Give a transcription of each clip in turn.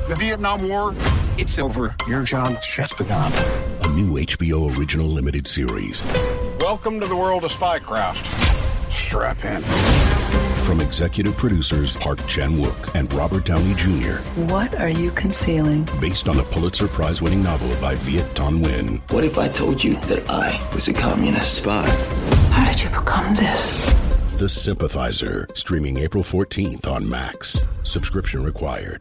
The Vietnam War, it's over. Your job's just begun. A new HBO original limited series. Welcome to the world of spycraft. Strap in. From executive producers Park Chan-wook and Robert Downey Jr. What are you concealing? Based on the Pulitzer Prize-winning novel by Viet Thanh Nguyen. What if I told you that I was a communist spy? How did you become this? The Sympathizer, streaming April 14th on Max. Subscription required.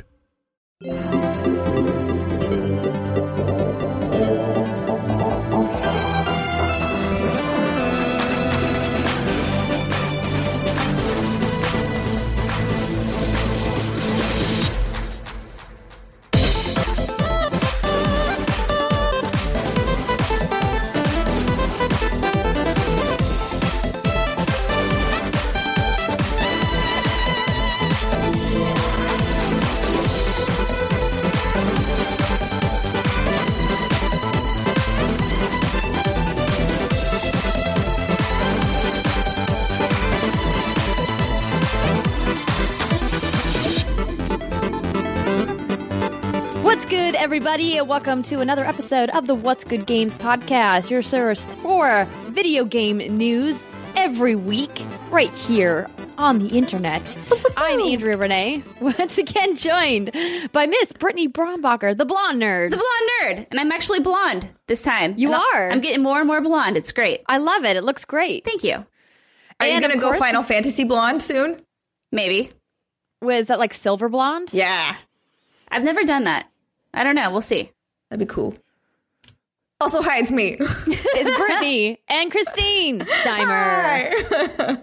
Everybody, welcome to another episode of the What's Good Games podcast, your source for video game news every week, right here on the internet. I'm Andrea Renee, once again joined by Miss Brittany Brombacher, the blonde nerd. The blonde nerd, and I'm actually blonde this time. You are. I'm getting more and more blonde. It's great. I love it. It looks great. Thank you. Are you going to go Final Fantasy blonde soon? Maybe. Was that like silver blonde? Yeah. I've never done that. I don't know. We'll see. That'd be cool. Also, hi, it's me. It's Brittany and Christine Steimer.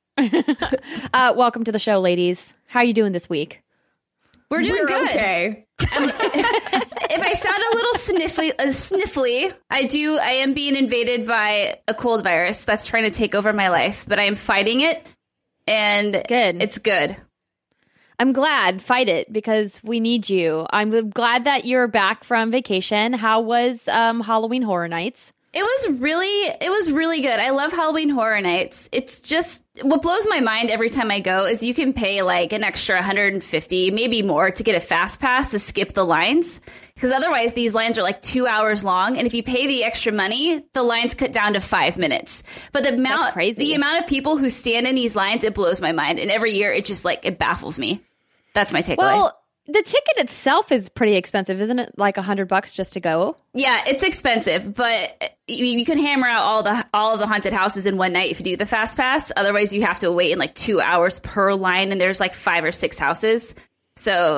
Hi. Welcome to the show, ladies. How are you doing this week? We're doing good. Okay. If I sound a little sniffly, I am being invaded by a cold virus that's trying to take over my life, but I am fighting it, and good. It's good. I'm glad. Fight it, because we need you. I'm glad that you're back from vacation. How was Halloween Horror Nights? It was really good. I love Halloween Horror Nights. It's just, what blows my mind every time I go is you can pay like an extra $150, maybe more, to get a fast pass to skip the lines. Because otherwise these lines are like 2 hours long. And if you pay the extra money, the lines cut down to 5 minutes. But the amount of people who stand in these lines, it blows my mind. And every year it just like, it baffles me. That's my takeaway. Well, the ticket itself is pretty expensive, isn't it? Like $100 just to go? Yeah, it's expensive, but you can hammer out all of the haunted houses in one night if you do the fast pass. Otherwise, you have to wait in like 2 hours per line, and there's like 5 or 6 houses. So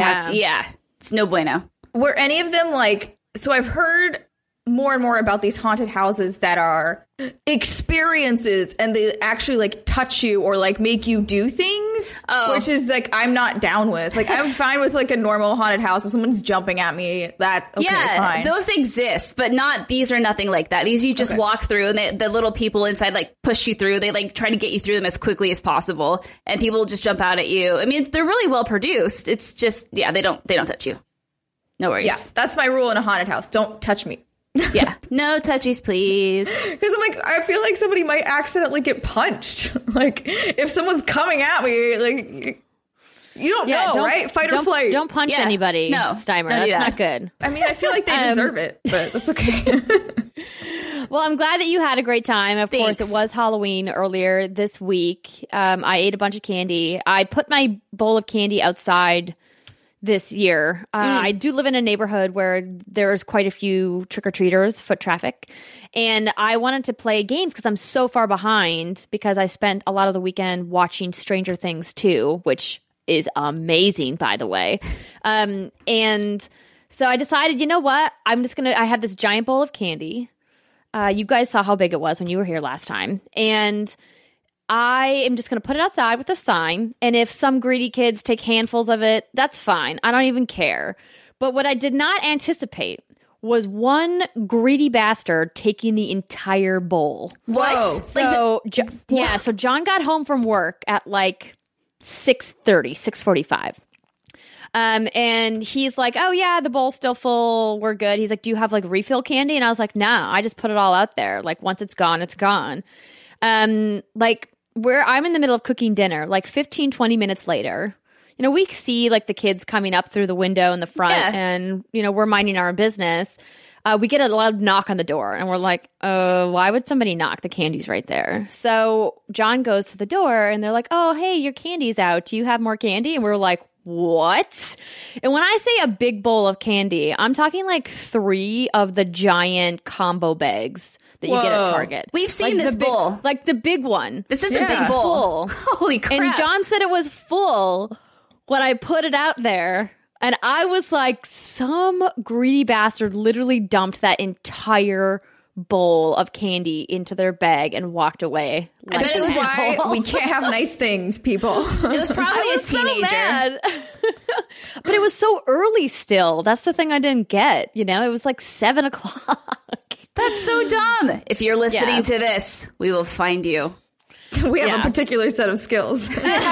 it's no bueno. Were any of them like? So I've heard more and more about these haunted houses that are experiences, and they actually like touch you or like make you do things, which is like I'm not down with. Like I'm fine with like a normal haunted house if someone's jumping at me. Fine. Those exist, but these are nothing like that. These you just walk through, and the little people inside like push you through. They like try to get you through them as quickly as possible, and people just jump out at you. I mean, they're really well produced. It's just they don't touch you. No worries. Yeah, that's my rule in a haunted house. Don't touch me. Yeah. No touchies, please. Because I'm like, I feel like somebody might accidentally get punched. Like, if someone's coming at me, like, you don't know, right? Fight or flight. Don't punch anybody, no, Steimer. That's not good. I mean, I feel like they deserve it, but that's okay. Well, I'm glad that you had a great time. Of course, it was Halloween earlier this week. I ate a bunch of candy. I put my bowl of candy outside this year. I do live in a neighborhood where there's quite a few trick-or-treaters, foot traffic, and I wanted to play games because I'm so far behind because I spent a lot of the weekend watching Stranger Things 2, which is amazing, by the way. And so I decided, you know what? I have this giant bowl of candy. You guys saw how big it was when you were here last time. And I am just going to put it outside with a sign, and if some greedy kids take handfuls of it, that's fine. I don't even care. But what I did not anticipate was one greedy bastard taking the entire bowl. What? So, so John got home from work at like 6:45. And he's like, oh yeah, the bowl's still full. We're good. He's like, do you have like refill candy? And I was like, no, I just put it all out there. Like once it's gone, it's gone. I'm in the middle of cooking dinner, like 15, 20 minutes later, we see like the kids coming up through the window in the front and, we're minding our own business. We get a loud knock on the door and we're like, why would somebody knock? The candy's right there. So John goes to the door and they're like, oh, hey, your candy's out. Do you have more candy? And we're like, what? And when I say a big bowl of candy, I'm talking like 3 of the giant combo bags that you get at Target. We've seen this bowl. Like the big one. This is the big bowl. Holy crap. And John said it was full when I put it out there. And I was like, some greedy bastard literally dumped that entire bowl of candy into their bag and walked away. Like, this is why we can't have nice things, people. It was probably a teenager. So but it was so early still. That's the thing I didn't get. It was like 7 o'clock. That's so dumb. If you're listening to this, we will find you. We have a particular set of skills.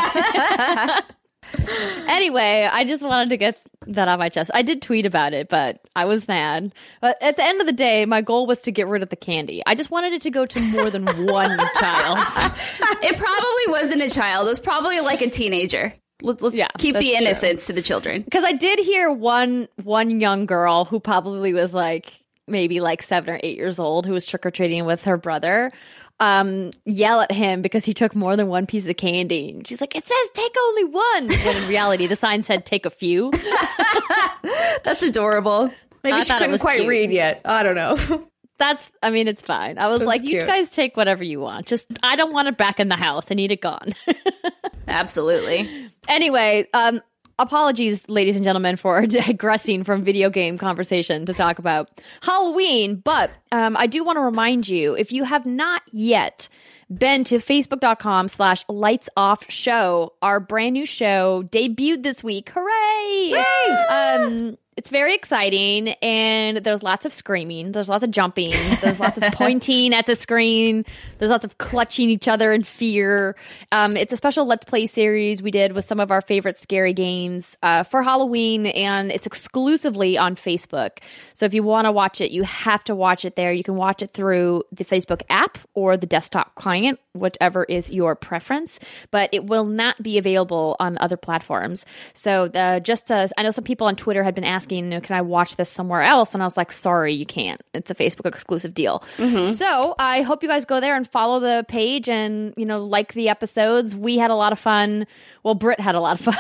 Anyway, I just wanted to get that off my chest. I did tweet about it, but I was mad. But at the end of the day, my goal was to get rid of the candy. I just wanted it to go to more than one child. It probably wasn't a child. It was probably like a teenager. Let's keep the innocence to the children. Because I did hear one young girl who probably was maybe 7 or 8 years old, who was trick-or-treating with her brother, yell at him because he took more than one piece of candy. And she's like, it says take only one. When in reality, the sign said take a few. That's adorable. Maybe she couldn't quite read yet. I don't know. It's fine. I was like, cute. You guys take whatever you want. Just, I don't want it back in the house. I need it gone. Absolutely. Anyway, apologies, ladies and gentlemen, for digressing from video game conversation to talk about Halloween. But I do want to remind you, if you have not yet been to facebook.com/lightsoffshow, our brand new show debuted this week. Hooray! Yay! It's very exciting, and there's lots of screaming, there's lots of jumping, there's lots of pointing at the screen, there's lots of clutching each other in fear. It's a special Let's Play series we did with some of our favorite scary games for Halloween, and it's exclusively on Facebook. So if you want to watch it, you have to watch it there. You can watch it through the Facebook app or the desktop client, whichever is your preference, but it will not be available on other platforms. So I know some people on Twitter had been asking, can I watch this somewhere else? And I was like, sorry, you can't. It's a Facebook exclusive deal. Mm-hmm. So I hope you guys go there and follow the page and, like the episodes. We had a lot of fun. Well, Britt had a lot of fun.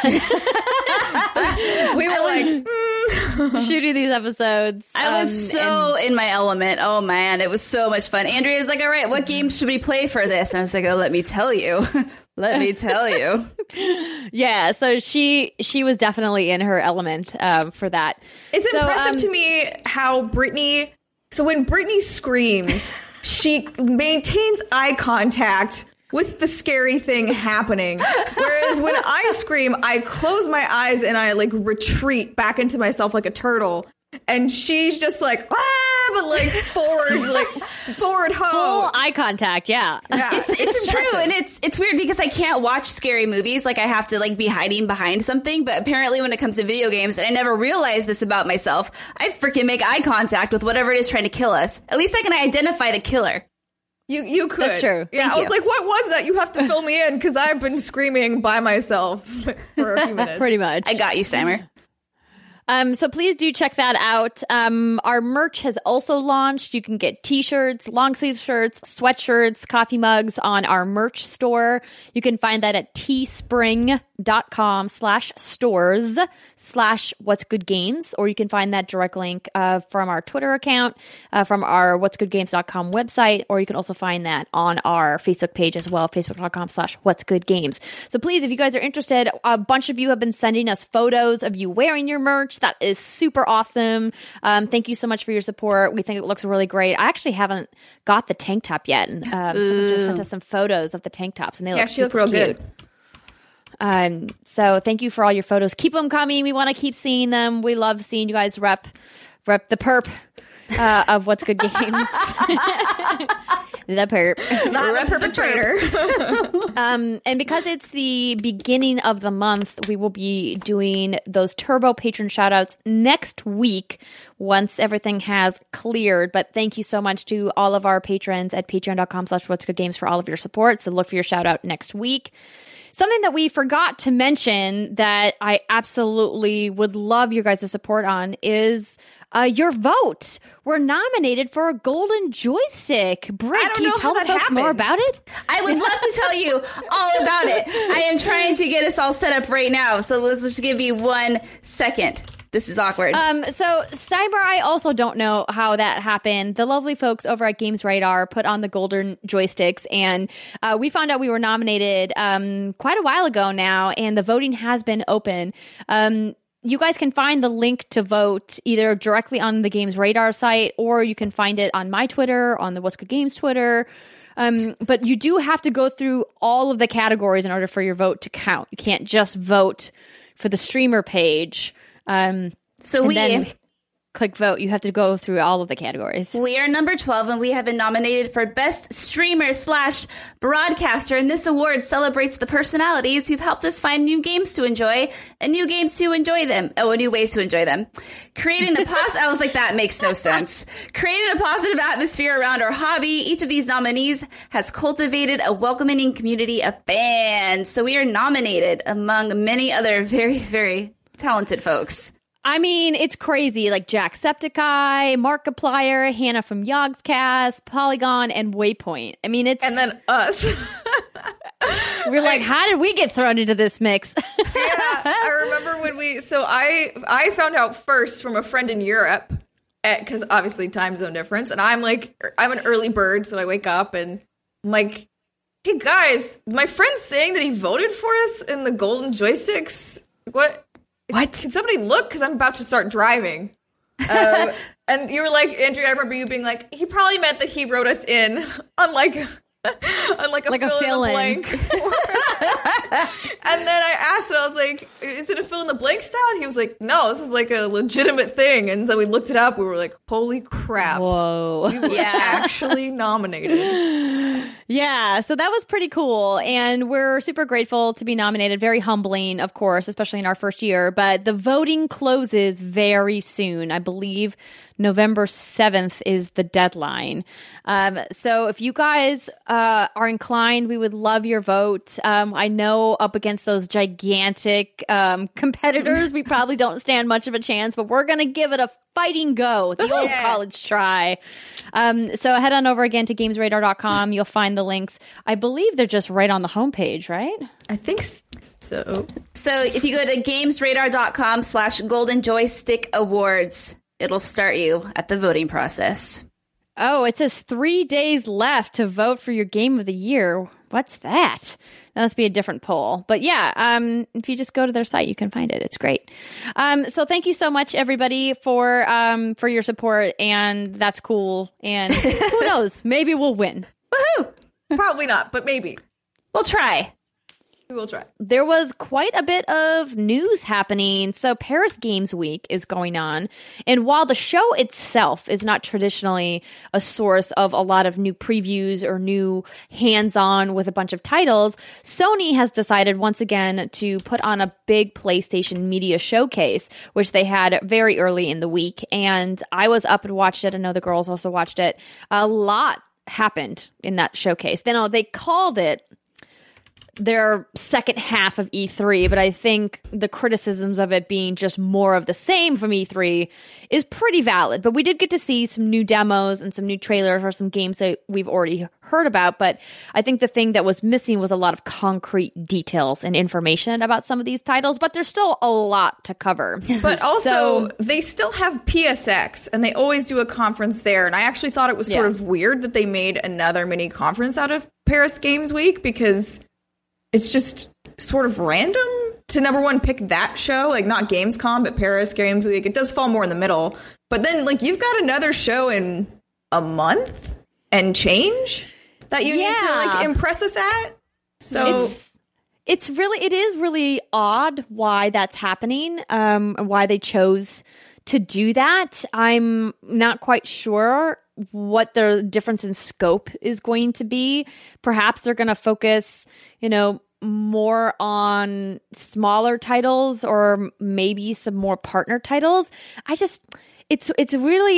We were shooting these episodes. I was so in my element. Oh man, it was so much fun. Andrea's like, all right, what game should we play for this? And I was like, oh, let me tell you. Let me tell you. Yeah, so she was definitely in her element for that. It's impressive to me how Brittany, so when Brittany screams, she maintains eye contact with the scary thing happening. Whereas when I scream, I close my eyes and I retreat back into myself like a turtle. And she's just like, but forward ho. Full eye contact, yeah. It's true, and it's weird because I can't watch scary movies. I have to be hiding behind something. But apparently, when it comes to video games, and I never realized this about myself, I freaking make eye contact with whatever it is trying to kill us. At least I can identify the killer. You could. That's true. Yeah, I was like, what was that? You have to fill me in because I've been screaming by myself for a few minutes. Pretty much. I got you, Steimer. So please do check that out. Our merch has also launched. You can get t-shirts, long sleeve shirts, sweatshirts, coffee mugs on our merch store. You can find that at teespring.com/stores/whatsgoodgames, or you can find that direct link from our Twitter account, from our whatsgoodgames.com website, or you can also find that on our Facebook page as well, facebook.com/whatsgoodgames. So please, if you guys are interested, a bunch of you have been sending us photos of you wearing your merch. That is super awesome. Thank you so much for your support. We think it looks really great. I actually haven't got the tank top yet. And someone just sent us some photos of the tank tops, and they look super real cute. Good. So thank you for all your photos. Keep them coming. We want to keep seeing them. We love seeing you guys rep the perp of What's Good Games. The perp. Not the perpetrator. And because it's the beginning of the month, we will be doing those turbo patron shoutouts next week once everything has cleared. But thank you so much to all of our patrons at patreon.com/whatsgoodgames for all of your support. So look for your shout out next week. something that we forgot to mention that I absolutely would love your guys' support on is your vote. We're nominated for a golden joystick. Britt, can you tell the folks more about it? I would love to tell you all about it. I am trying to get us all set up right now. So let's just give you 1 second. This is awkward. So, Steinbar, I also don't know how that happened. The lovely folks over at Games Radar put on the golden joysticks, and we found out we were nominated quite a while ago now, and the voting has been open. You guys can find the link to vote either directly on the Games Radar site, or you can find it on my Twitter, on the What's Good Games Twitter. But you do have to go through all of the categories in order for your vote to count. You can't just vote for the streamer page. So then click vote. You have to go through all of the categories. We are number 12, and we have been nominated for Best Streamer/Broadcaster. And this award celebrates the personalities who've helped us find new games to enjoy and new games to enjoy them. Oh, new ways to enjoy them. Creating a positive, I was like, that makes no sense. Creating a positive atmosphere around our hobby. Each of these nominees has cultivated a welcoming community of fans. So we are nominated among many other very, very talented folks. I mean, it's crazy. Like Jacksepticeye, Markiplier, Hannah from Yogscast, Polygon, and Waypoint. I mean, it's... And then us. We're like, how did we get thrown into this mix? Yeah, I remember when we... So I found out first from a friend in Europe, because obviously time zone difference, and I'm an early bird, so I wake up and I'm like, hey guys, my friend's saying that he voted for us in the golden joysticks. What? Can somebody look? Because I'm about to start driving. And you were like, Andrea, I remember you being like, he probably meant that he wrote us in on like a fill in the blank. And then I asked it, I was like, is it a fill in the blank style? And he was like, no, this is like a legitimate thing. And then we looked it up. We were like, holy crap. Whoa. We were actually nominated. Yeah, so that was pretty cool. And we're super grateful to be nominated. Very humbling, of course, especially in our first year. But the voting closes very soon. I believe November 7th is the deadline. So if you guys are inclined, we would love your vote. I know up against those gigantic competitors, we probably don't stand much of a chance, but we're going to give it a fighting go, the old college try. So head on over again to gamesradar.com. You'll find the links. I believe they're just right on the homepage, right? I think so. So if you go to gamesradar.com/Golden Joystick Awards, it'll start you at the voting process. Oh, it says 3 days left to vote for your game of the year. What's that? That must be a different poll. But yeah, if you just go to their site, you can find it. It's great. So thank you so much, everybody, for your support. And that's cool. And who knows? Maybe we'll win. Woohoo! Probably not, but maybe. We'll try. We'll try. There was quite a bit of news happening. So Paris Games Week is going on. And while the show itself is not traditionally a source of a lot of new previews or new hands-on with a bunch of titles, Sony has decided once again to put on a big PlayStation media showcase, which they had very early in the week. And I was up and watched it. I know the girls also watched it. A lot happened in that showcase. Then they called it their second half of E3, but I think the criticisms of it being just more of the same from E3 is pretty valid. But we did get to see some new demos and some new trailers for some games that we've already heard about. But I think the thing that was missing was a lot of concrete details and information about some of these titles, but there's still a lot to cover. But also, they still have PSX, and they always do a conference there. And I actually thought it was sort of weird that they made another mini conference out of Paris Games Week, because it's just sort of random to, number one, pick that show, like not Gamescom, but Paris Games Week. It does fall more in the middle. But then, like, you've got another show in a month and change that you need to, like, impress us at. So it is really odd why that's happening, why they chose to do that. I'm not quite sure what the difference in scope is going to be. Perhaps they're going to focus, more on smaller titles or maybe some more partner titles. It's really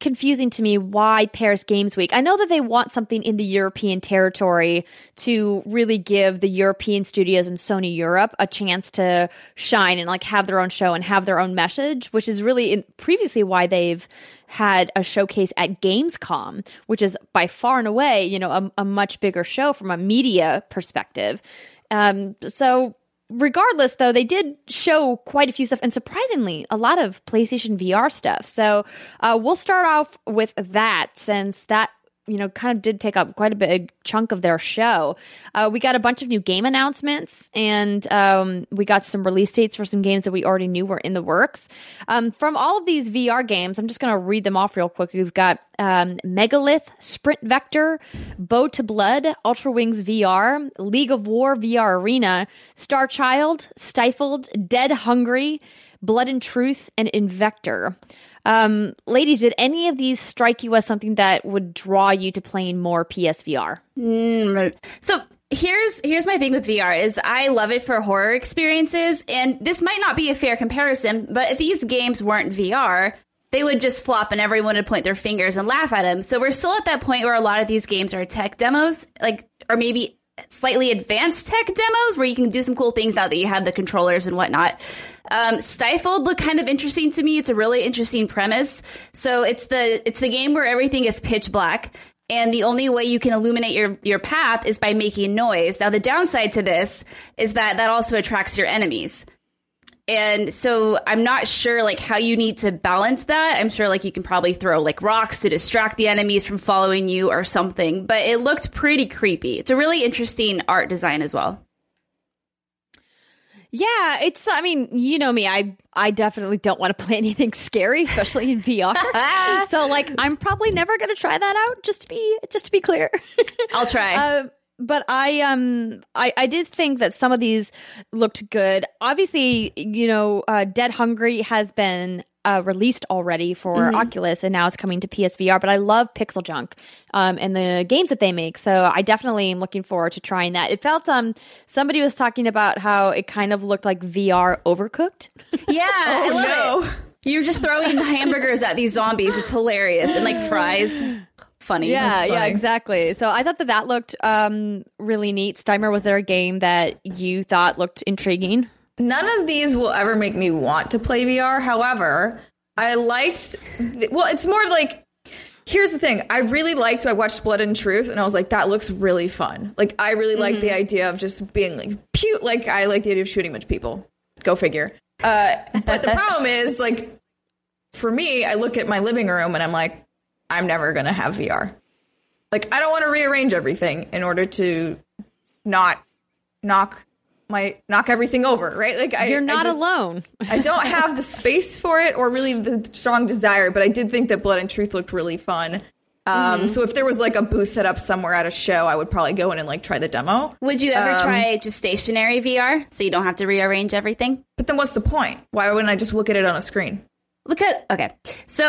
confusing to me why Paris Games Week. I know that they want something in the European territory to really give the European studios and Sony Europe a chance to shine and like have their own show and have their own message, which is really previously why they've had a showcase at Gamescom, which is by far and away, you know, a much bigger show from a media perspective. So regardless, though, they did show quite a few stuff, and surprisingly, a lot of PlayStation VR stuff. So we'll start off with that, since that, you know, kind of did take up quite a big chunk of their show. We got a bunch of new game announcements, and we got some release dates for some games that we already knew were in the works. From all of these VR games, I'm just going to read them off real quick. We've got Megalith, Sprint Vector, Bow to Blood, Ultra Wings VR, League of War VR Arena, Star Child, Stifled, Dead Hungry, Blood and Truth, and Invector. Ladies, did any of these strike you as something that would draw you to playing more PSVR? So here's my thing with VR is I love it for horror experiences, and this might not be a fair comparison, but if these games weren't VR, they would just flop and everyone would point their fingers and laugh at them. So we're still at that point where a lot of these games are tech demos, like, or maybe slightly advanced tech demos where you can do some cool things now that you have the controllers and whatnot. Stifled looked kind of interesting to me. It's a really interesting premise. So it's the game where everything is pitch black, and the only way you can illuminate your path is by making noise. Now, the downside to this is that also attracts your enemies. And so I'm not sure like how you need to balance that. I'm sure like you can probably throw like rocks to distract the enemies from following you or something, but it looked pretty creepy. It's a really interesting art design as well. Yeah, it's, I mean, you know me, I definitely don't want to play anything scary, especially in VR. So like, I'm probably never going to try that out, just to be clear. I'll try. But I did think that some of these looked good. Obviously, you know, Dead Hungry has been released already for Oculus, and now it's coming to PSVR. But I love Pixel Junk and the games that they make, so I definitely am looking forward to trying that. It felt somebody was talking about how it kind of looked like VR Overcooked. Yeah, I love it. You're just throwing hamburgers at these zombies. It's hilarious, and like fries. Funny. Yeah, exactly. So I thought that looked really neat. Steimer, was there a game that you thought looked intriguing? None of these will ever make me want to play VR. However, I liked... Well, it's more like... Here's the thing. I really liked... I watched Blood and Truth, and I was like, that looks really fun. Like, I really like the idea of just being like... Like, I like the idea of shooting a bunch of people. Go figure. But the problem is, like, for me, I look at my living room, and I'm like, I'm never going to have VR. Like, I don't want to rearrange everything in order to not knock everything over, right? Like, you're not alone. I don't have the space for it or really the strong desire, but I did think that Blood and Truth looked really fun. So if there was like a booth set up somewhere at a show, I would probably go in and like try the demo. Would you ever try just stationary VR so you don't have to rearrange everything? But then what's the point? Why wouldn't I just look at it on a screen? Okay, so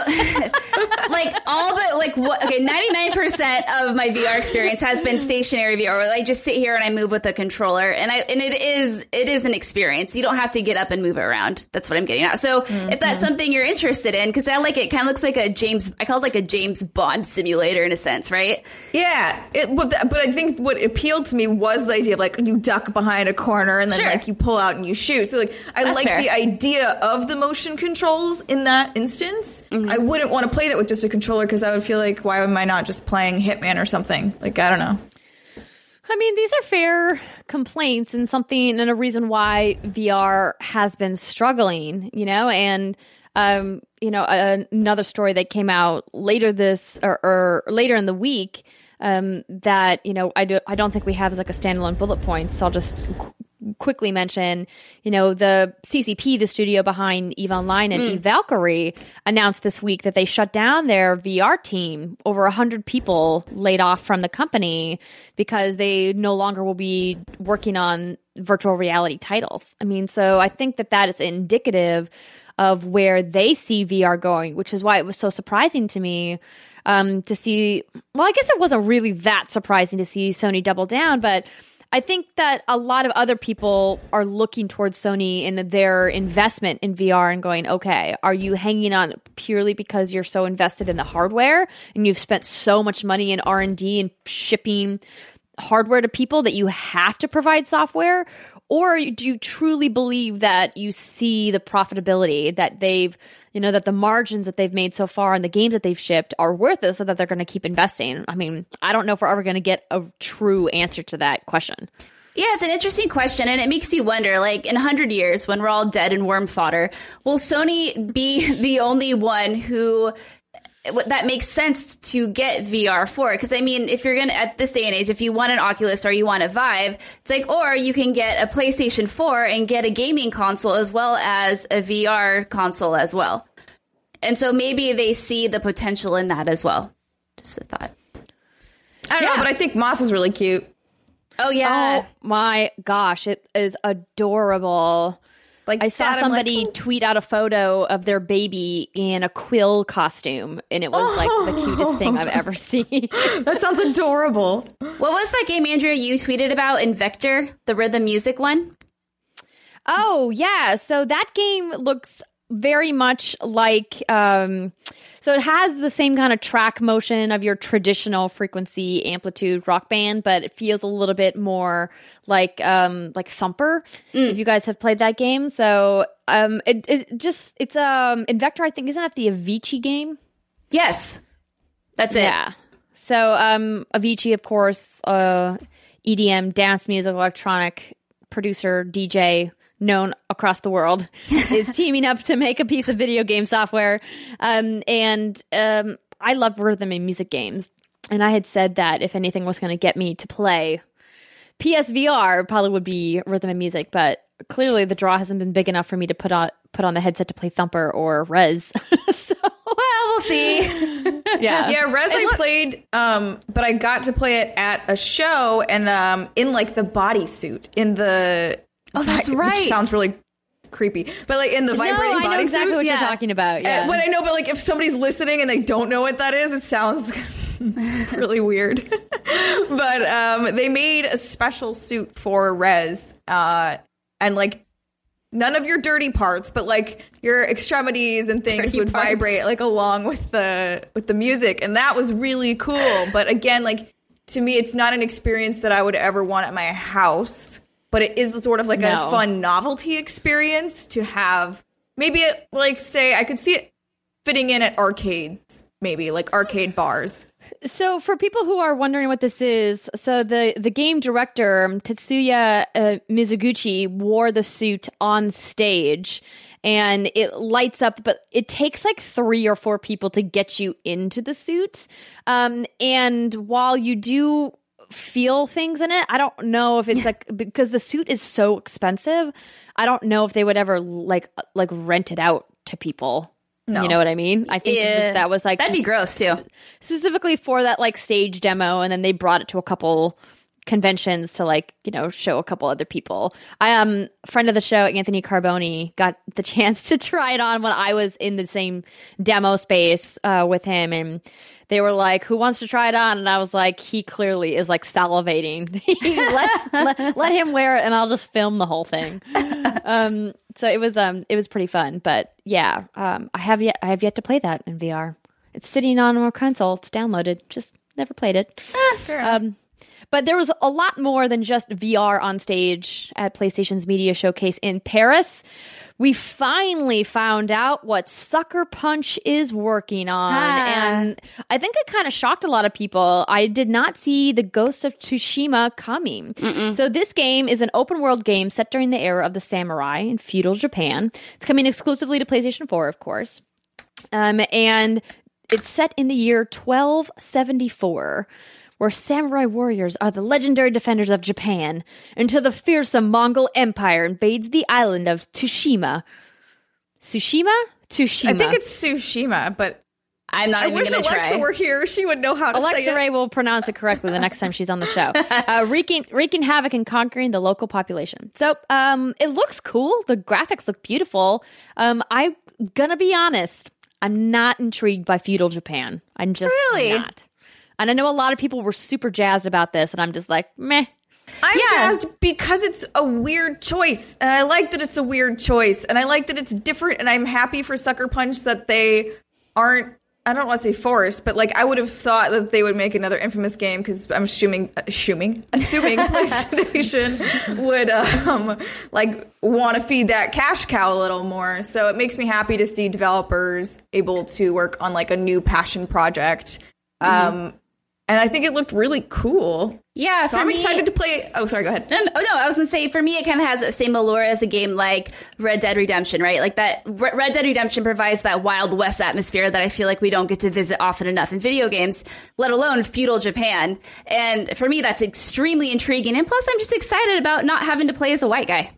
like all but like what? Okay, 99% of my VR experience has been stationary VR, where I just sit here and I move with the controller, and it is an experience. You don't have to get up and move it around. That's what I'm getting at. So if that's something you're interested in, because I like it, kind of looks like I call it like a James Bond simulator in a sense, right? Yeah, but I think what appealed to me was the idea of like you duck behind a corner and then like you pull out and you shoot. So like I like the idea of the motion control in that instance. I wouldn't want to play that with just a controller because I would feel like, why am I not just playing Hitman or something? Like, I don't know. I mean, these are fair complaints and a reason why VR has been struggling, you know, and you know, another story that came out later or later in the week that, you know, I don't think we have as like a standalone bullet point, so I'll just quickly mention, you know, the CCP, the studio behind EVE Online and EVE Valkyrie, announced this week that they shut down their VR team. Over 100 people laid off from the company because they no longer will be working on virtual reality titles. I mean, so I think that is indicative of where they see VR going, which is why it was so surprising to me to see. Well, I guess it wasn't really that surprising to see Sony double down, but I think that a lot of other people are looking towards Sony and their investment in VR and going, okay, are you hanging on purely because you're so invested in the hardware and you've spent so much money in R&D and shipping hardware to people that you have to provide software? Or do you truly believe that you see the profitability that they've, that the margins that they've made so far and the games that they've shipped are worth it so that they're going to keep investing? I mean, I don't know if we're ever going to get a true answer to that question. Yeah, it's an interesting question, and it makes you wonder, like, in 100 years, when we're all dead and worm fodder, will Sony be the only one who that makes sense to get VR for? Because, I mean, if you're going to, at this day and age, if you want an Oculus or you want a Vive, it's like, or you can get a PlayStation 4 and get a gaming console as well as a VR console as well. And so maybe they see the potential in that as well. Just a thought. I don't know, but I think Moss is really cute. Oh, yeah. Oh, my gosh. It is adorable. Like, I saw somebody tweet out a photo of their baby in a Quill costume, and it was like the cutest thing I've ever seen. That sounds adorable. What was that game, Andrea, you tweeted about in Vector, the rhythm music one? Oh, yeah. So that game looks very much like, so it has the same kind of track motion of your traditional frequency amplitude rock band, but it feels a little bit more like Thumper, if you guys have played that game. So it's in Vector, I think, isn't that the Avicii game? Yes, that's it. Yeah. So Avicii, of course, EDM, dance music, electronic producer, DJ, known across the world, is teaming up to make a piece of video game software. And I love rhythm and music games. And I had said that if anything was going to get me to play PSVR, it probably would be rhythm and music. But clearly the draw hasn't been big enough for me to put on the headset to play Thumper or Rez. So, well, we'll see. Yeah, Rez I played, but I got to play it at a show and in like the bodysuit, in the... Oh, that's right. Which sounds really creepy. But like in the vibrating bodysuit. I know exactly what you're talking about. Yeah. But I know, but like if somebody's listening and they don't know what that is, it sounds really weird. But they made a special suit for Rez. And like none of your dirty parts, but like your extremities and things would vibrate like along with the music. And that was really cool. But again, like to me, it's not an experience that I would ever want at my house. But it is sort of like a fun novelty experience to have. Maybe it, like, say, I could see it fitting in at arcades, maybe like arcade bars. So for people who are wondering what this is, so the game director, Tetsuya Mizuguchi, wore the suit on stage and it lights up, but it takes like 3 or 4 people to get you into the suit. And while you do feel things in it, I don't know if it's like, because the suit is so expensive, I don't know if they would ever like rent it out to people. No. You know what I mean? I think that was like, that'd be gross too, specifically for that like stage demo, and then they brought it to a couple conventions to like, show a couple other people. Friend of the show, Anthony Carboni, got the chance to try it on when I was in the same demo space with him, and they were like, "Who wants to try it on?" And I was like, "He clearly is like salivating. let him wear it, and I'll just film the whole thing." So it was pretty fun. But yeah, I have yet to play that in VR. It's sitting on our console. It's downloaded. Just never played it. Fair enough. But there was a lot more than just VR on stage at PlayStation's Media Showcase in Paris. We finally found out what Sucker Punch is working on. And I think it kind of shocked a lot of people. I did not see the Ghost of Tsushima coming. So this game is an open world game set during the era of the samurai in feudal Japan. It's coming exclusively to PlayStation 4, of course. And it's set in the year 1274. Where samurai warriors are the legendary defenders of Japan until the fearsome Mongol Empire invades the island of Tsushima. Tsushima? I think it's Tsushima, but I'm not even going to try. I wish Alexa were here. She would know how to say it. Alexa Ray will pronounce it correctly the next time she's on the show. Wreaking havoc and conquering the local population. So it looks cool. The graphics look beautiful. I'm going to be honest. I'm not intrigued by feudal Japan. I'm just not. And I know a lot of people were super jazzed about this, and I'm just like, meh. I'm jazzed because it's a weird choice. And I like that it's a weird choice. And I like that it's different. And I'm happy for Sucker Punch that they aren't, I don't want to say forced, but like I would have thought that they would make another Infamous game because I'm assuming PlayStation would like want to feed that cash cow a little more. So it makes me happy to see developers able to work on like a new passion project. And I think it looked really cool. Yeah, so I'm excited to play. Oh, sorry, go ahead. No, I was going to say, for me, it kind of has the same allure as a game like Red Dead Redemption, right? Like that Red Dead Redemption provides that Wild West atmosphere that I feel like we don't get to visit often enough in video games, let alone feudal Japan. And for me, that's extremely intriguing. And plus, I'm just excited about not having to play as a white guy.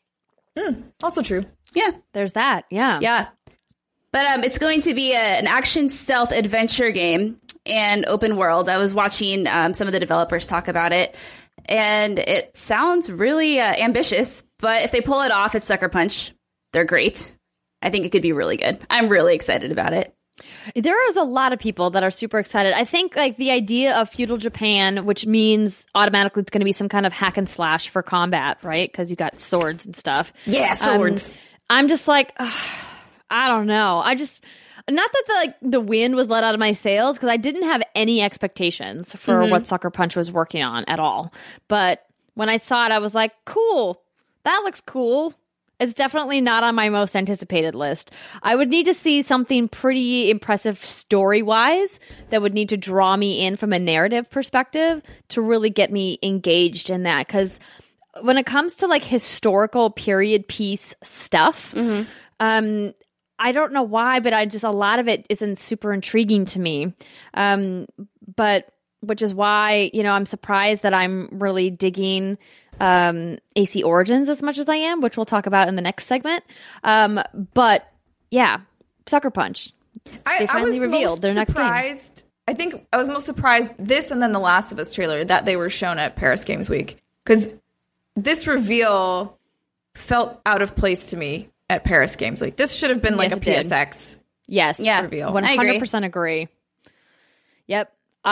Also true. Yeah. There's that. Yeah. Yeah. But it's going to be an action stealth adventure game. And open world. I was watching some of the developers talk about it, and it sounds really ambitious. But if they pull it off at Sucker Punch, they're great. I think it could be really good. I'm really excited about it. There is a lot of people that are super excited. I think like the idea of feudal Japan, which means automatically it's going to be some kind of hack and slash for combat, right? Because you got swords and stuff. Yeah, swords. I'm just like, I don't know. Not that the wind was let out of my sails, because I didn't have any expectations for what Sucker Punch was working on at all. But when I saw it, I was like, cool. That looks cool. It's definitely not on my most anticipated list. I would need to see something pretty impressive story-wise that would need to draw me in from a narrative perspective to really get me engaged in that. Because when it comes to like historical period piece stuff, I don't know why, but a lot of it isn't super intriguing to me. But which is why, I'm surprised that I'm really digging AC Origins as much as I am, which we'll talk about in the next segment. But yeah, Sucker Punch. They finally revealed their next game. I think I was most surprised this and then the Last of Us trailer that they were shown at Paris Games Week, because this reveal felt out of place to me. At Paris Games Week. This should have been like a PSX reveal. 100% agree. Yep.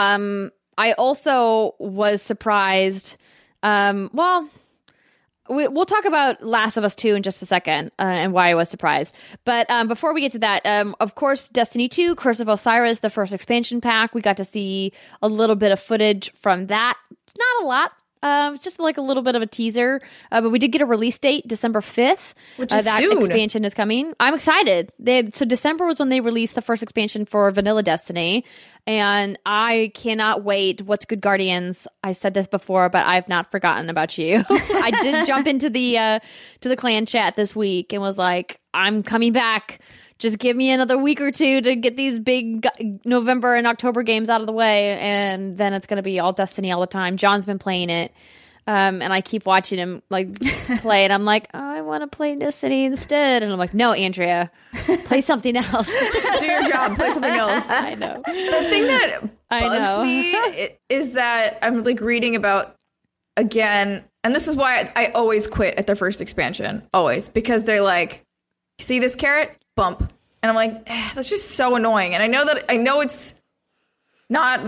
I also was surprised. We'll talk about Last of Us 2 in just a second and why I was surprised. But before we get to that, of course, Destiny 2, Curse of Osiris, the first expansion pack, we got to see a little bit of footage from that. Not a lot. Just like a little bit of a teaser, but we did get a release date, December 5th. Which is that soon. Expansion is coming. I'm excited. So December was when they released the first expansion for Vanilla Destiny, and I cannot wait. What's Good Guardians? I said this before, but I've not forgotten about you. I did jump into the clan chat this week and was like, I'm coming back. Just give me another week or two to get these big November and October games out of the way, and then it's going to be all Destiny all the time. John's been playing it, and I keep watching him like play it. I'm like, oh, I want to play Destiny instead, and I'm like, no, Andrea, play something else. Do your job. Play something else. I know. The thing that bugs me is that I'm like reading about again, and this is why I always quit at their first expansion, always, because they're like, see this carrot? Bump. And I'm like, that's just so annoying. And I know it's not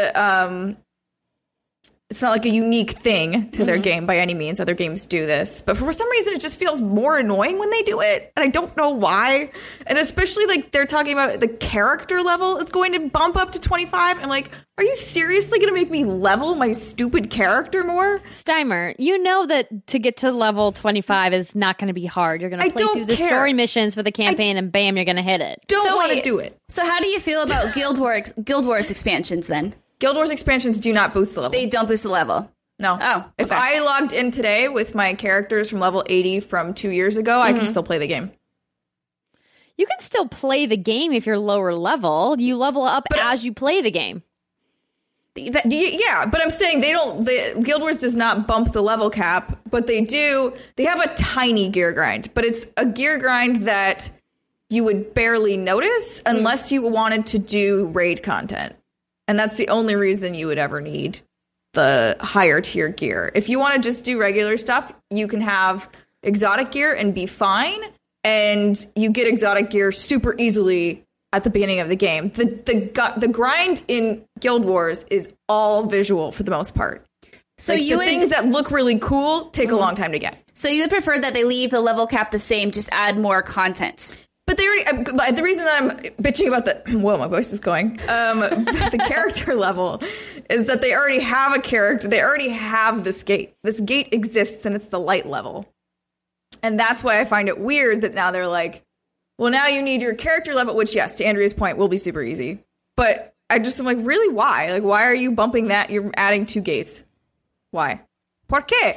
it's not like a unique thing to their game by any means. Other games do this. But for some reason, it just feels more annoying when they do it. And I don't know why. And especially like they're talking about the character level is going to bump up to 25. I'm like, are you seriously going to make me level my stupid character more? Steimer, you know that to get to level 25 is not going to be hard. You're going to play through the story missions for the campaign and bam, you're going to hit it. Don't want to do it. So how do you feel about Guild Wars expansions then? Guild Wars expansions do not boost the level. They don't boost the level. No. Oh, okay. If I logged in today with my characters from level 80 from 2 years ago, I can still play the game. You can still play the game if you're lower level. You level up as you play the game. Yeah, but I'm saying Guild Wars does not bump the level cap, but they have a tiny gear grind, but it's a gear grind that you would barely notice unless you wanted to do raid content. And that's the only reason you would ever need the higher tier gear. If you want to just do regular stuff, you can have exotic gear and be fine. And you get exotic gear super easily at the beginning of the game. The grind in Guild Wars is all visual for the most part. So like, things that look really cool take a long time to get. So you would prefer that they leave the level cap the same, just add more content. But they already. The reason that I'm bitching about whoa, my voice is going. The character level is that they already have a character. They already have this gate. This gate exists, and it's the light level. And that's why I find it weird that now they're like, well, now you need your character level, which, yes, to Andrea's point, will be super easy. But I'm like, really, why? Like, why are you bumping that? You're adding 2 gates. Why? ¿Por qué?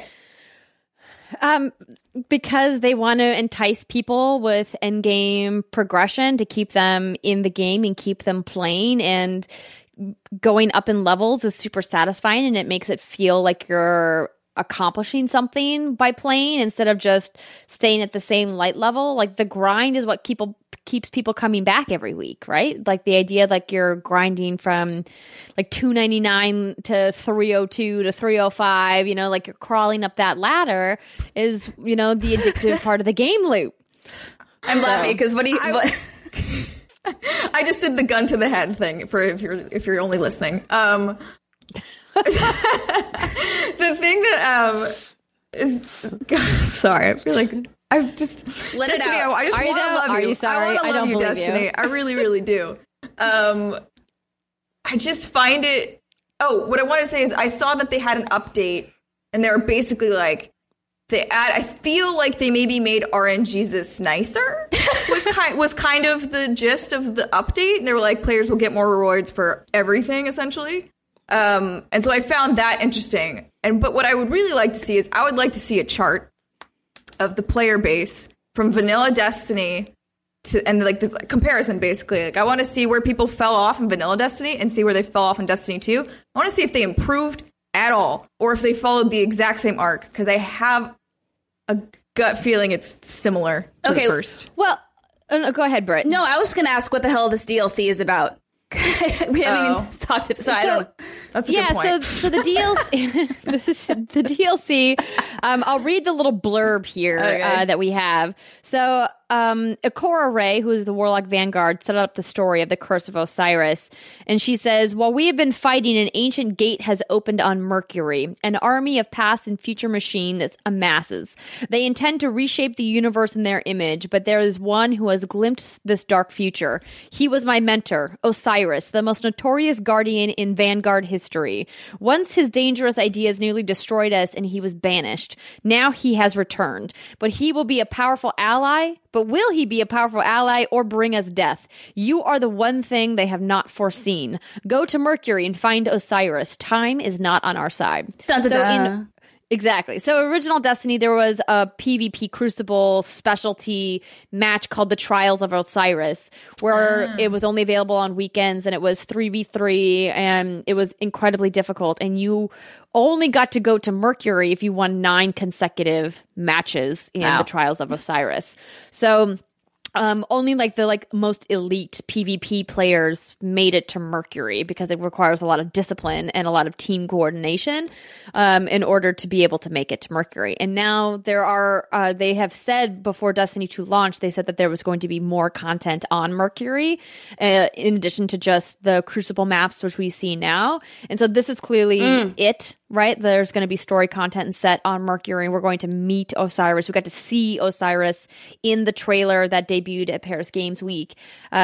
Because they want to entice people with endgame progression to keep them in the game and keep them playing. And going up in levels is super satisfying, and it makes it feel like you're accomplishing something by playing instead of just staying at the same light level. Like, the grind is what keeps people coming back every week, right? Like, the idea like you're grinding from like 299 to 302 to 305, you know, like you're crawling up that ladder is, you know, the addictive part of the game loop. I'm laughing because what? I just did the gun to the head thing for if you're only listening. The thing that is sorry, I feel like I've just let Destiny, it out. I just want to love you. Are you sorry? I love you, Destiny. I really, really do. I just find it. Oh, what I want to say is I saw that they had an update, and they were basically like I feel like they maybe made RNGesus nicer. was kind of the gist of the update, and they were like, players will get more rewards for everything essentially. And so I found that interesting. But what I would really like to see is I would like to see a chart of the player base from vanilla Destiny and like the comparison basically. Like, I want to see where people fell off in vanilla Destiny and see where they fell off in Destiny 2. I want to see if they improved at all or if they followed the exact same arc, because I have a gut feeling it's similar to the first. Well, go ahead, Britt. No, I was going to ask what the hell this DLC is about. We haven't even talked to I don't know. That's a good point. So the DLC, I'll read the little blurb here that we have. So Ikora Rey, who is the Warlock Vanguard, set up the story of the Curse of Osiris. And she says, while we have been fighting, an ancient gate has opened on Mercury. An army of past and future machines amasses. They intend to reshape the universe in their image, but there is one who has glimpsed this dark future. He was my mentor, Osiris, the most notorious guardian in Vanguard history. Once his dangerous ideas nearly destroyed us and he was banished. Now he has returned. But he will be a powerful ally. But will he be a powerful ally or bring us death? You are the one thing they have not foreseen. Go to Mercury and find Osiris. Time is not on our side. Dun, dun, dun. Exactly. So original Destiny, there was a PvP Crucible specialty match called the Trials of Osiris, where it was only available on weekends, and it was 3v3, and it was incredibly difficult. And you only got to go to Mercury if you won 9 consecutive matches in the Trials of Osiris. So only like the most elite PvP players made it to Mercury, because it requires a lot of discipline and a lot of team coordination in order to be able to make it to Mercury. And now there are they have said before Destiny 2 launched, they said that there was going to be more content on Mercury in addition to just the Crucible maps, which we see now. And so this is clearly it, right? There's going to be story content set on Mercury. We're going to meet Osiris. We got to see Osiris in the trailer that debuted at Paris Games Week.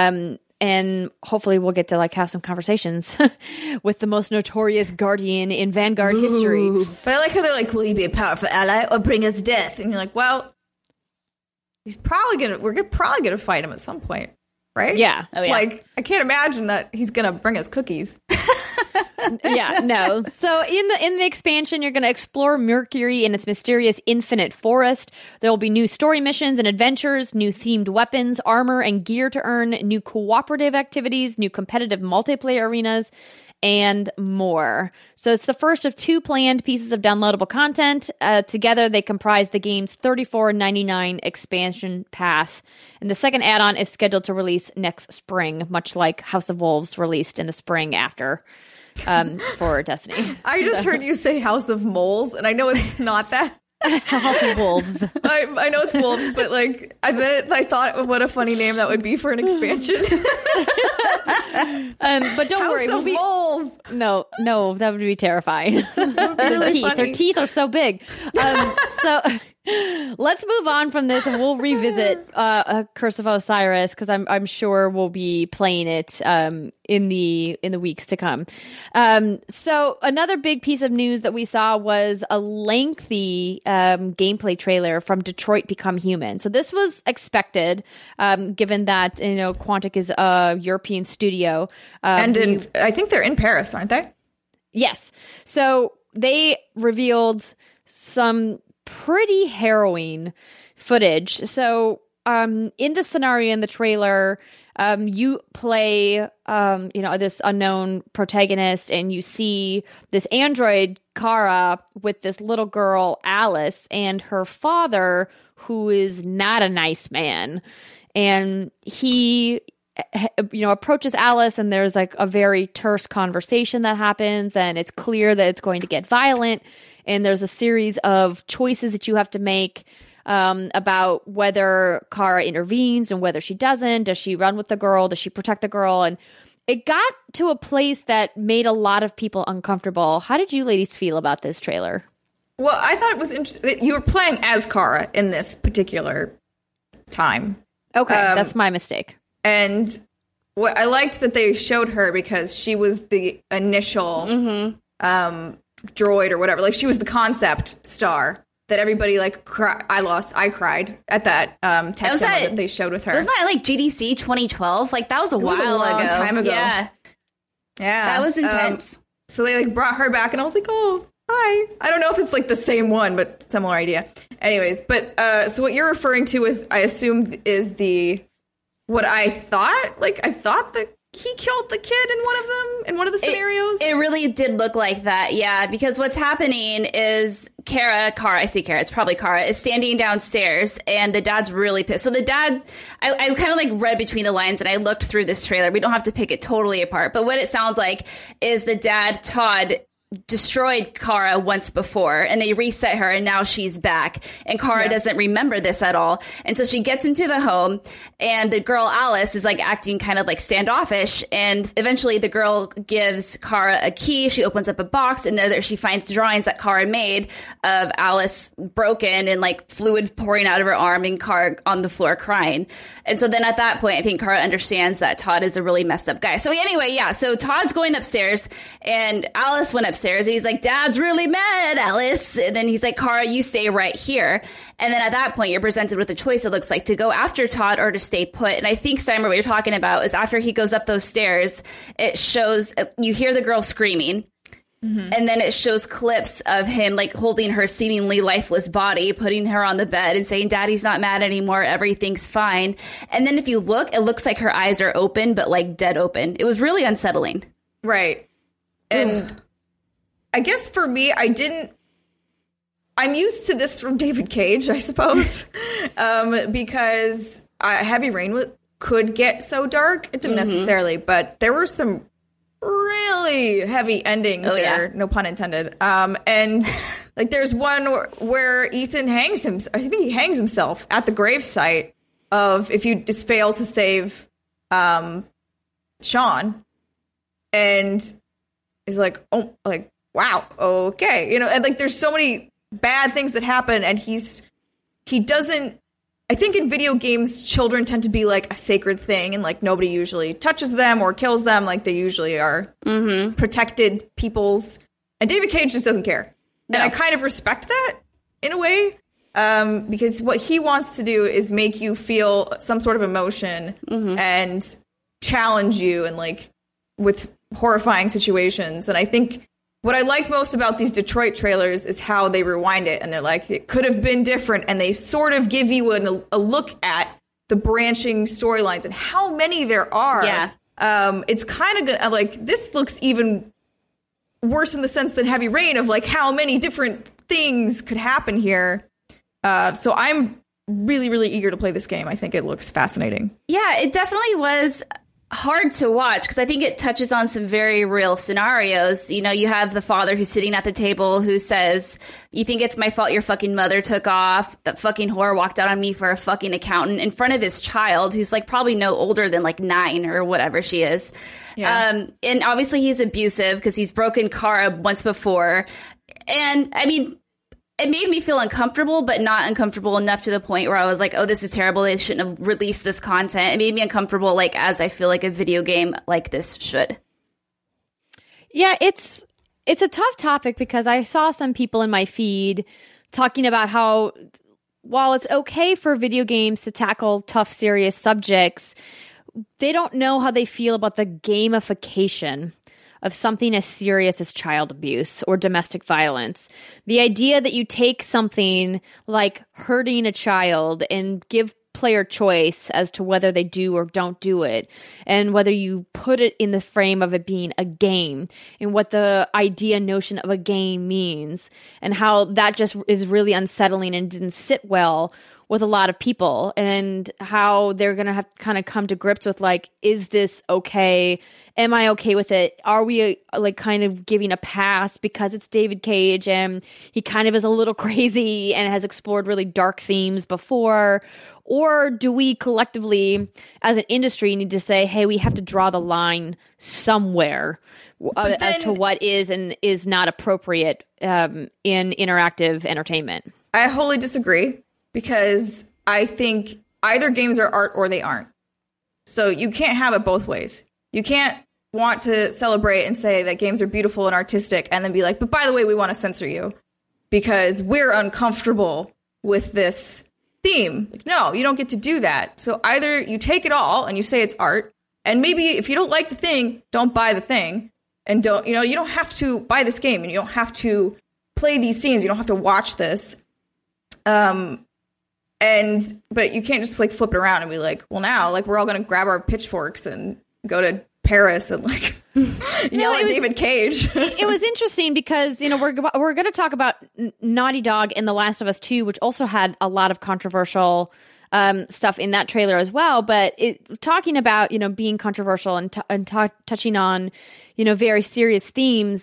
And hopefully we'll get to have some conversations with the most notorious guardian in Vanguard history. But I like how they're like, will he be a powerful ally or bring us death? And you're like, well, we're probably gonna fight him at some point, right? Yeah. Oh, yeah. Like, I can't imagine that he's gonna bring us cookies. Yeah, no. So in the expansion, you're going to explore Mercury in its mysterious infinite forest. There will be new story missions and adventures, new themed weapons, armor, and gear to earn, new cooperative activities, new competitive multiplayer arenas, and more. So it's the first of 2 planned pieces of downloadable content. Together, they comprise the game's $34.99 expansion pass. And the second add-on is scheduled to release next spring, much like House of Wolves released in the spring after for Destiny. I just heard you say House of Moles, and I know it's not that. House of Wolves. I know it's wolves, but like I thought of what a funny name that would be for an expansion. But don't worry, House of Moles. No, that would be terrifying. Their teeth are so big. So let's move on from this, and we'll revisit Curse of Osiris, because I'm sure we'll be playing it in the weeks to come. So another big piece of news that we saw was a lengthy gameplay trailer from Detroit Become Human. So this was expected, given that Quantic is a European studio, and I think they're in Paris, aren't they? Yes. So they revealed some pretty harrowing footage. So in the scenario in the trailer, you play this unknown protagonist, and you see this android Kara with this little girl Alice and her father, who is not a nice man, and he approaches Alice, and there's like a very terse conversation that happens, and it's clear that it's going to get violent. And there's a series of choices that you have to make about whether Kara intervenes and whether she doesn't. Does she run with the girl? Does she protect the girl? And it got to a place that made a lot of people uncomfortable. How did you ladies feel about this trailer? Well, I thought it was interesting. You were playing as Kara in this particular time. Okay, that's my mistake. And what I liked that they showed her, because she was the initial droid or whatever. Like, she was the concept star that everybody I cried at that tech demo that they showed with her. Wasn't that like GDC 2012? Like, that was a while ago. Long time ago. Yeah. That was intense. So they brought her back, and I was like, oh, hi. I don't know if it's like the same one, but similar idea. Anyways, but so what you're referring to with, I assume, is what I thought. Like, I thought that he killed the kid in one of the scenarios. It really did look like that, yeah. Because what's happening is Kara, it's probably Kara, is standing downstairs, and the dad's really pissed. So the dad, I kind of like read between the lines, and I looked through this trailer. We don't have to pick it totally apart, but what it sounds like is the dad, Todd, destroyed Kara once before, and they reset her, and now she's back, and Kara doesn't remember this at all. And so she gets into the home, and the girl Alice is like acting kind of like standoffish, and eventually the girl gives Kara a key. She opens up a box, and there she finds drawings that Kara made of Alice broken and like fluid pouring out of her arm, and Kara on the floor crying. And so then at that point, I think Kara understands that Todd is a really messed up guy. So anyway, so Todd's going upstairs, and Alice went upstairs, and he's like, Dad's really mad, Alice. And then he's like, Kara, you stay right here. And then at that point, you're presented with a choice, it looks like, to go after Todd or to stay put. And I think, Steimer, what you're talking about is after he goes up those stairs, it shows, you hear the girl screaming. Mm-hmm. And then it shows clips of him like holding her seemingly lifeless body, putting her on the bed and saying, Daddy's not mad anymore. Everything's fine. And then if you look, it looks like her eyes are open, but like dead open. It was really unsettling. Right. And I guess for me, I'm used to this from David Cage, I suppose, because Heavy Rain could get so dark. It didn't necessarily, but there were some really heavy endings there, no pun intended. And like there's one where Ethan hangs himself. I think he hangs himself at the gravesite of if you just fail to save Sean, and is like, oh, like, wow, okay. And like there's so many bad things that happen, and he doesn't, I think in video games, children tend to be like a sacred thing, and like nobody usually touches them or kills them. Like they usually are protected peoples, and David Cage just doesn't care. No. And I kind of respect that in a way, because what he wants to do is make you feel some sort of emotion and challenge you, and like with horrifying situations. And I think what I like most about these Detroit trailers is how they rewind it, and they're like, it could have been different, and they sort of give you a look at the branching storylines and how many there are. Yeah. It's kind of good. Like, this looks even worse in the sense than Heavy Rain, of like how many different things could happen here. So I'm really, really eager to play this game. I think it looks fascinating. Yeah, it definitely was hard to watch because I think it touches on some very real scenarios. You know, you have the father who's sitting at the table who says, "You think it's my fault your fucking mother took off? That fucking whore walked out on me for a fucking accountant," in front of his child, who's like probably no older than like 9 or whatever she is. Yeah. And obviously he's abusive because he's broken Kara once before. And I mean, it made me feel uncomfortable, but not uncomfortable enough to the point where I was like, oh, this is terrible. They shouldn't have released this content. It made me uncomfortable, like, as I feel like a video game like this should. Yeah, it's a tough topic because I saw some people in my feed talking about how while it's okay for video games to tackle tough, serious subjects, they don't know how they feel about the gamification of something as serious as child abuse or domestic violence. The idea that you take something like hurting a child and give player choice as to whether they do or don't do it, and whether you put it in the frame of it being a game, and what the notion of a game means, and how that just is really unsettling and didn't sit well with a lot of people, and how they're going to have to kind of come to grips with, like, is this okay? Am I okay with it? Are we like kind of giving a pass because it's David Cage and he kind of is a little crazy and has explored really dark themes before? Or do we collectively, as an industry, need to say, hey, we have to draw the line somewhere as to what is and is not appropriate in interactive entertainment? I wholly disagree, because I think either games are art or they aren't. So you can't have it both ways. You can't want to celebrate and say that games are beautiful and artistic and then be like, but by the way, we want to censor you because we're uncomfortable with this theme. Like, no, you don't get to do that. So either you take it all and you say it's art, and maybe if you don't like the thing, don't buy the thing, and you don't have to buy this game, and you don't have to play these scenes. You don't have to watch this. But you can't just like flip it around and be like, well, now like we're all going to grab our pitchforks and go to Paris and like yell at David Cage. It was interesting because, we're going to talk about Naughty Dog and The Last of Us 2, which also had a lot of controversial stuff in that trailer as well. But talking about, being controversial and touching on, very serious themes,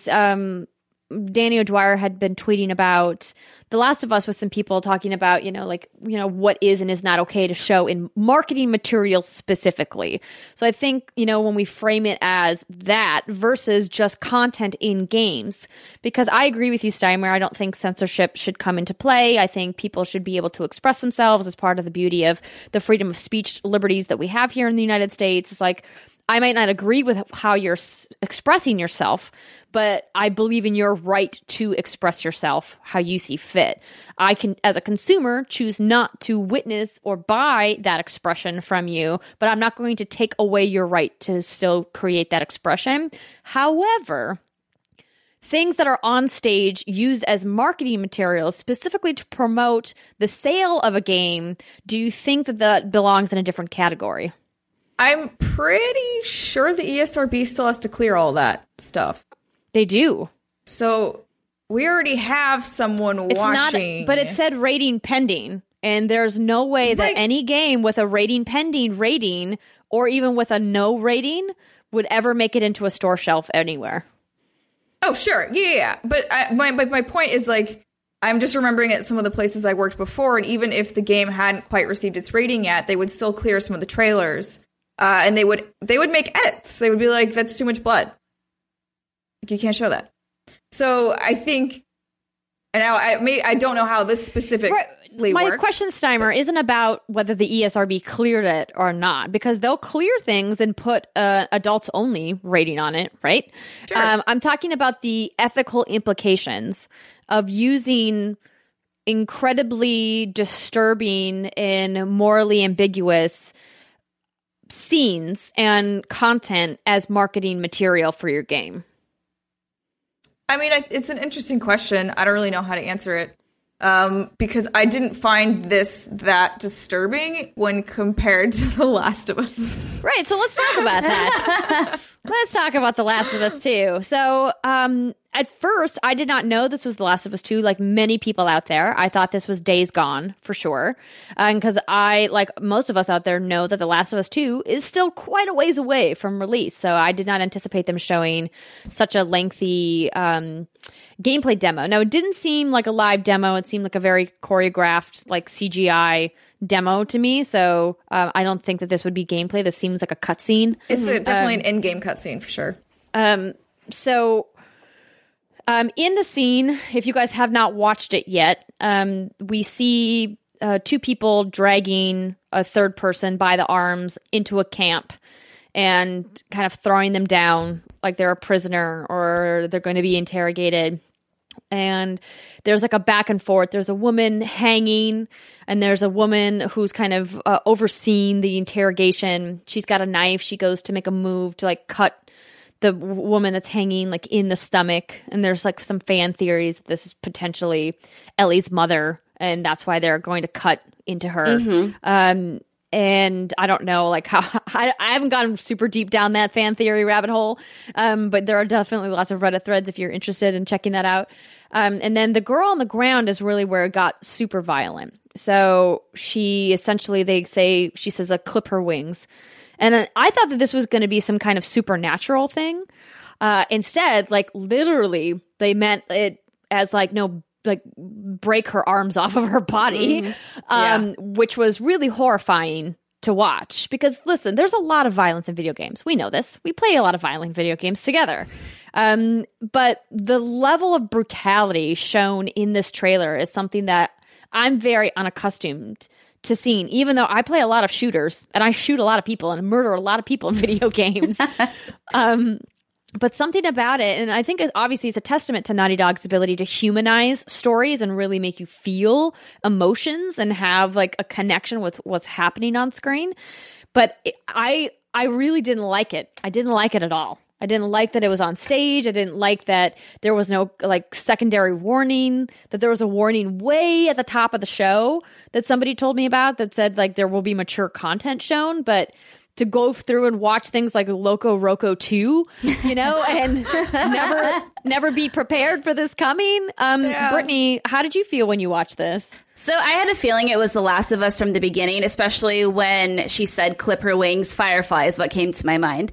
Danny O'Dwyer had been tweeting about The Last of Us with some people talking about, what is and is not okay to show in marketing materials specifically. So I think, when we frame it as that versus just content in games, because I agree with you, Steimer, I don't think censorship should come into play. I think people should be able to express themselves as part of the beauty of the freedom of speech liberties that we have here in the United States. It's like, I might not agree with how you're expressing yourself, but I believe in your right to express yourself how you see fit. I can, as a consumer, choose not to witness or buy that expression from you, but I'm not going to take away your right to still create that expression. However, things that are on stage used as marketing materials specifically to promote the sale of a game, do you think that belongs in a different category? I'm pretty sure the ESRB still has to clear all that stuff. They do. So we already have someone watching. But it said rating pending, and there's no way that any game with a rating pending rating, or even with a no rating, would ever make it into a store shelf anywhere. Oh, sure. Yeah. But my point is, like, I'm just remembering at some of the places I worked before, and even if the game hadn't quite received its rating yet, they would still clear some of the trailers. And they would make edits. They would be like, that's too much blood. Like, you can't show that. So I think, and now I don't know how this specifically works. My question, Steimer, isn't about whether the ESRB cleared it or not, because they'll clear things and put adults only rating on it, right? Sure. I'm talking about the ethical implications of using incredibly disturbing and morally ambiguous scenes and content as marketing material for your game. I mean, it's an interesting question. I don't really know how to answer it because I didn't find this that disturbing when compared to The Last of Us. Right, so let's talk about that. Let's talk about The Last of Us 2. So, I at first, I did not know this was The Last of Us 2, like many people out there. I thought this was Days Gone, for sure. Because I, like most of us out there, know that The Last of Us 2 is still quite a ways away from release. So I did not anticipate them showing such a lengthy gameplay demo. Now, it didn't seem like a live demo. It seemed like a very choreographed, like CGI demo to me. So I don't think that this would be gameplay. This seems like a cutscene. It's definitely an in-game cutscene, for sure. In the scene, if you guys have not watched it yet, we see two people dragging a third person by the arms into a camp and kind of throwing them down like they're a prisoner or they're going to be interrogated. And there's like a back and forth. There's a woman hanging, and there's a woman who's kind of overseeing the interrogation. She's got a knife. She goes to make a move to like cut the woman that's hanging like in the stomach. And there's like some fan theories that this is potentially Ellie's mother, and that's why they're going to cut into her. And I don't know, like how I haven't gone super deep down that fan theory rabbit hole, but there are definitely lots of Reddit threads if you're interested in checking that out. And then the girl on the ground is really where it got super violent. So she essentially, she says, clip her wings. And I thought that this was going to be some kind of supernatural thing. Instead, like literally, they meant it as like, no, like break her arms off of her body, which was really horrifying to watch. Because listen, there's a lot of violence in video games. We know this. We play a lot of violent video games together. But the level of brutality shown in this trailer is something that I'm very unaccustomed to seeing, even though I play a lot of shooters and I shoot a lot of people and murder a lot of people in video games. But something about it, and I think obviously it's a testament to Naughty Dog's ability to humanize stories and really make you feel emotions and have like a connection with what's happening on screen. But I really didn't like it. I didn't like it at all. I didn't like that it was on stage. I didn't like that there was no like secondary warning, that there was a warning way at the top of the show that somebody told me about that said like there will be mature content shown, but to go through and watch things like Loco Roco 2, you know, and never be prepared for this coming. Brittany, how did you feel when you watched this? So I had a feeling it was The Last of Us from the beginning, especially when she said clip her wings, Firefly is what came to my mind.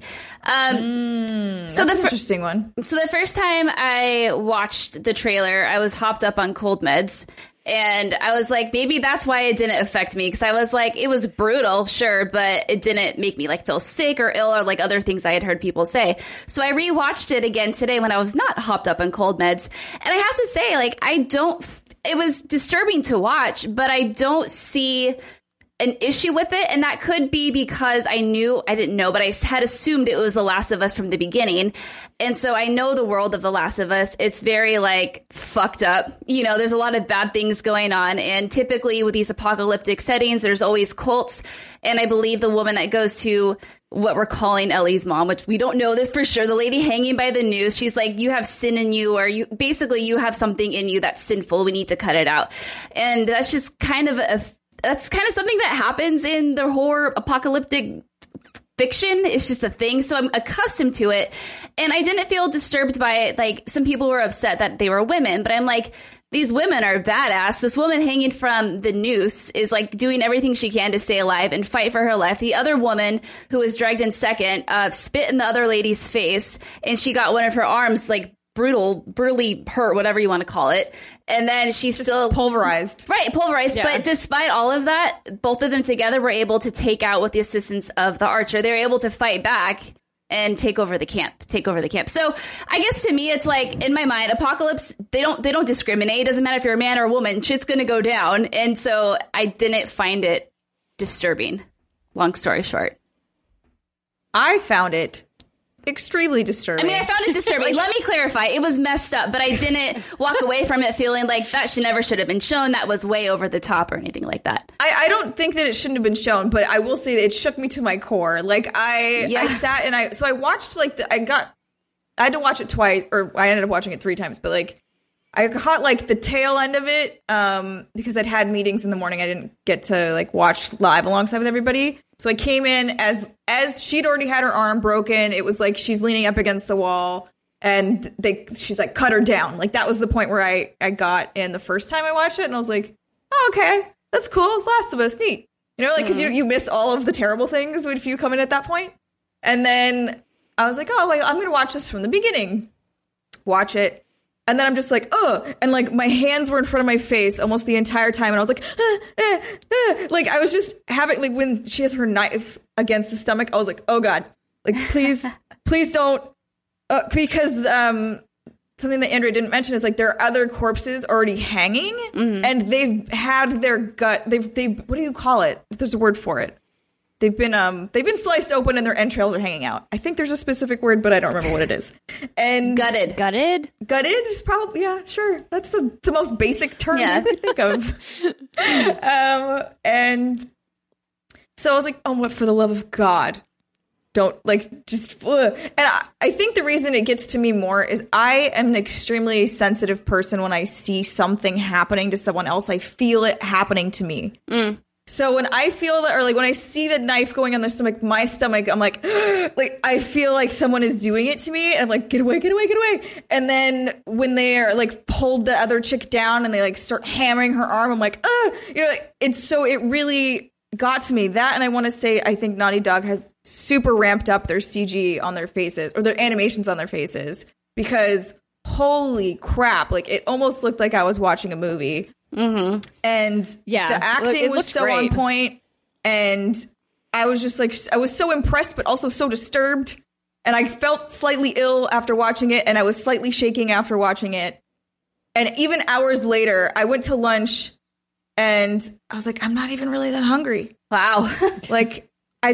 That's an interesting one. So the first time I watched the trailer, I was hopped up on cold meds. And I was like, maybe that's why it didn't affect me. Because I was like, it was brutal, sure, but it didn't make me like feel sick or ill or like other things I had heard people say. So I rewatched it again today when I was not hopped up on cold meds. And I have to say, like, it was disturbing to watch, but I don't see an issue with it. And that could be because I didn't know, but I had assumed it was The Last of Us from the beginning. And so I know the world of The Last of Us. It's very like fucked up. You know, there's a lot of bad things going on. And typically with these apocalyptic settings, there's always cults. And I believe the woman that goes to what we're calling Ellie's mom, which we don't know this for sure, the lady hanging by the noose, she's like, you have sin in you, or you have something in you that's sinful. We need to cut it out. And that's just kind of something that happens in the horror apocalyptic fiction. It's just a thing. So I'm accustomed to it. And I didn't feel disturbed by it. Like some people were upset that they were women, but I'm like, these women are badass. This woman hanging from the noose is like doing everything she can to stay alive and fight for her life. The other woman who was dragged in second, spit in the other lady's face, and she got one of her arms like brutally hurt, whatever you want to call it. And then she's just still pulverized. Right, pulverized. Yeah. But despite all of that, both of them together were able to take out with the assistance of the archer. They were able to fight back and take over the camp. So I guess to me, it's like in my mind, apocalypse, they don't discriminate. It doesn't matter if you're a man or a woman, shit's going to go down. And so I didn't find it disturbing. Long story short. I found it extremely disturbing. I mean, I found it disturbing. Let me clarify. It was messed up, but I didn't walk away from it feeling like that should have been shown. That was way over the top or anything like that. I don't think that it shouldn't have been shown, but I will say that it shook me to my core. Like I sat and I watched like I had to watch it twice, or I ended up watching it 3 times, but like I caught like the tail end of it because I'd had meetings in the morning. I didn't get to like watch live alongside with everybody. So I came in as she'd already had her arm broken. It was like she's leaning up against the wall. and she's like, cut her down. Like, that was the point where I got in the first time I watched it, and I was like, oh, okay, that's cool. It's Last of Us, neat. You know, like, because you miss all of the terrible things if you come in at that point. And then I was like, oh, wait, I'm going to watch this from the beginning. Watch it. And then I'm just like, oh, and like my hands were in front of my face almost the entire time. And I was like, like I was just having, like, when she has her knife against the stomach, I was like, oh God, like, please don't, because something that Andrea didn't mention is like there are other corpses already hanging, and they've had their gut, they've, what do you call it? There's a word for it. They've been sliced open and their entrails are hanging out. I think there's a specific word, but I don't remember what it is. And Gutted is probably, yeah, sure. That's the most basic term I could think of. And so I was like, oh, for the love of God, don't, like, just, ugh. And I think the reason it gets to me more is I am an extremely sensitive person. When I see something happening to someone else, I feel it happening to me. So when I feel that, or like when I see the knife going on their stomach, my stomach, I'm like, I feel like someone is doing it to me. And I'm like, get away, get away, get away. And then when they're like pulled the other chick down and they like start hammering her arm, I'm like, you know, like, it really got to me. That, and I want to say, I think Naughty Dog has super ramped up their CG on their faces, or their animations on their faces, because holy crap, like it almost looked like I was watching a movie. And the acting was so great. On point, and I was just like, I was so impressed, but also so disturbed, and I felt slightly ill after watching it, and I was slightly shaking after watching it. And even hours later, I went to lunch, and I was like, I'm not even really that hungry. Wow. Like, I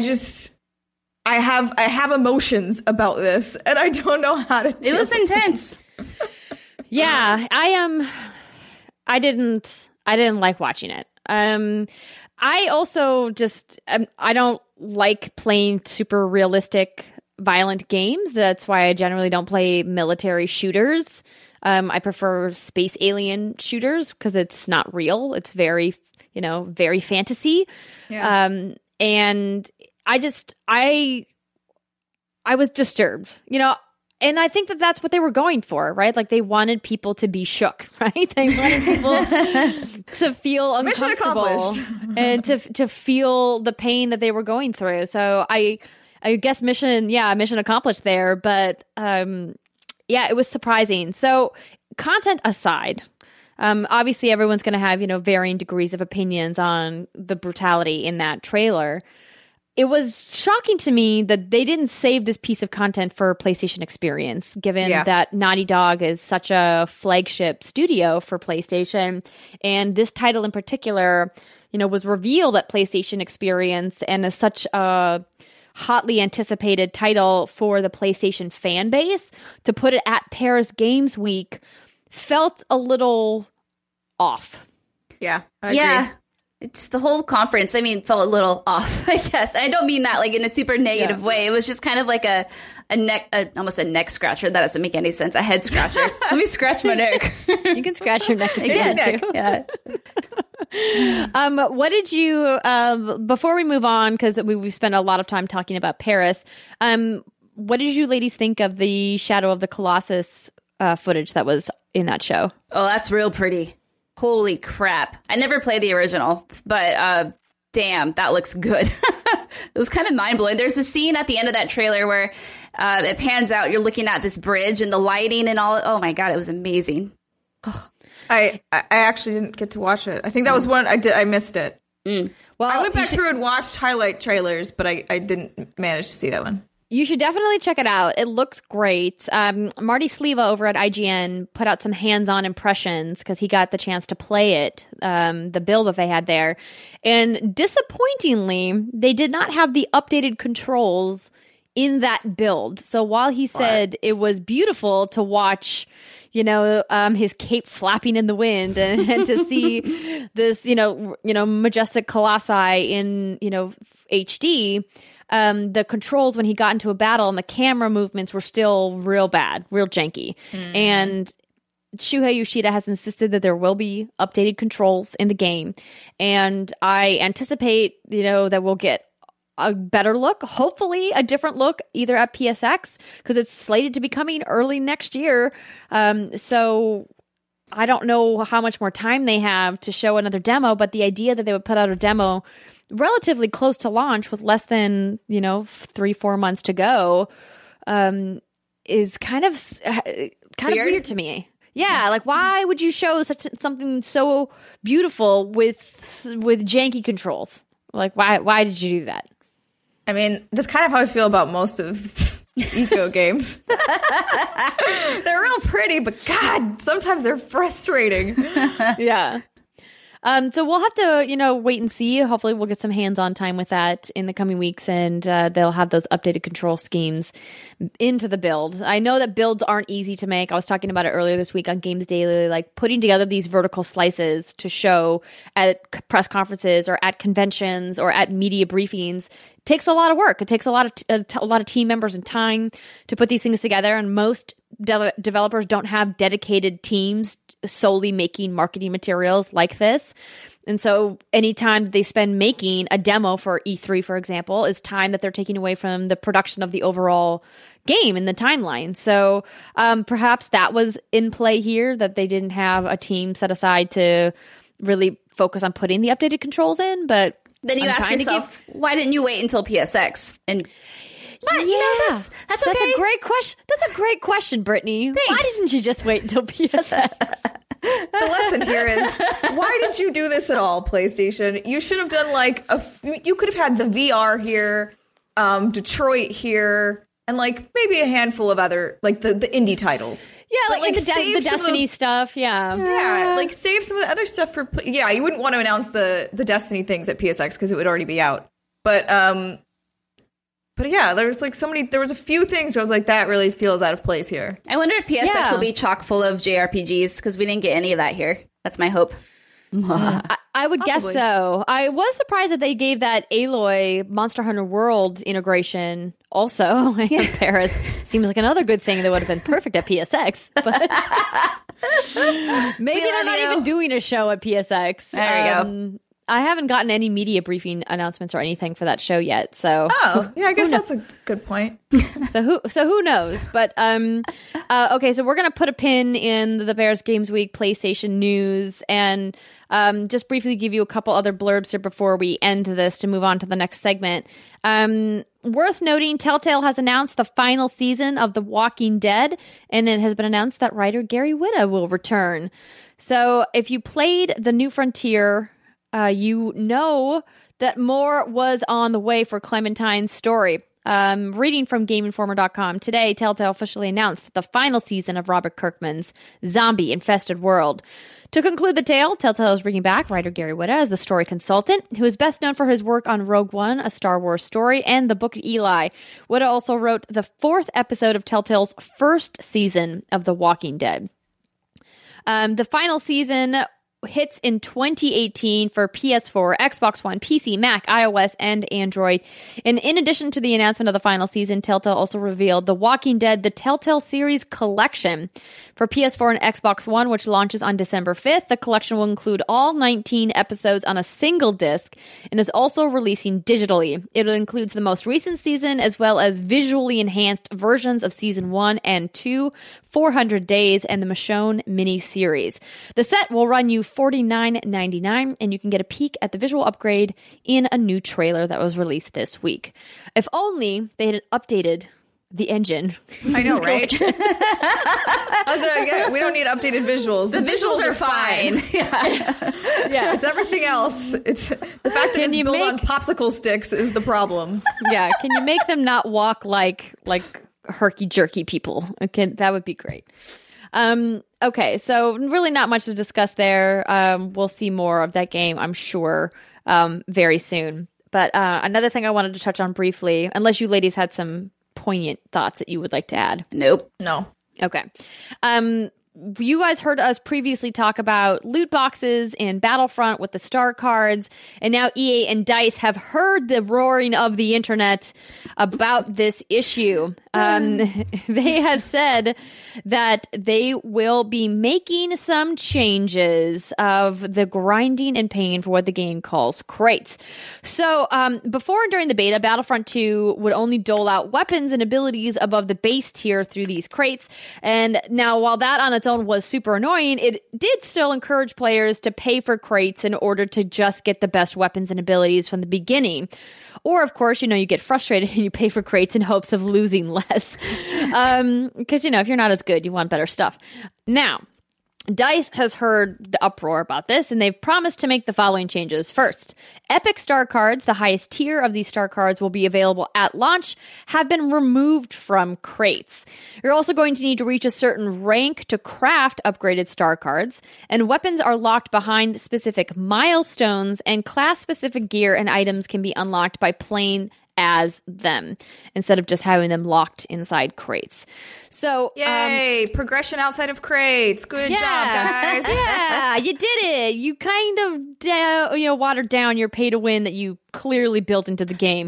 have emotions about this, and I don't know how to do it. Was intense. Yeah, I didn't like watching it. I also just, I don't like playing super realistic, violent games. That's why I generally don't play military shooters. I prefer space alien shooters because it's not real. It's very, very fantasy. Yeah. And I was disturbed, and I think that that's what they were going for, right? Like, they wanted people to be shook, right? They wanted people to feel uncomfortable and to feel the pain that they were going through. So I guess mission accomplished there. But it was surprising. So content aside, obviously everyone's going to have, varying degrees of opinions on the brutality in that trailer. It was shocking to me that they didn't save this piece of content for PlayStation Experience, given that Naughty Dog is such a flagship studio for PlayStation. And this title in particular, was revealed at PlayStation Experience and is such a hotly anticipated title for the PlayStation fan base. To put it at Paris Games Week felt a little off. Yeah, I agree. It's the whole conference, felt a little off, I guess. I don't mean that like in a super negative way. It was just kind of like almost a neck scratcher. That doesn't make any sense. A head scratcher. Let me scratch my neck. You can scratch your neck again, too. Yeah. What did you, before we move on, because we spent a lot of time talking about Paris, what did you ladies think of the Shadow of the Colossus footage that was in that show? Oh, that's real pretty. Holy crap. I never played the original, but damn, that looks good. It was kind of mind-blowing. There's a scene at the end of that trailer where it pans out. You're looking at this bridge and the lighting and all. Oh, my God, it was amazing. Oh. I actually didn't get to watch it. I think that was one I missed it. Well, I went back through and watched highlight trailers, but I didn't manage to see that one. You should definitely check it out. It looks great. Marty Sleva over at IGN put out some hands-on impressions because he got the chance to play it, the build that they had there. And disappointingly, they did not have the updated controls in that build. So while he said it was beautiful to watch, his cape flapping in the wind and to see this, majestic colossi in, HD, the controls when he got into a battle and the camera movements were still real bad, real janky. And Shuhei Yoshida has insisted that there will be updated controls in the game. And I anticipate, that we'll get a better look, hopefully a different look, either at PSX, because it's slated to be coming early next year. So I don't know how much more time they have to show another demo, but the idea that they would put out a demo relatively close to launch with less than, 3-4 months to go is kind of weird to me. Yeah, like why would you show something so beautiful with janky controls? Like why did you do that? I mean, that's kind of how I feel about most of Eco games. They're real pretty, but God, sometimes they're frustrating. Yeah. So we'll have to, wait and see. Hopefully we'll get some hands-on time with that in the coming weeks, and they'll have those updated control schemes into the build. I know that builds aren't easy to make. I was talking about it earlier this week on Games Daily, like putting together these vertical slices to show at press conferences or at conventions or at media briefings takes a lot of work. It takes a lot of team members and time to put these things together, and most developers don't have dedicated teams solely making marketing materials like this. And so anytime they spend making a demo for E3, for example, is time that they're taking away from the production of the overall game in the timeline. So perhaps that was in play here, that they didn't have a team set aside to really focus on putting the updated controls in. But then you ask yourself, why didn't you wait until PSX? And that's okay. That's a great question. That's a great question, Brittany. Thanks. Why didn't you just wait until PSX? The lesson here is, why did you do this at all, PlayStation? You should have done you could have had the VR here, Detroit here, and maybe a handful of other the indie titles. Yeah, like the Destiny stuff. Yeah. Yeah, save some of the other stuff for. Yeah, you wouldn't want to announce the Destiny things at PSX because it would already be out. But yeah, there was there was a few things where I was like, that really feels out of place here. I wonder if PSX will be chock full of JRPGs, because we didn't get any of that here. That's my hope. I would guess so. I was surprised that they gave that Aloy Monster Hunter World integration also in Paris. Seems like another good thing that would have been perfect at PSX. But maybe they're not even doing a show at PSX. There we go. I haven't gotten any media briefing announcements or anything for that show yet. So yeah, I guess that's a good point. So who knows? But okay, so we're gonna put a pin in the Bears Games Week PlayStation news and just briefly give you a couple other blurbs here before we end this to move on to the next segment. Worth noting, Telltale has announced the final season of The Walking Dead, and it has been announced that writer Gary Whitta will return. So if you played The New Frontier, you know that more was on the way for Clementine's story. Reading from GameInformer.com, today Telltale officially announced the final season of Robert Kirkman's zombie-infested world. To conclude the tale, Telltale is bringing back writer Gary Whitta as the story consultant, who is best known for his work on Rogue One, A Star Wars Story, and The Book of Eli. Whitta also wrote the 4th episode of Telltale's first season of The Walking Dead. The final season hits in 2018 for PS4, Xbox One, PC, Mac, iOS, and Android. And in addition to the announcement of the final season, Telltale also revealed The Walking Dead, the Telltale Series Collection for PS4 and Xbox One, which launches on December 5th. The collection will include all 19 episodes on a single disc and is also releasing digitally. It includes the most recent season as well as visually enhanced versions of Season 1 and 2, 400 Days, and the Michonne mini-series. The set will run you $49.99, and you can get a peek at the visual upgrade in a new trailer that was released this week. If only they had updated the engine. I know, right? We don't need updated visuals. The visuals are fine. Yeah, it's everything else. It's the fact that it's built on popsicle sticks is the problem. Yeah, can you make them not walk like herky-jerky people? Okay, that would be great. Okay, so really not much to discuss there. We'll see more of that game, I'm sure, very soon. But another thing I wanted to touch on briefly, unless you ladies had some poignant thoughts that you would like to add. Nope. No. Okay. You guys heard us previously talk about loot boxes in Battlefront with the star cards, and now EA and DICE have heard the roaring of the internet about this issue. They have said that they will be making some changes of the grinding and paying for what the game calls crates. So before and during the beta, Battlefront 2 would only dole out weapons and abilities above the base tier through these crates. And now, while that on its own was super annoying, it did still encourage players to pay for crates in order to just get the best weapons and abilities from the beginning. Or, of course, you get frustrated and you pay for crates in hopes of losing less. Because, if you're not as good, you want better stuff. Now, DICE has heard the uproar about this, and they've promised to make the following changes. First, Epic Star Cards, the highest tier of these Star Cards will be available at launch, have been removed from crates. You're also going to need to reach a certain rank to craft upgraded Star Cards, and weapons are locked behind specific milestones, and class-specific gear and items can be unlocked by playing as them instead of just having them locked inside crates. So yay, progression outside of crates. Good job, guys. Yeah, you did it. You kind of watered down your pay to win that you clearly built into the game.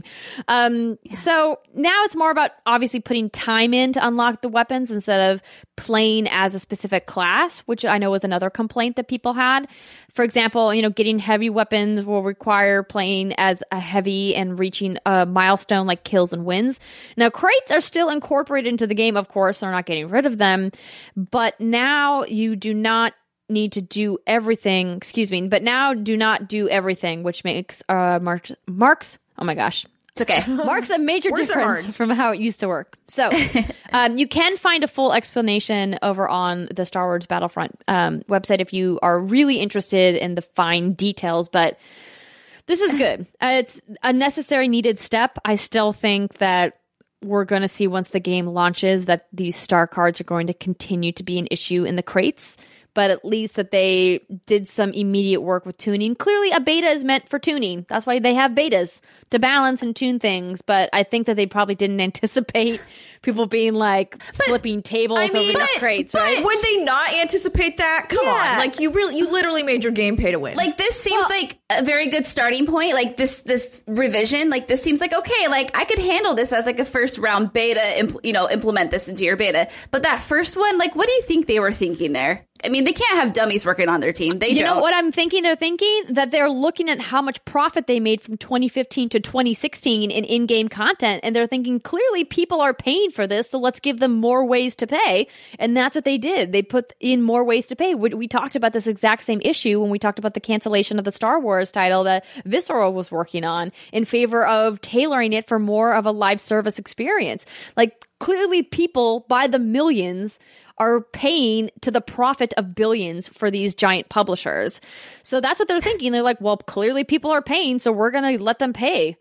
So now it's more about obviously putting time in to unlock the weapons instead of playing as a specific class, which I know was another complaint that people had. For example, getting heavy weapons will require playing as a heavy and reaching a milestone like kills and wins. Now, crates are still incorporated into the game, of course. They're not getting rid of them. But now you do not need to do everything, but now do not do everything, which makes marks, oh my gosh. It's okay. Marks a major difference from how it used to work. So you can find a full explanation over on the Star Wars Battlefront website if you are really interested in the fine details, but this is good. It's a necessary, needed step. I still think that we're going to see once the game launches that these Star Cards are going to continue to be an issue in the crates, but at least that they did some immediate work with tuning. Clearly, a beta is meant for tuning. That's why they have betas, to balance and tune things. But I think that they probably didn't anticipate people being flipping tables over these crates, right? Would they not anticipate that? Come on. You literally made your game pay to win. This seems like a very good starting point. This revision, this seems like, okay, I could handle this as a first round beta, implement this into your beta. But that first one, what do you think they were thinking there? I mean, they can't have dummies working on their team. They don't. You know what I'm thinking? They're thinking that they're looking at how much profit they made from 2015 to 2016 in-game content, and they're thinking, clearly people are paying for this, so let's give them more ways to pay. And that's what they did. They put in more ways to pay. We talked about this exact same issue when we talked about the cancellation of the Star Wars title that Visceral was working on in favor of tailoring it for more of a live service experience. Clearly people by the millions are paying to the profit of billions for these giant publishers. So that's what they're thinking. They're like, well, clearly people are paying, so we're going to let them pay.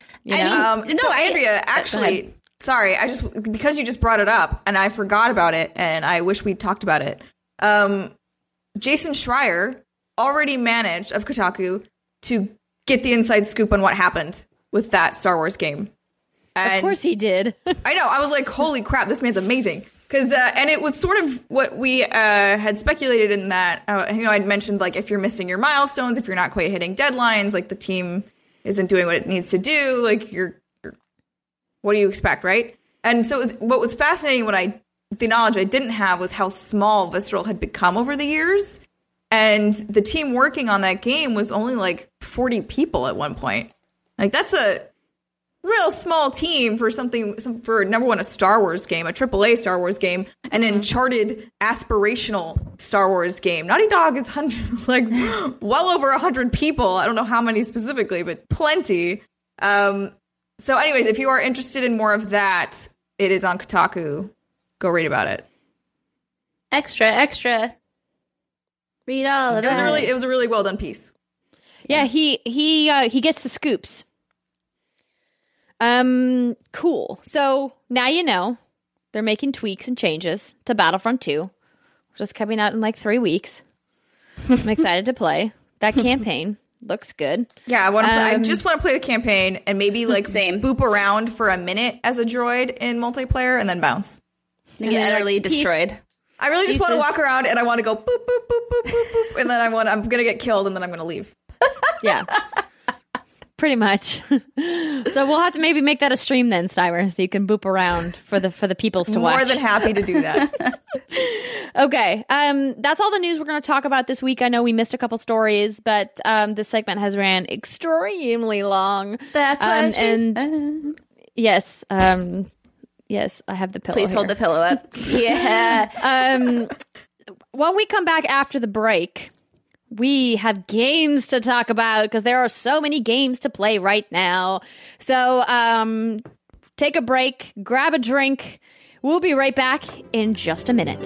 Andrea, actually, sorry, because you just brought it up and I forgot about it and I wish we'd talked about it. Jason Schreier already managed of Kotaku to get the inside scoop on what happened with that Star Wars game. And of course he did. I know. I was like, holy crap, this man's amazing. And it was sort of what we had speculated in that, I'd mentioned, if you're missing your milestones, if you're not quite hitting deadlines, the team isn't doing what it needs to do, you're what do you expect, right? And so what was fascinating, the knowledge I didn't have was how small Visceral had become over the years. And the team working on that game was only 40 people at one point. That's a real small team for for number one, a Star Wars game, a AAA Star Wars game, an Uncharted aspirational Star Wars game. Naughty Dog is well over 100 people. I don't know how many specifically, but plenty. So anyways, if you are interested in more of that, it is on Kotaku. Go read about it. Extra. Read all of it. It was a really well done piece. Yeah, he gets the scoops. Cool. So now you know they're making tweaks and changes to Battlefront 2, which is coming out in 3 weeks. I'm excited to play that campaign. Looks good. Yeah, I just want to play the campaign and maybe same. Boop around for a minute as a droid in multiplayer and then bounce. And get utterly destroyed. I really just want to walk around and I want to go boop boop boop boop boop boop, and then I'm gonna get killed and then I'm gonna leave. Yeah. Pretty much. So we'll have to maybe make that a stream then, Steimer, so you can boop around for the peoples to watch. More than happy to do that. Okay. That's all the news we're going to talk about this week. I know we missed a couple stories, but this segment has ran extremely long. That's why yes. Yes, I have the pillow. Please hold the pillow up. Yeah. When we come back after the break, we have games to talk about because there are so many games to play right now. So take a break, grab a drink. We'll be right back in just a minute.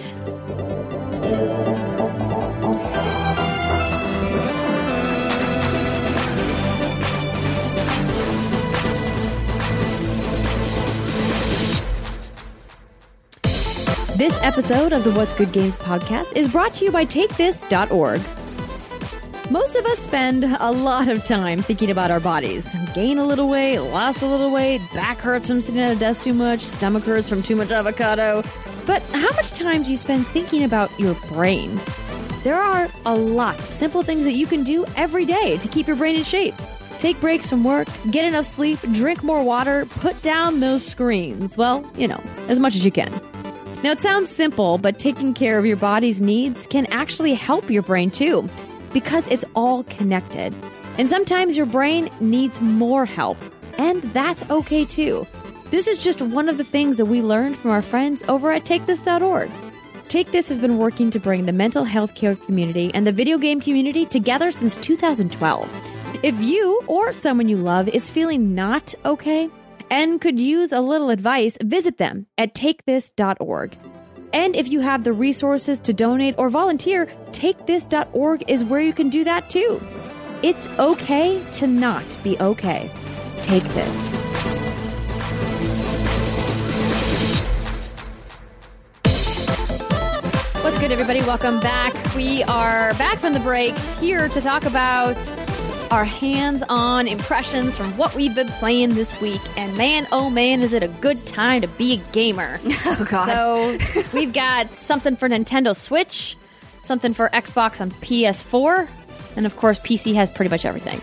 This episode of the What's Good Games podcast is brought to you by TakeThis.org. Most of us spend a lot of time thinking about our bodies. Gain a little weight, lost a little weight, back hurts from sitting at a desk too much, stomach hurts from too much avocado. But how much time do you spend thinking about your brain? There are a lot of simple things that you can do every day to keep your brain in shape. Take breaks from work, get enough sleep, drink more water, put down those screens. Well, as much as you can. Now, it sounds simple, but taking care of your body's needs can actually help your brain too, because it's all connected. And sometimes your brain needs more help, and that's okay too. This is just one of the things that we learned from our friends over at TakeThis.org. Take This has been working to bring the mental health care community and the video game community together since 2012. If you or someone you love is feeling not okay and could use a little advice, visit them at TakeThis.org. And if you have the resources to donate or volunteer, TakeThis.org is where you can do that too. It's okay to not be okay. Take this. What's good, everybody? Welcome back. We are back from the break, here to talk about our hands-on impressions from what we've been playing this week. And man, oh man, is it a good time to be a gamer. Oh, God. So we've got something for Nintendo Switch, something for Xbox on PS4, and of course, PC has pretty much everything.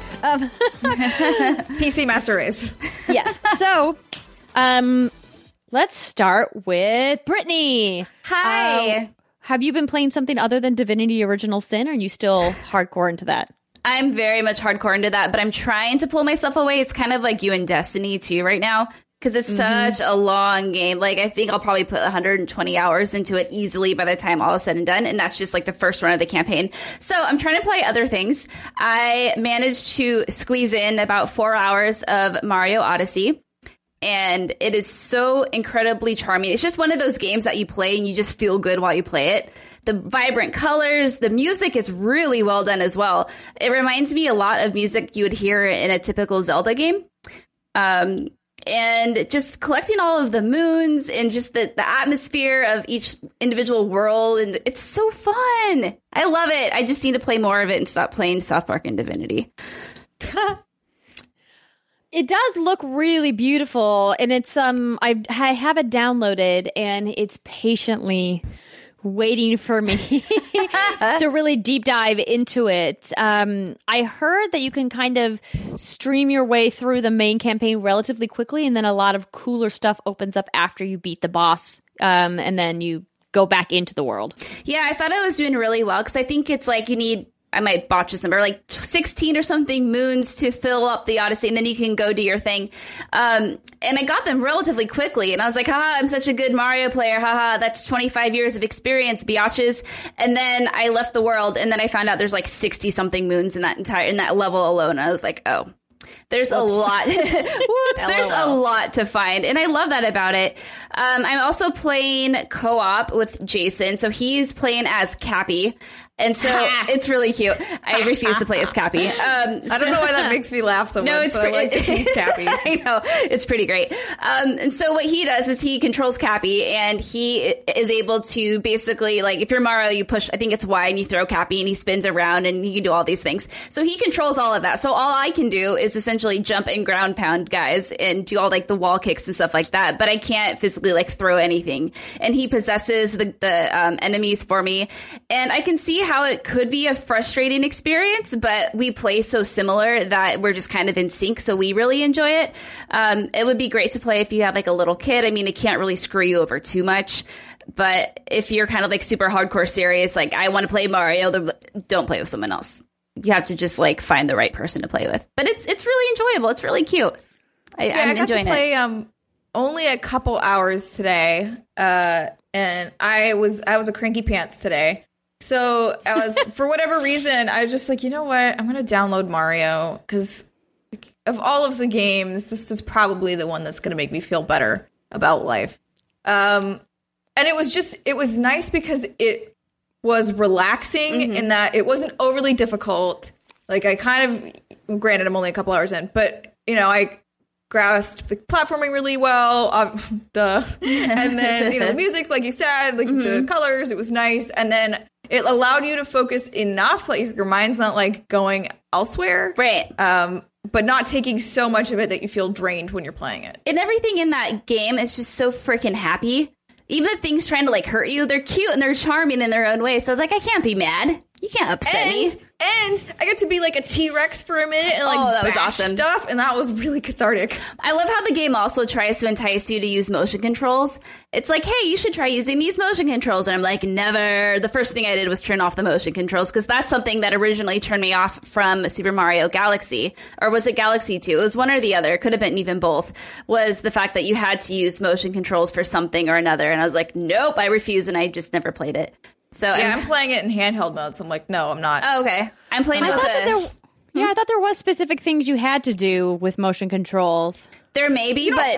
PC Master Race. Yes. So, let's start with Brittany. Hi. Have you been playing something other than Divinity Original Sin, or are you still hardcore into that? I'm very much hardcore into that, but I'm trying to pull myself away. It's kind of like you and Destiny too right now, because it's such a long game. Like, I think I'll probably put 120 hours into it easily by the time all is said and done, and that's just like the first run of the campaign. So I'm trying to play other things. I managed to squeeze in about 4 hours of Mario Odyssey, and it is so incredibly charming. It's just one of those games that you play and you just feel good while you play it. The vibrant colors, the music is really well done as well. It reminds me a lot of music you would hear in a typical Zelda game. And just collecting all of the moons and just the atmosphere of each individual world. And it's so fun. I love it. I just need to play more of it and stop playing South Park and Divinity. It does look really beautiful. And it's, I have it downloaded and it's patiently waiting for me to really deep dive into it. I heard that you can kind of stream your way through the main campaign relatively quickly, and then a lot of cooler stuff opens up after you beat the boss, and then you go back into the world. Yeah, I thought I was doing really well, because I think it's like you need, I might botch this number, like 16 or something moons to fill up the Odyssey, and then you can go do your thing. And I got them relatively quickly, and I was like, haha, I'm such a good Mario player, haha, that's 25 years of experience, biatches. And then I left the world, and then I found out there's like 60-something moons in that level alone, and I was like, oh. There's a lot. Whoops. There's a lot to find. And I love that about it. I'm also playing co-op with Jason. So he's playing as Cappy. And so it's really cute. I refuse to play as Cappy. I don't know why that makes me laugh so much. No, it's but I like that he's Cappy. I know. It's pretty great. And so what he does is he controls Cappy, and he is able to basically, like, if you're Mario, you push, I think it's Y, and you throw Cappy, and he spins around, and he can do all these things. So he controls all of that. So all I can do is essentially essentially jump and ground pound guys and do all like the wall kicks and stuff like that, but I can't physically like throw anything. And he possesses the enemies for me. And I can see how it could be a frustrating experience, but we play so similar that we're just kind of in sync. So we really enjoy it. It would be great to play if you have like a little kid. I mean, it can't really screw you over too much. But if you're kind of like super hardcore serious, like I want to play Mario, don't play with someone else. You have to just like find the right person to play with. But it's really enjoyable. It's really cute. I'm enjoying it. I got to play only a couple hours today, and I was a cranky pants today. So I was, for whatever reason, I was just like, you know what? I'm going to download Mario because of all of the games, this is probably the one that's going to make me feel better about life. And it was nice because it was relaxing in that it wasn't overly difficult. Like granted, I'm only a couple hours in, but I grasped the platforming really well. Duh. And then, the music, like you said, like the colors, it was nice. And then it allowed you to focus enough, like your mind's not like going elsewhere. Right. But not taking so much of it that you feel drained when you're playing it. And everything in that game is just so freaking happy. Even the things trying to like hurt you, they're cute and they're charming in their own way. So I was like, I can't be mad. You can't upset me. And I got to be like a T-Rex for a minute and like that was bash awesome stuff, and that was really cathartic. I love how the game also tries to entice you to use motion controls. It's like, hey, you should try using these motion controls. And I'm like, never. The first thing I did was turn off the motion controls because that's something that originally turned me off from Super Mario Galaxy. Or was it Galaxy 2? It was one or the other. It could have been even both. Was the fact that you had to use motion controls for something or another. And I was like, nope, I refuse. And I just never played it. So yeah, I'm playing it in handheld mode, so I'm like, no, I'm not. Oh, okay. I'm playing it with I thought there was specific things you had to do with motion controls. There may be, but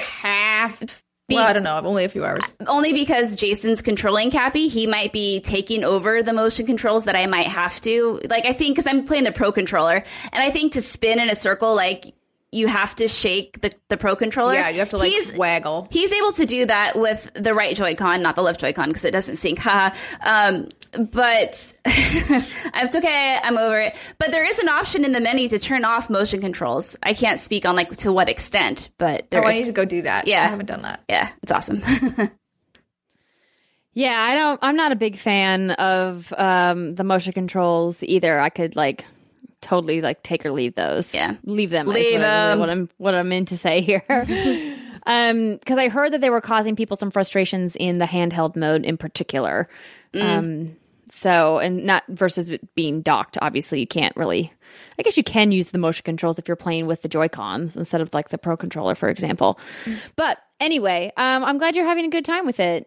well, I don't know. I'm only a few hours. Only because Jason's controlling Cappy, he might be taking over the motion controls that I might have to. Like, I think, because I'm playing the Pro Controller, and I think to spin in a circle, like, you have to shake the Pro Controller. Yeah, you have to waggle. He's able to do that with the right Joy-Con, not the left Joy-Con, because it doesn't sync. But it's okay. I'm over it. But there is an option in the menu to turn off motion controls. I can't speak on like to what extent, but there is. I need to go do that. Yeah, I haven't done that. Yeah, it's awesome. Yeah, I'm not a big fan of the motion controls either. I could like totally like take or leave those. Yeah, leave them. Leave them. What I'm in to say here. Because I heard that they were causing people some frustrations in the handheld mode in particular. So, and not versus it being docked. Obviously, you can't really. I guess you can use the motion controls if you're playing with the Joy-Cons instead of like the Pro Controller, for example. But anyway, I'm glad you're having a good time with it.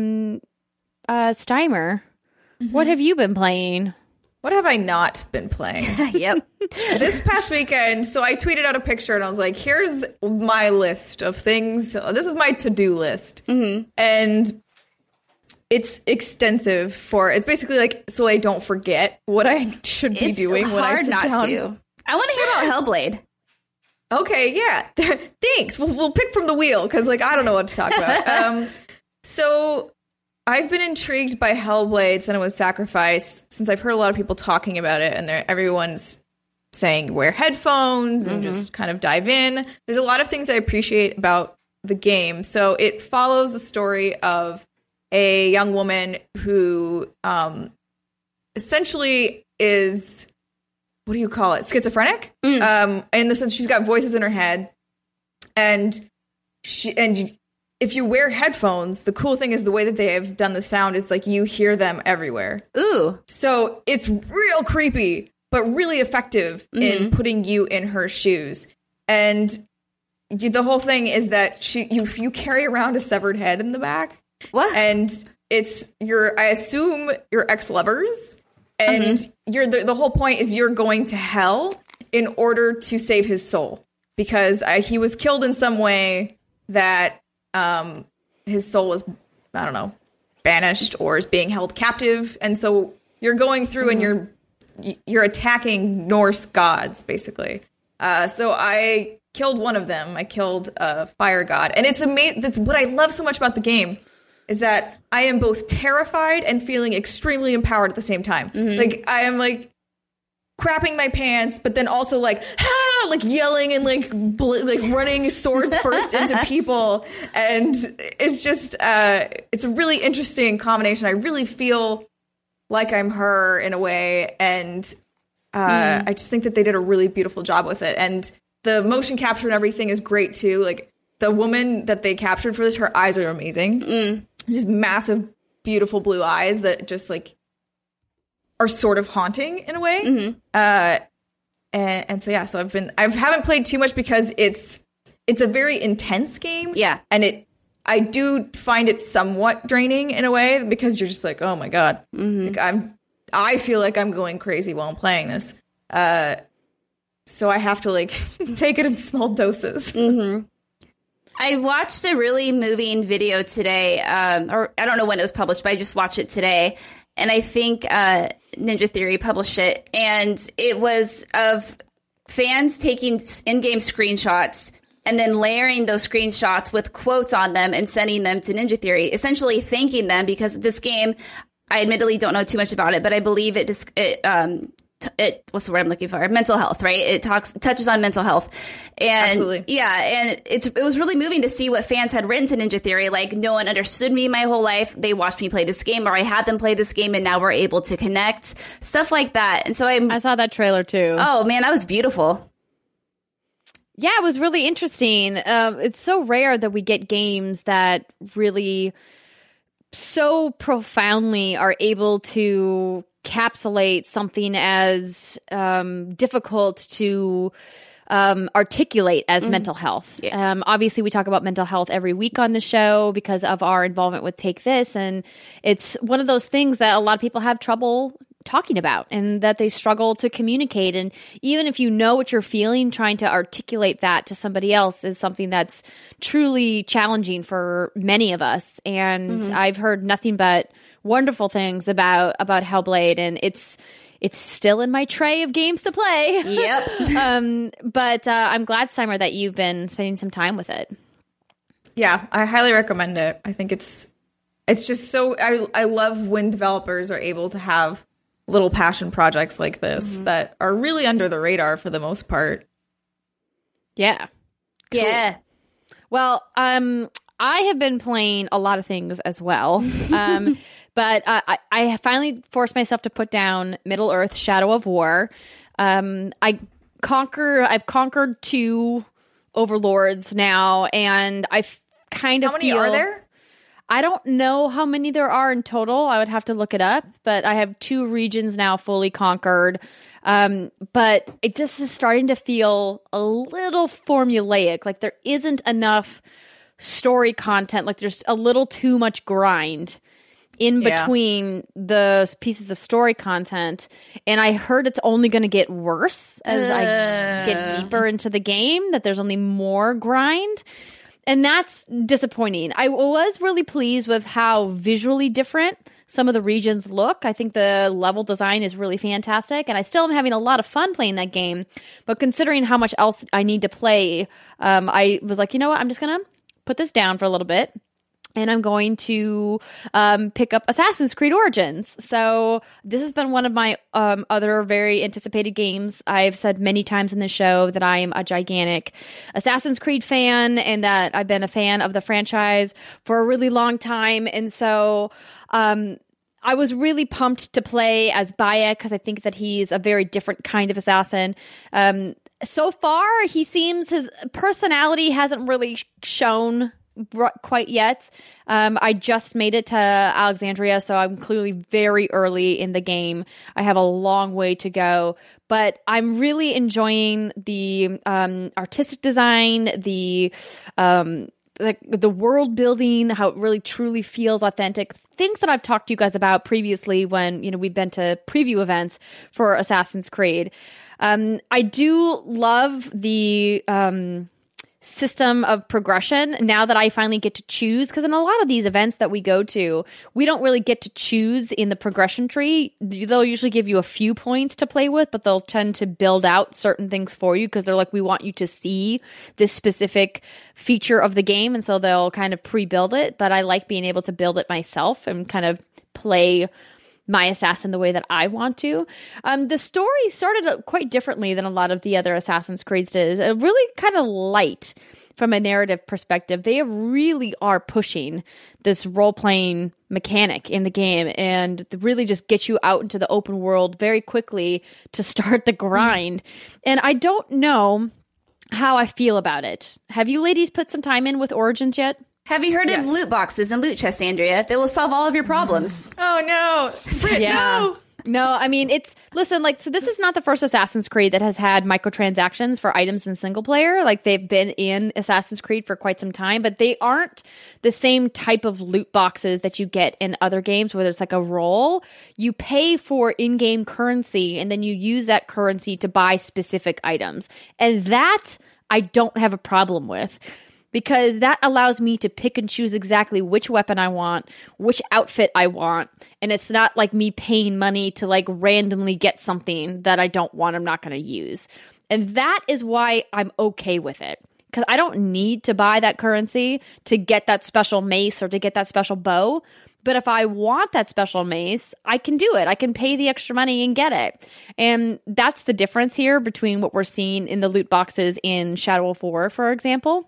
Steimer, what have you been playing? What have I not been playing? Yep. This past weekend, so I tweeted out a picture and I was like, here's my list of things. This is my to-do list. And it's extensive it's basically like so I don't forget what I should be doing when I sit down. I want to hear about Hellblade. Okay, yeah. Thanks. We'll pick from the wheel because like I don't know what to talk about. So I've been intrigued by Hellblade: Senua's Sacrifice since I've heard a lot of people talking about it, and everyone's saying wear headphones and just kind of dive in. There's a lot of things I appreciate about the game. So it follows the story of a young woman who essentially is, what do you call it? Schizophrenic? In the sense she's got voices in her head. And if you wear headphones, the cool thing is the way that they have done the sound is like you hear them everywhere. Ooh. So it's real creepy, but really effective in putting you in her shoes. And the whole thing is that you carry around a severed head in the back. What? And it's I assume your ex-lovers, and the whole point is you're going to hell in order to save his soul because he was killed in some way that his soul was, I don't know, banished or is being held captive, and so you're going through and you're attacking Norse gods basically. So I killed one of them. I killed a fire god, and it's amazing. That's what I love so much about the game. Is that I am both terrified and feeling extremely empowered at the same time. Like, I am, like, crapping my pants, but then also like yelling and like running swords first into people. And it's just, it's a really interesting combination. I really feel like I'm her in a way. And I just think that they did a really beautiful job with it. And the motion capture and everything is great too. Like the woman that they captured for this, her eyes are amazing. Just massive, beautiful blue eyes that just like are sort of haunting in a way. And so, yeah, so I haven't played too much because it's a very intense game. Yeah. And I do find it somewhat draining in a way because you're just like, oh my God, like I feel like I'm going crazy while I'm playing this. So I have to like take it in small doses. I watched a really moving video today, or I don't know when it was published, but I just watched it today. And I think Ninja Theory published it. And it was of fans taking in-game screenshots and then layering those screenshots with quotes on them and sending them to Ninja Theory, essentially thanking them because this game, I admittedly don't know too much about it, but I believe it what's the word I'm looking for? Mental health, right? It touches on mental health. And absolutely. Yeah. And it was really moving to see what fans had written to Ninja Theory. Like, no one understood me my whole life. They watched me play this game, or I had them play this game and now we're able to connect, stuff like that. And so I saw that trailer too. Oh man, that was beautiful. Yeah, it was really interesting. It's so rare that we get games that really so profoundly are able to encapsulate something as difficult to articulate as mental health. Yeah. Obviously, we talk about mental health every week on the show because of our involvement with Take This. And it's one of those things that a lot of people have trouble talking about and that they struggle to communicate. And even if you know what you're feeling, trying to articulate that to somebody else is something that's truly challenging for many of us. And I've heard nothing but wonderful things about Hellblade, and it's still in my tray of games to play. Yep. But I'm glad, Steimer, that you've been spending some time with it. Yeah, I highly recommend it. I think it's just so I love when developers are able to have little passion projects like this that are really under the radar for the most part. Yeah. Cool. Yeah. Well, I have been playing a lot of things as well. But I finally forced myself to put down Middle-earth: Shadow of War. I've conquered 2 overlords now, and I've kind of How many are there? I don't know how many there are in total. I would have to look it up, but I have 2 regions now fully conquered. But it just is starting to feel a little formulaic. Like there isn't enough story content. Like there's a little too much grind in between the pieces of story content. And I heard it's only going to get worse as I get deeper into the game, that there's only more grind. And that's disappointing. I was really pleased with how visually different some of the regions look. I think the level design is really fantastic, and I still am having a lot of fun playing that game. But considering how much else I need to play, I was like, you know what? I'm just going to put this down for a little bit, and I'm going to pick up Assassin's Creed Origins. So this has been one of my other very anticipated games. I've said many times in the show that I am a gigantic Assassin's Creed fan and that I've been a fan of the franchise for a really long time. And so I was really pumped to play as Bayek because I think that he's a very different kind of assassin. So far, he seems his personality hasn't really shown quite yet. I just made it to Alexandria, so I'm clearly very early in the game. I have a long way to go, but I'm really enjoying the artistic design, the world building, how it really truly feels authentic. Things that I've talked to you guys about previously when we've been to preview events for Assassin's Creed. I do love the system of progression now that I finally get to choose, because in a lot of these events that we go to, we don't really get to choose in the progression tree. They'll usually give you a few points to play with, but they'll tend to build out certain things for you because they're like, we want you to see this specific feature of the game, and so they'll kind of pre-build it. But I like being able to build it myself and kind of play my assassin the way that I want to. The story started quite differently than a lot of the other Assassin's Creeds did. It's really kind of light from a narrative perspective. They really are pushing this role-playing mechanic in the game and really just get you out into the open world very quickly to start the grind. And I don't know how I feel about it. Have you ladies put some time in with Origins yet? Have you heard of loot boxes and loot chests, Andrea? They will solve all of your problems. Oh, no. Britt, no. No, I mean, so this is not the first Assassin's Creed that has had microtransactions for items in single player. Like, they've been in Assassin's Creed for quite some time, but they aren't the same type of loot boxes that you get in other games where there's like a roll. You pay for in-game currency, and then you use that currency to buy specific items. And that I don't have a problem with, because that allows me to pick and choose exactly which weapon I want, which outfit I want, and it's not like me paying money to like randomly get something that I don't want, I'm not going to use. And that is why I'm okay with it, because I don't need to buy that currency to get that special mace or to get that special bow. But if I want that special mace, I can do it. I can pay the extra money and get it. And that's the difference here between what we're seeing in the loot boxes in Shadow of War, for example.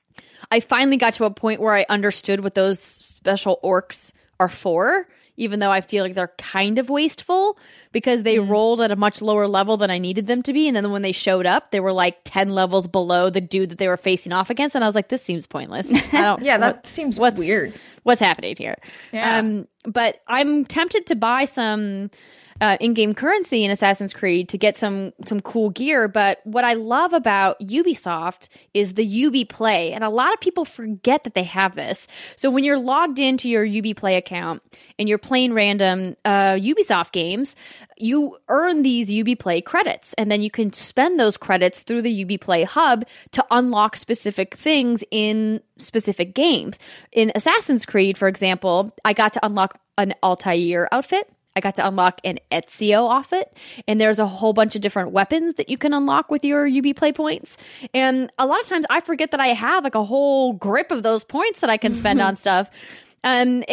I finally got to a point where I understood what those special orcs are for, even though I feel like they're kind of wasteful because they rolled at a much lower level than I needed them to be. And then when they showed up, they were like 10 levels below the dude that they were facing off against. And I was like, this seems pointless. That seems weird. What's happening here? Yeah. But I'm tempted to buy some in-game currency in Assassin's Creed to get some cool gear. But what I love about Ubisoft is the Ubiplay, and a lot of people forget that they have this. So when you're logged into your Ubiplay account and you're playing random Ubisoft games, you earn these Ubiplay credits, and then you can spend those credits through the Ubiplay hub to unlock specific things in specific games. In Assassin's Creed, for example, I got to unlock an Altair outfit. I got to unlock an Ezio outfit, and there's a whole bunch of different weapons that you can unlock with your Ubiplay points. And a lot of times I forget that I have like a whole grip of those points that I can spend on stuff. And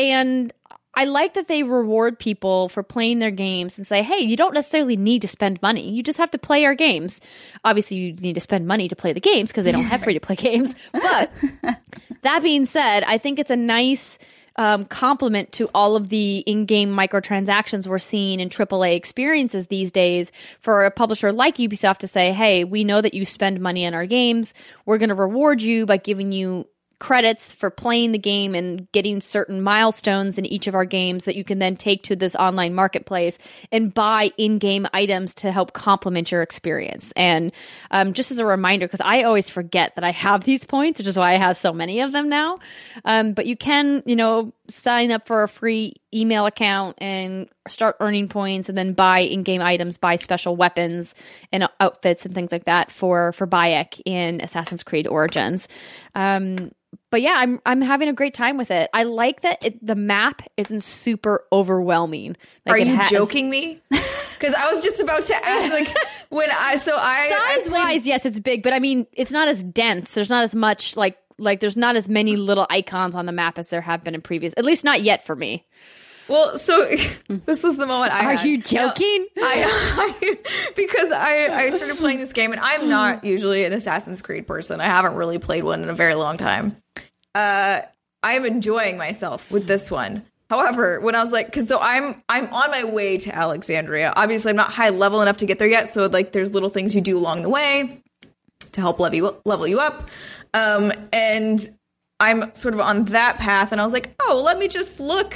I like that they reward people for playing their games and say, hey, you don't necessarily need to spend money. You just have to play our games. Obviously, you need to spend money to play the games because they don't have free-to-play games. But that being said, I think it's a nice complement to all of the in-game microtransactions we're seeing in AAA experiences these days for a publisher like Ubisoft to say, hey, we know that you spend money on our games. We're going to reward you by giving you credits for playing the game and getting certain milestones in each of our games that you can then take to this online marketplace and buy in-game items to help complement your experience. And just as a reminder, because I always forget that I have these points, which is why I have so many of them now. But you can, sign up for a free email account and start earning points and then buy in-game items, buy special weapons and outfits and things like that for Bayek in Assassin's Creed Origins. But yeah, I'm having a great time with it. I like that the map isn't super overwhelming. Are you joking me? Because I was just about to ask, size-wise, yes, it's big, but I mean, it's not as dense. There's not as much like there's not as many little icons on the map as there have been in previous, at least not yet for me. Well, so this was the moment I had. Are you joking? No, because I started playing this game, and I'm not usually an Assassin's Creed person. I haven't really played one in a very long time. I'm enjoying myself with this one. However, when I was like, I'm on my way to Alexandria. Obviously, I'm not high level enough to get there yet, so there's little things you do along the way to help level you up. And I'm sort of on that path, and I was like, oh, let me just look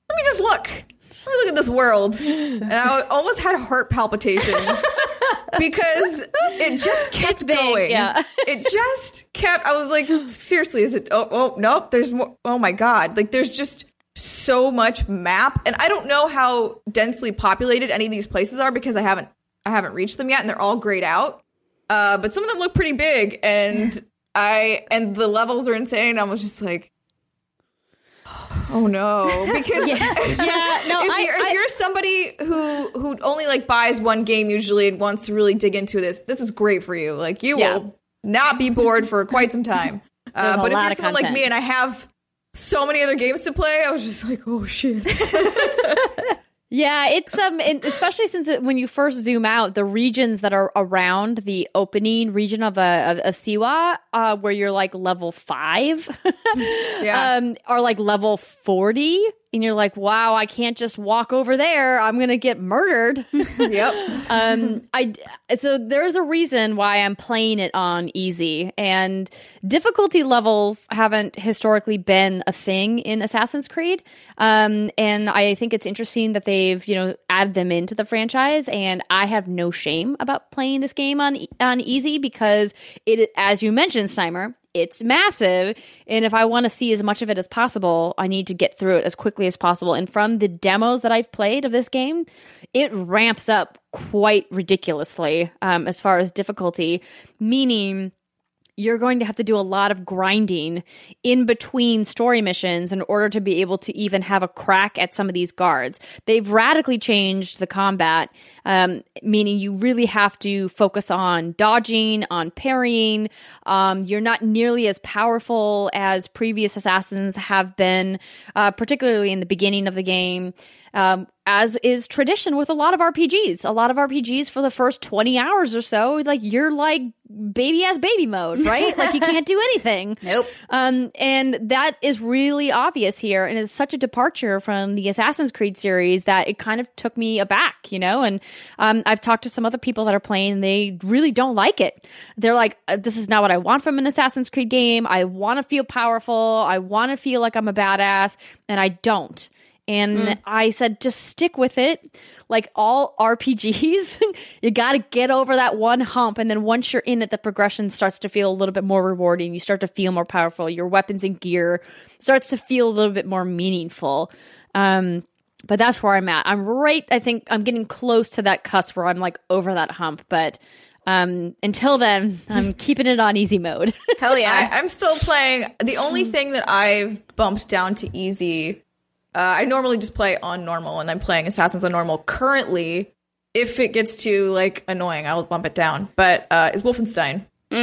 at this world. And I almost had heart palpitations because it just kept going. Yeah. It just kept, I was like, seriously, is it, oh, nope, there's more, oh my God. There's just so much map. And I don't know how densely populated any of these places are because I haven't reached them yet, and they're all grayed out. But some of them look pretty big, and the levels are insane. I was just like, oh no, because if you're somebody who only buys one game usually and wants to really dig into this is great for you. You will not be bored for quite some time. But if you're someone like me and I have so many other games to play, I was just like, oh shit. Yeah, it's especially since when you first zoom out, the regions that are around the opening region of Siwa, where you're like level 5, are like level 40, and you're like, wow, I can't just walk over there. I'm gonna get murdered. So there's a reason why I'm playing it on easy, and difficulty levels haven't historically been a thing in Assassin's Creed, and I think it's interesting that they've added them into the franchise, and I have no shame about playing this game on easy because it, as you mentioned, Steimer, it's massive, and if I want to see as much of it as possible, I need to get through it as quickly as possible. And from the demos that I've played of this game, it ramps up quite ridiculously as far as difficulty, meaning you're going to have to do a lot of grinding in between story missions in order to be able to even have a crack at some of these guards. They've radically changed the combat, meaning you really have to focus on dodging, on parrying. You're not nearly as powerful as previous assassins have been, particularly in the beginning of the game. As is tradition with a lot of RPGs. A lot of RPGs for the first 20 hours or so, like you're like baby mode, right? Like you can't do anything. Nope. And that is really obvious here, and it's such a departure from the Assassin's Creed series that it kind of took me aback, And I've talked to some other people that are playing, and they really don't like it. They're like, this is not what I want from an Assassin's Creed game. I want to feel powerful. I want to feel like I'm a badass, and I don't. And I said, just stick with it. Like all RPGs, you got to get over that one hump. And then once you're in it, the progression starts to feel a little bit more rewarding. You start to feel more powerful. Your weapons and gear starts to feel a little bit more meaningful. But that's where I'm at. I think I'm getting close to that cusp where I'm like over that hump. But until then, I'm keeping it on easy mode. Hell yeah. I'm still playing. The only thing that I've bumped down to easy, I normally just play on normal, and I'm playing Assassins on normal currently. If it gets too like annoying, I'll bump it down. But is Wolfenstein?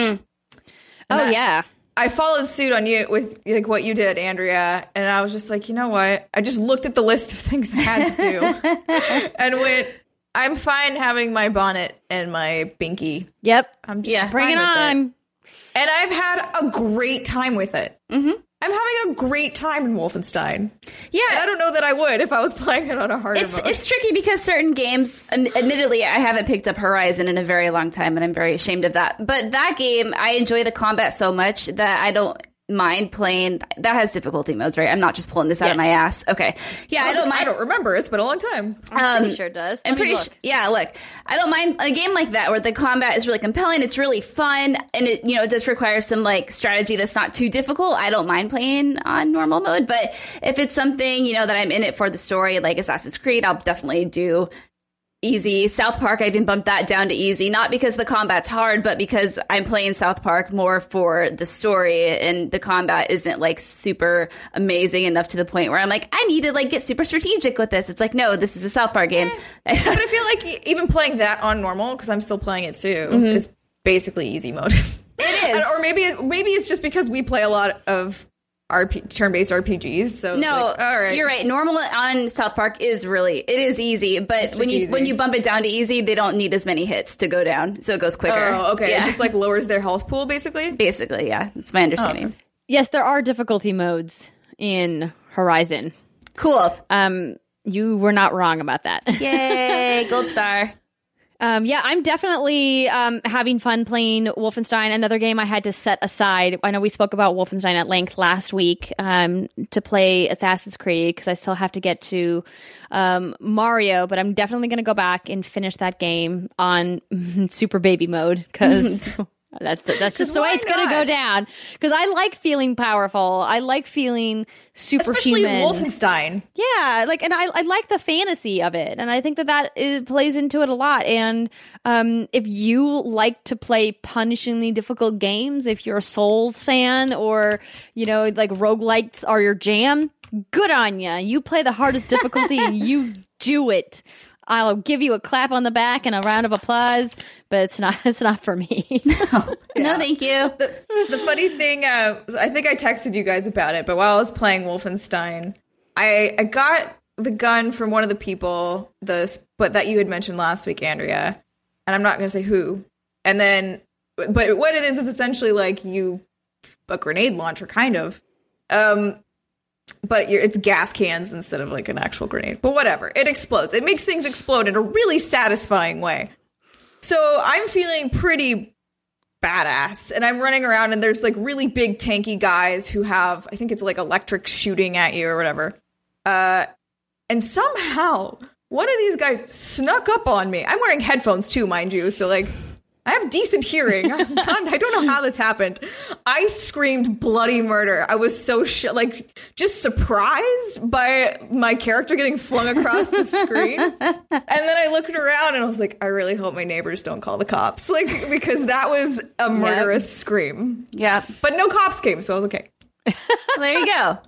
Yeah, I followed suit on you with like what you did, Andrea, and I was just like, you know what? I just looked at the list of things I had to do, and went, I'm fine having my bonnet and my binky. Yep, I'm just bring it on. And I've had a great time with it. I'm having a great time in Wolfenstein. Yeah. And I don't know that I would if I was playing it on a harder mode. It's tricky because certain games, admittedly, I haven't picked up Horizon in a very long time, and I'm very ashamed of that. But that game, I enjoy the combat so much that I don't mind playing. That has difficulty modes, right? I'm not just pulling this out of my ass. Okay. Yeah, I don't mind. I don't remember. It's been a long time. I'm pretty sure it does. I'm pretty sure. Yeah, look, I don't mind a game like that where the combat is really compelling. It's really fun, and it does require some like strategy that's not too difficult. I don't mind playing on normal mode, but if it's something that I'm in it for the story, like Assassin's Creed, I'll definitely do easy. South Park, I even bumped that down to easy, not because the combat's hard, but because I'm playing South Park more for the story, and the combat isn't like super amazing enough to the point where I'm like, I need to like get super strategic with this. It's like, no, this is a South Park game. But I feel like even playing that on normal, because I'm still playing it too, is basically easy mode. It is. Or maybe it's just because we play a lot of turn-based RPGs. So no, like, all right. You're right. Normal on South Park is easy, but when you bump it down to easy, they don't need as many hits to go down, so it goes quicker. Oh, okay. Yeah. It just like lowers their health pool, basically. Basically, yeah. That's my understanding. Oh, okay. Yes, there are difficulty modes in Horizon. Cool. You were not wrong about that. Yay, gold star. Yeah, I'm definitely having fun playing Wolfenstein, another game I had to set aside. I know we spoke about Wolfenstein at length last week to play Assassin's Creed, because I still have to get to Mario, but I'm definitely going to go back and finish that game on super baby mode, because that's just the way it's going to go down. Because I like feeling powerful. I like feeling superhuman. Especially Wolfenstein. Yeah, and I like the fantasy of it, and I think that plays into it a lot. And if you like to play punishingly difficult games, if you're a Souls fan, or like roguelikes are your jam, good on ya. You play the hardest difficulty and you do it. I'll give you a clap on the back and a round of applause, but it's not for me. No, thank you. The funny thing, I think I texted you guys about it, but while I was playing Wolfenstein, I got the gun from one of the people, but that you had mentioned last week, Andrea, and I'm not going to say who. And then, but what it is essentially like a grenade launcher, kind of. But it's gas cans instead of like an actual grenade. But whatever, it explodes. It makes things explode in a really satisfying way. So I'm feeling pretty badass, and I'm running around, and there's like really big tanky guys who have, I think it's like electric shooting at you or whatever. And somehow one of these guys snuck up on me. I'm wearing headphones too, mind you, so like I have decent hearing. I don't know how this happened. I screamed bloody murder. I was so just surprised by my character getting flung across the screen. And then I looked around and I was like, I really hope my neighbors don't call the cops, like, because that was a murderous scream. Yeah, but no cops came, so I was okay. There you go.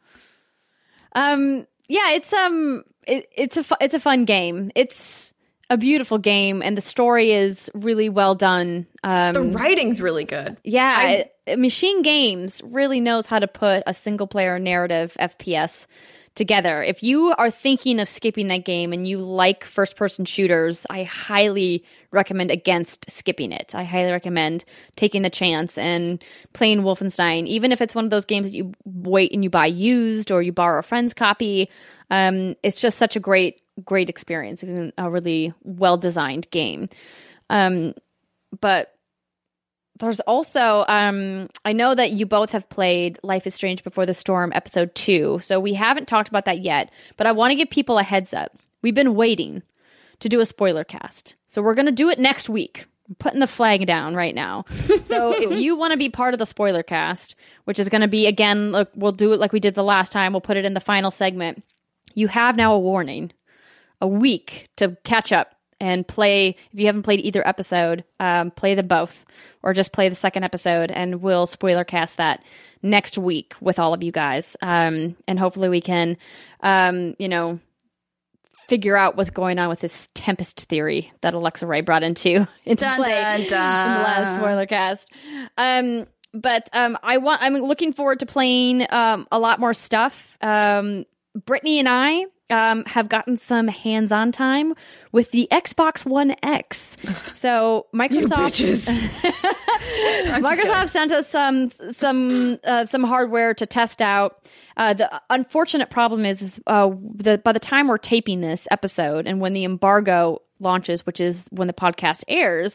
Yeah, it's a fun game. It's a beautiful game, and the story is really well done. The writing's really good. Yeah, Machine Games really knows how to put a single-player narrative FPS together. If you are thinking of skipping that game and you like first-person shooters, I highly recommend against skipping it. I highly recommend taking the chance and playing Wolfenstein, even if it's one of those games that you wait and you buy used or you borrow a friend's copy. It's just such a great experience, a really well-designed game. But there's also, I know that you both have played Life is Strange Before the Storm Episode 2, so we haven't talked about that yet, but I want to give people a heads up. We've been waiting to do a spoiler cast, so we're going to do it next week. I'm putting the flag down right now. So if you want to be part of the spoiler cast, which is going to be, again, look, we'll do it like we did the last time, we'll put it in the final segment. You have now a warning, a week to catch up and play. If you haven't played either episode, play them both, or just play the second episode, and we'll spoiler cast that next week with all of you guys. And hopefully we can, figure out what's going on with this Tempest theory that Alexa Ray brought into play in the last spoiler cast. But I'm looking forward to playing a lot more stuff. Brittany and I have gotten some hands-on time with the Xbox One X. So Microsoft sent us some hardware to test out. The unfortunate problem is that by the time we're taping this episode and when the embargo launches, which is when the podcast airs,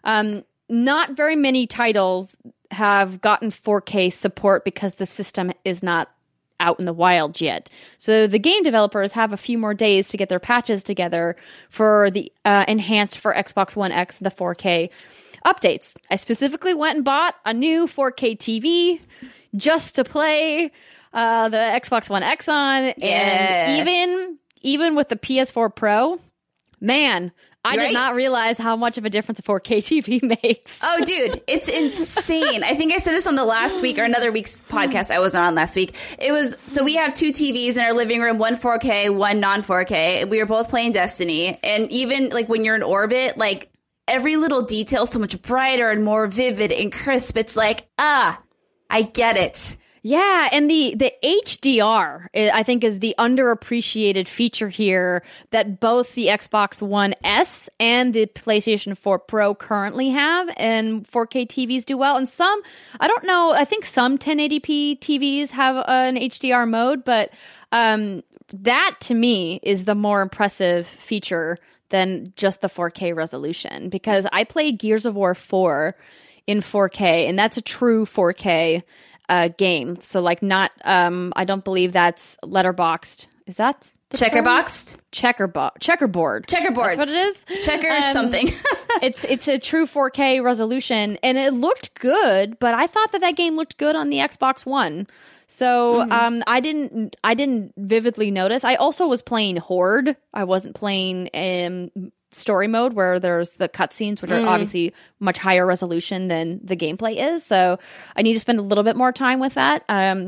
not very many titles have gotten 4K support because the system is not out in the wild yet. So the game developers have a few more days to get their patches together for the enhanced for Xbox One X, the 4K updates. I specifically went and bought a new 4K TV just to play the Xbox One X on. Yeah. And even with the PS4 Pro, man, I did not realize how much of a difference a 4K TV makes. Oh, dude, it's insane. I think I said this on the last week or another week's podcast I was on last week. So we have two TVs in our living room, one 4K, one non-4K. We were both playing Destiny. And even like when you're in orbit, like every little detail is so much brighter and more vivid and crisp. It's like, I get it. Yeah, and the HDR, I think, is the underappreciated feature here that both the Xbox One S and the PlayStation 4 Pro currently have, and 4K TVs do well. And some, I don't know, I think some 1080p TVs have an HDR mode, but that, to me, is the more impressive feature than just the 4K resolution. Because I played Gears of War 4 in 4K, and that's a true 4K game. So like not I don't believe that's letterboxed. Is that checkerboxed? Checkerboard. That's what it is. Checker something. It's a true 4K resolution, and it looked good, but I thought that game looked good on the Xbox One. So I didn't vividly notice. I also was playing Horde. I wasn't playing story mode where there's the cutscenes, which are obviously much higher resolution than the gameplay is. So I need to spend a little bit more time with that.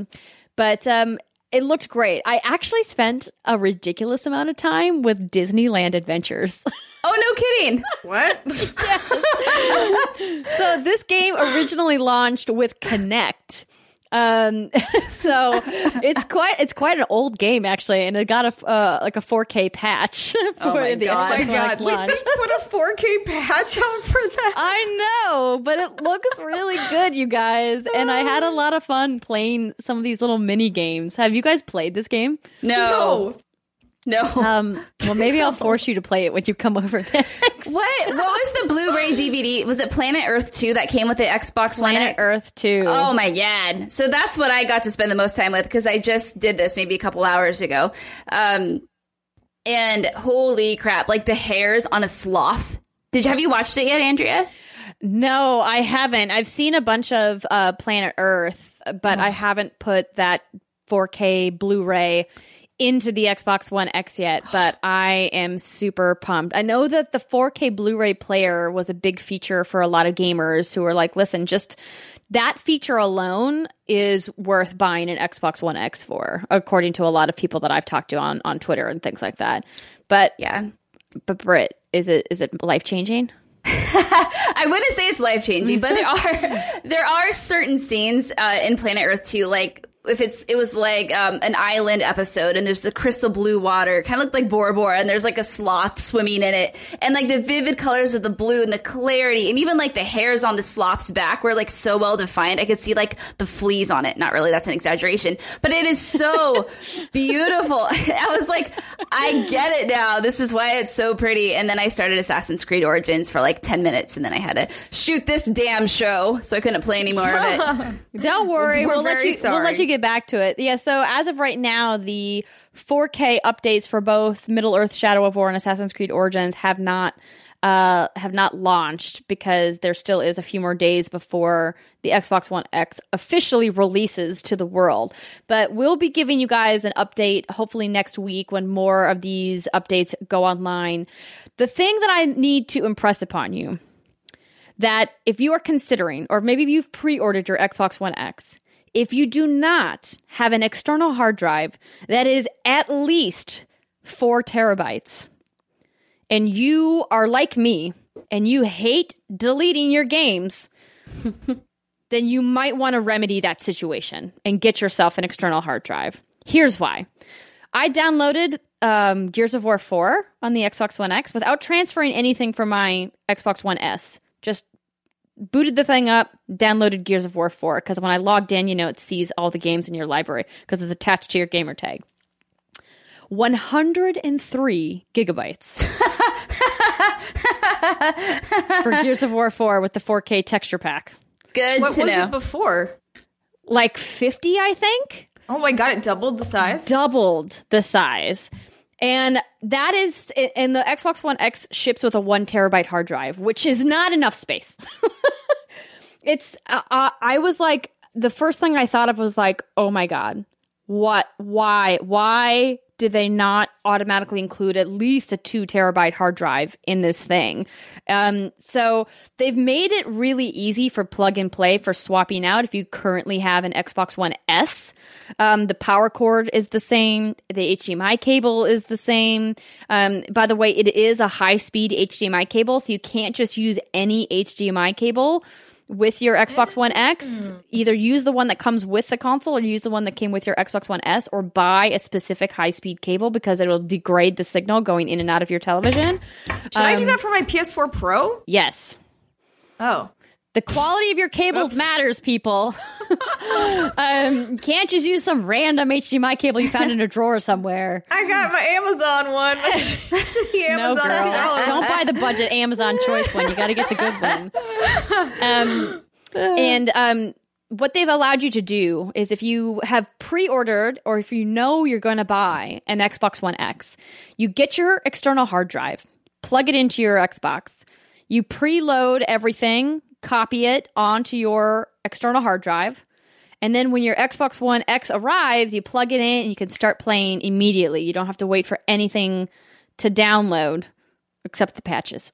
But it looked great. I actually spent a ridiculous amount of time with Disneyland Adventures. Oh, no kidding. What? Yes. So this game originally launched with Kinect. So it's quite an old game actually, and it got a 4K patch for the Xbox One X launch. Put a 4K patch out for that. I know, but it looks really good, you guys. And I had a lot of fun playing some of these little mini games. Have you guys played this game? No. Well, maybe I'll force you to play it when you come over next. What was the Blu-ray DVD? Was it Planet Earth 2 that came with the Xbox One? Planet Earth 2. Oh my god! So that's what I got to spend the most time with because I just did this maybe a couple hours ago. And holy crap! Like the hairs on a sloth. Have you watched it yet, Andrea? No, I haven't. I've seen a bunch of Planet Earth, but I haven't put that 4K Blu-ray into the Xbox One X yet, but I am super pumped. I know that the 4K Blu-ray player was a big feature for a lot of gamers who were like, listen, just that feature alone is worth buying an Xbox One X for, according to a lot of people that I've talked to on Twitter and things like that. But yeah, but Britt, is it life-changing? I wouldn't say it's life-changing, but there are certain scenes in Planet Earth 2, like if it was like an island episode and there's the crystal blue water, kind of looked like Bora Bora, and there's like a sloth swimming in it, and like the vivid colors of the blue and the clarity, and even like the hairs on the sloth's back were like so well defined. I could see like the fleas on it. Not really, that's an exaggeration, but it is so beautiful. I was like, I get it now. This is why it's so pretty. And then I started Assassin's Creed Origins for like 10 minutes, and then I had to shoot this damn show, so I couldn't play any more of it. Don't worry, we'll let you get back to it. Yeah, so as of right now, the 4K updates for both Middle-earth: Shadow of War and Assassin's Creed Origins have not launched because there still is a few more days before the Xbox One X officially releases to the world. But we'll be giving you guys an update hopefully next week when more of these updates go online. The thing that I need to impress upon you, that if you are considering, or maybe you've pre-ordered your Xbox One X, if you do not have an external hard drive that is at least 4 terabytes, and you are like me, and you hate deleting your games, then you might want to remedy that situation and get yourself an external hard drive. Here's why. I downloaded Gears of War 4 on the Xbox One X without transferring anything from my Xbox One S. Just booted the thing up, downloaded Gears of War 4, because when I logged in, it sees all the games in your library because it's attached to your gamer tag. 103 gigabytes for Gears of War 4 with the 4K texture pack. Good what to know. What was it before? Like 50, I think. Oh my god, it doubled the size? Doubled the size. And that is, and the Xbox One X ships with a 1 terabyte hard drive, which is not enough space. I was like, the first thing I thought of was like, oh my God, why did they not automatically include at least a 2 terabyte hard drive in this thing? So they've made it really easy for plug and play for swapping out if you currently have an Xbox One S. The power cord is the same. The HDMI cable is the same. By the way, it is a high-speed HDMI cable, so you can't just use any HDMI cable with your Xbox One X. Either use the one that comes with the console or use the one that came with your Xbox One S, or buy a specific high-speed cable because it will degrade the signal going in and out of your television. Should I do that for my PS4 Pro? Yes. Oh. The quality of your cables matters, people. Can't just use some random HDMI cable you found in a drawer somewhere. I got my Amazon one. No, girl. Don't buy the budget Amazon choice one. You got to get the good one. What they've allowed you to do is if you have pre-ordered or if you know you're going to buy an Xbox One X, you get your external hard drive, plug it into your Xbox, you preload everything, copy it onto your external hard drive, and then when your Xbox One X arrives, you plug it in and you can start playing immediately. You don't have to wait for anything to download except the patches.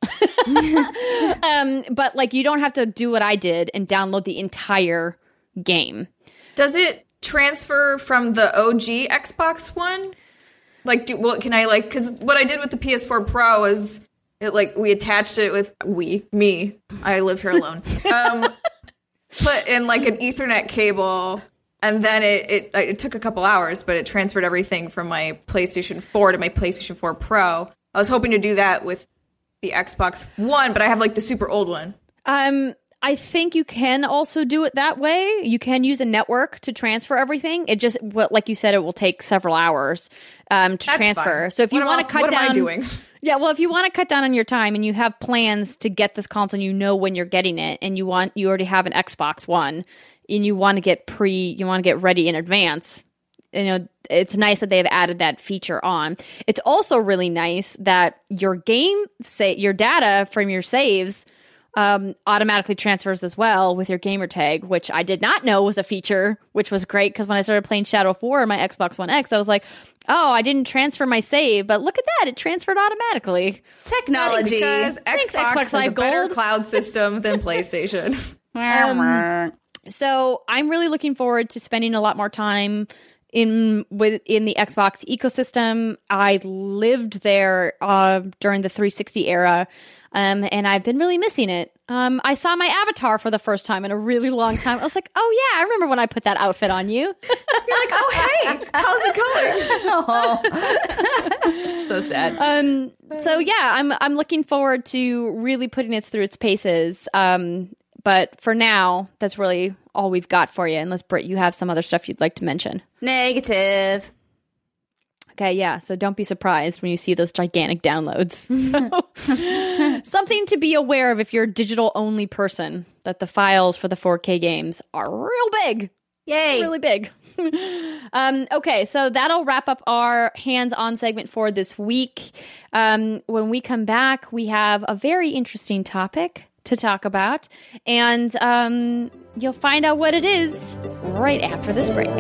But like, you don't have to do what I did and download the entire game. Does it transfer from the OG Xbox One? Like, can I like, because what I did with the PS4 Pro is we attached it with I live here alone. Put in like an Ethernet cable And then it took a couple hours, but it transferred everything from my PlayStation 4 to my PlayStation 4 Pro. I was hoping to do that with the Xbox One, but I have like the super old one. I think you can also do it that way. You can use a network to transfer everything. It just, like you said, it will take several hours to transfer. Fine. So if you want to cut down, what am I doing? Yeah, well, if you want to cut down on your time and you have plans to get this console, and you know when you're getting it, and you already have an Xbox One, and you want to get ready in advance. It's nice that they've added that feature on. It's also really nice that your data from your saves automatically transfers as well with your gamer tag, which I did not know was a feature, which was great because when I started playing Shadow of War on my Xbox One X, I was like, oh, I didn't transfer my save, but look at that, it transferred automatically. Technology. Because Xbox has a better cloud system than PlayStation. So I'm really looking forward to spending a lot more time in the Xbox ecosystem. I lived there during the 360 era, and I've been really missing it. I saw my avatar for the first time in a really long time. I was like, oh yeah, I remember when I put that outfit on you. You're like, oh hey, how's it going? So sad. So yeah, I'm looking forward to really putting it through its paces. But for now, that's really all we've got for you. Unless, Britt, you have some other stuff you'd like to mention. Negative. Okay, yeah. So don't be surprised when you see those gigantic downloads. So, something to be aware of if you're a digital-only person, that the files for the 4K games are real big. Yay. Really big. Okay, so that'll wrap up our hands-on segment for this week. When we come back, we have a very interesting topic to talk about, and you'll find out what it is right after this break.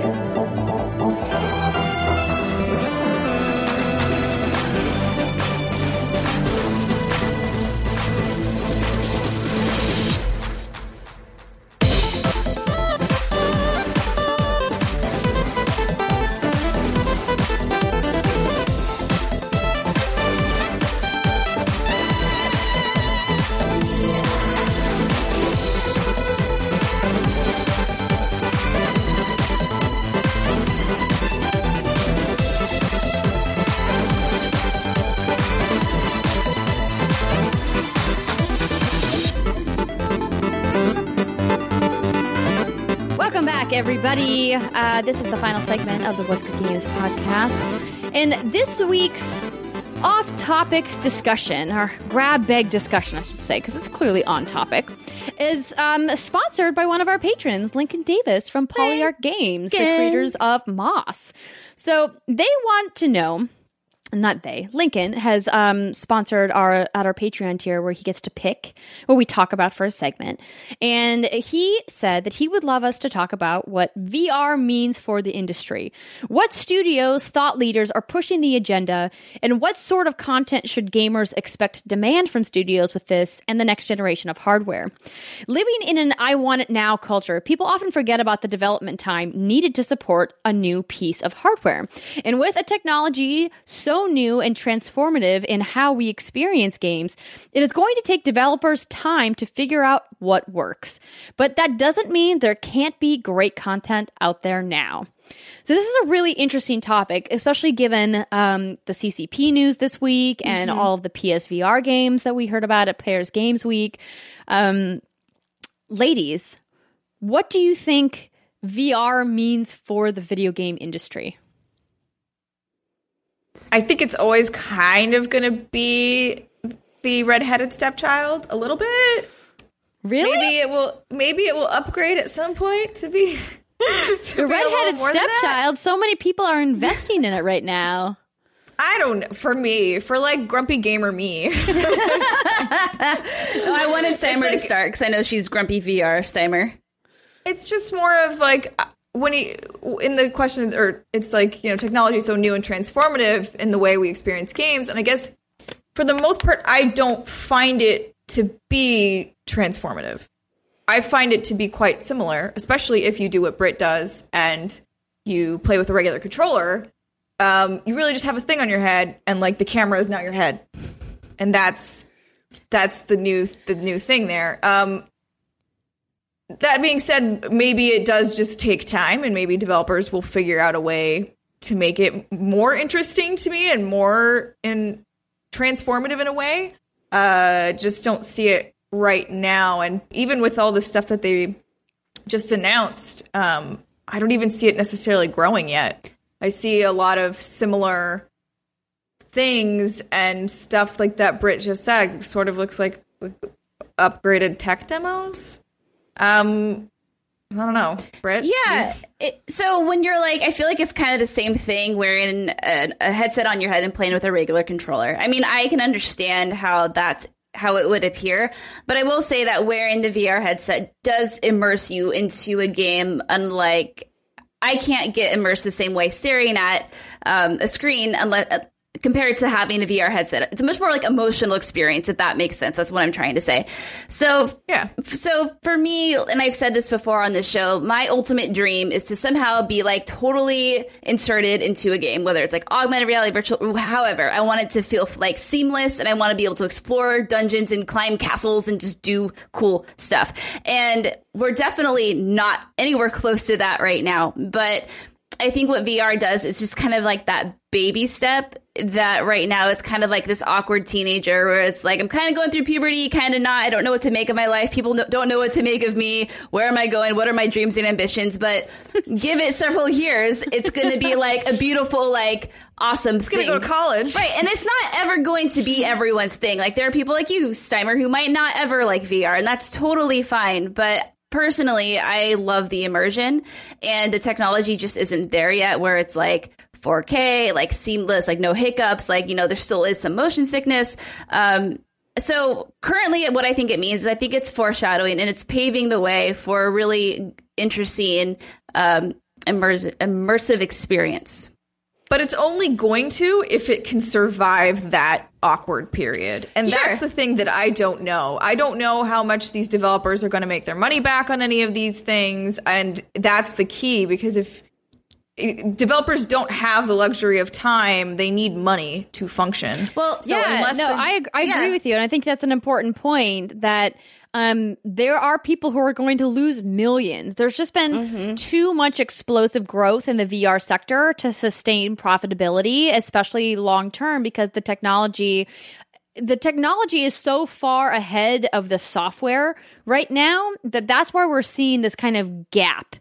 Everybody, this is the final segment of the What's Good Games podcast, and this week's off-topic discussion, or grab-bag discussion, I should say, because it's clearly on topic, is sponsored by one of our patrons, Lincoln Davis from Polyarch Games, the creators of Moss. So they want to know. Not they. Lincoln has sponsored our Patreon tier where he gets to pick what we talk about for a segment. And he said that he would love us to talk about what VR means for the industry. What studios, thought leaders are pushing the agenda, and what sort of content should gamers expect to demand from studios with this and the next generation of hardware. Living in an I want it now culture, people often forget about the development time needed to support a new piece of hardware. And with a technology so new and transformative in how we experience games, it is going to take developers time to figure out what works. But that doesn't mean there can't be great content out there now. So this is a really interesting topic, especially given the CCP news this week and all of the PSVR games that we heard about at Players Games Week. Ladies, what do you think VR means for the video game industry? I think it's always kind of going to be the redheaded stepchild a little bit. Really? Maybe it will upgrade at some point to be the redheaded stepchild. So many people are investing in it right now. I don't know. For like grumpy gamer me. I wanted Steimer to start because I know she's grumpy VR. Steimer. It's just more of like in the questions, or it's like, technology is so new and transformative in the way we experience games. And I guess for the most part, I don't find it to be transformative. I find it to be quite similar, especially if you do what Britt does and you play with a regular controller. You really just have a thing on your head, and like the camera is not your head, and that's the new thing there. that being said, maybe it does just take time, and maybe developers will figure out a way to make it more interesting to me and more transformative in a way. Just don't see it right now. And even with all the stuff that they just announced, I don't even see it necessarily growing yet. I see a lot of similar things and stuff like that Britt just said sort of looks like upgraded tech demos. I don't know, Britt? Yeah. So when you're like, I feel like it's kind of the same thing wearing a headset on your head and playing with a regular controller. I mean, I can understand how it would appear, but I will say that wearing the VR headset does immerse you into a game, unlike I can't get immersed the same way staring at a screen unless compared to having a VR headset. It's a much more like emotional experience, if that makes sense. That's what I'm trying to say. So, yeah. So for me, and I've said this before on this show, my ultimate dream is to somehow be like totally inserted into a game, whether it's like augmented reality, virtual, however. I want it to feel like seamless, and I want to be able to explore dungeons and climb castles and just do cool stuff. And we're definitely not anywhere close to that right now. But I think what VR does is just kind of like that baby step that right now is kind of like this awkward teenager where it's like, I'm kind of going through puberty, kind of not. I don't know what to make of my life. People don't know what to make of me. Where am I going? What are my dreams and ambitions? But give it several years, it's going to be like a beautiful, like awesome thing. It's going to go to college. Right. And it's not ever going to be everyone's thing. Like there are people like you, Steimer, who might not ever like VR, and that's totally fine. But personally, I love the immersion, and the technology just isn't there yet where it's like 4K, like seamless, like no hiccups, like, you know, there still is some motion sickness. So currently what I think it means is I think it's foreshadowing and it's paving the way for a really interesting immersive experience. But it's only going to if it can survive that awkward period. And that's the thing that I don't know. I don't know how much these developers are going to make their money back on any of these things. And that's the key, because if developers don't have the luxury of time, they need money to function. Well, so I agree with you. And I think that's an important point, that there are people who are going to lose millions. There's just been too much explosive growth in the VR sector to sustain profitability, especially long term, because the technology is so far ahead of the software right now that's where we're seeing this kind of gap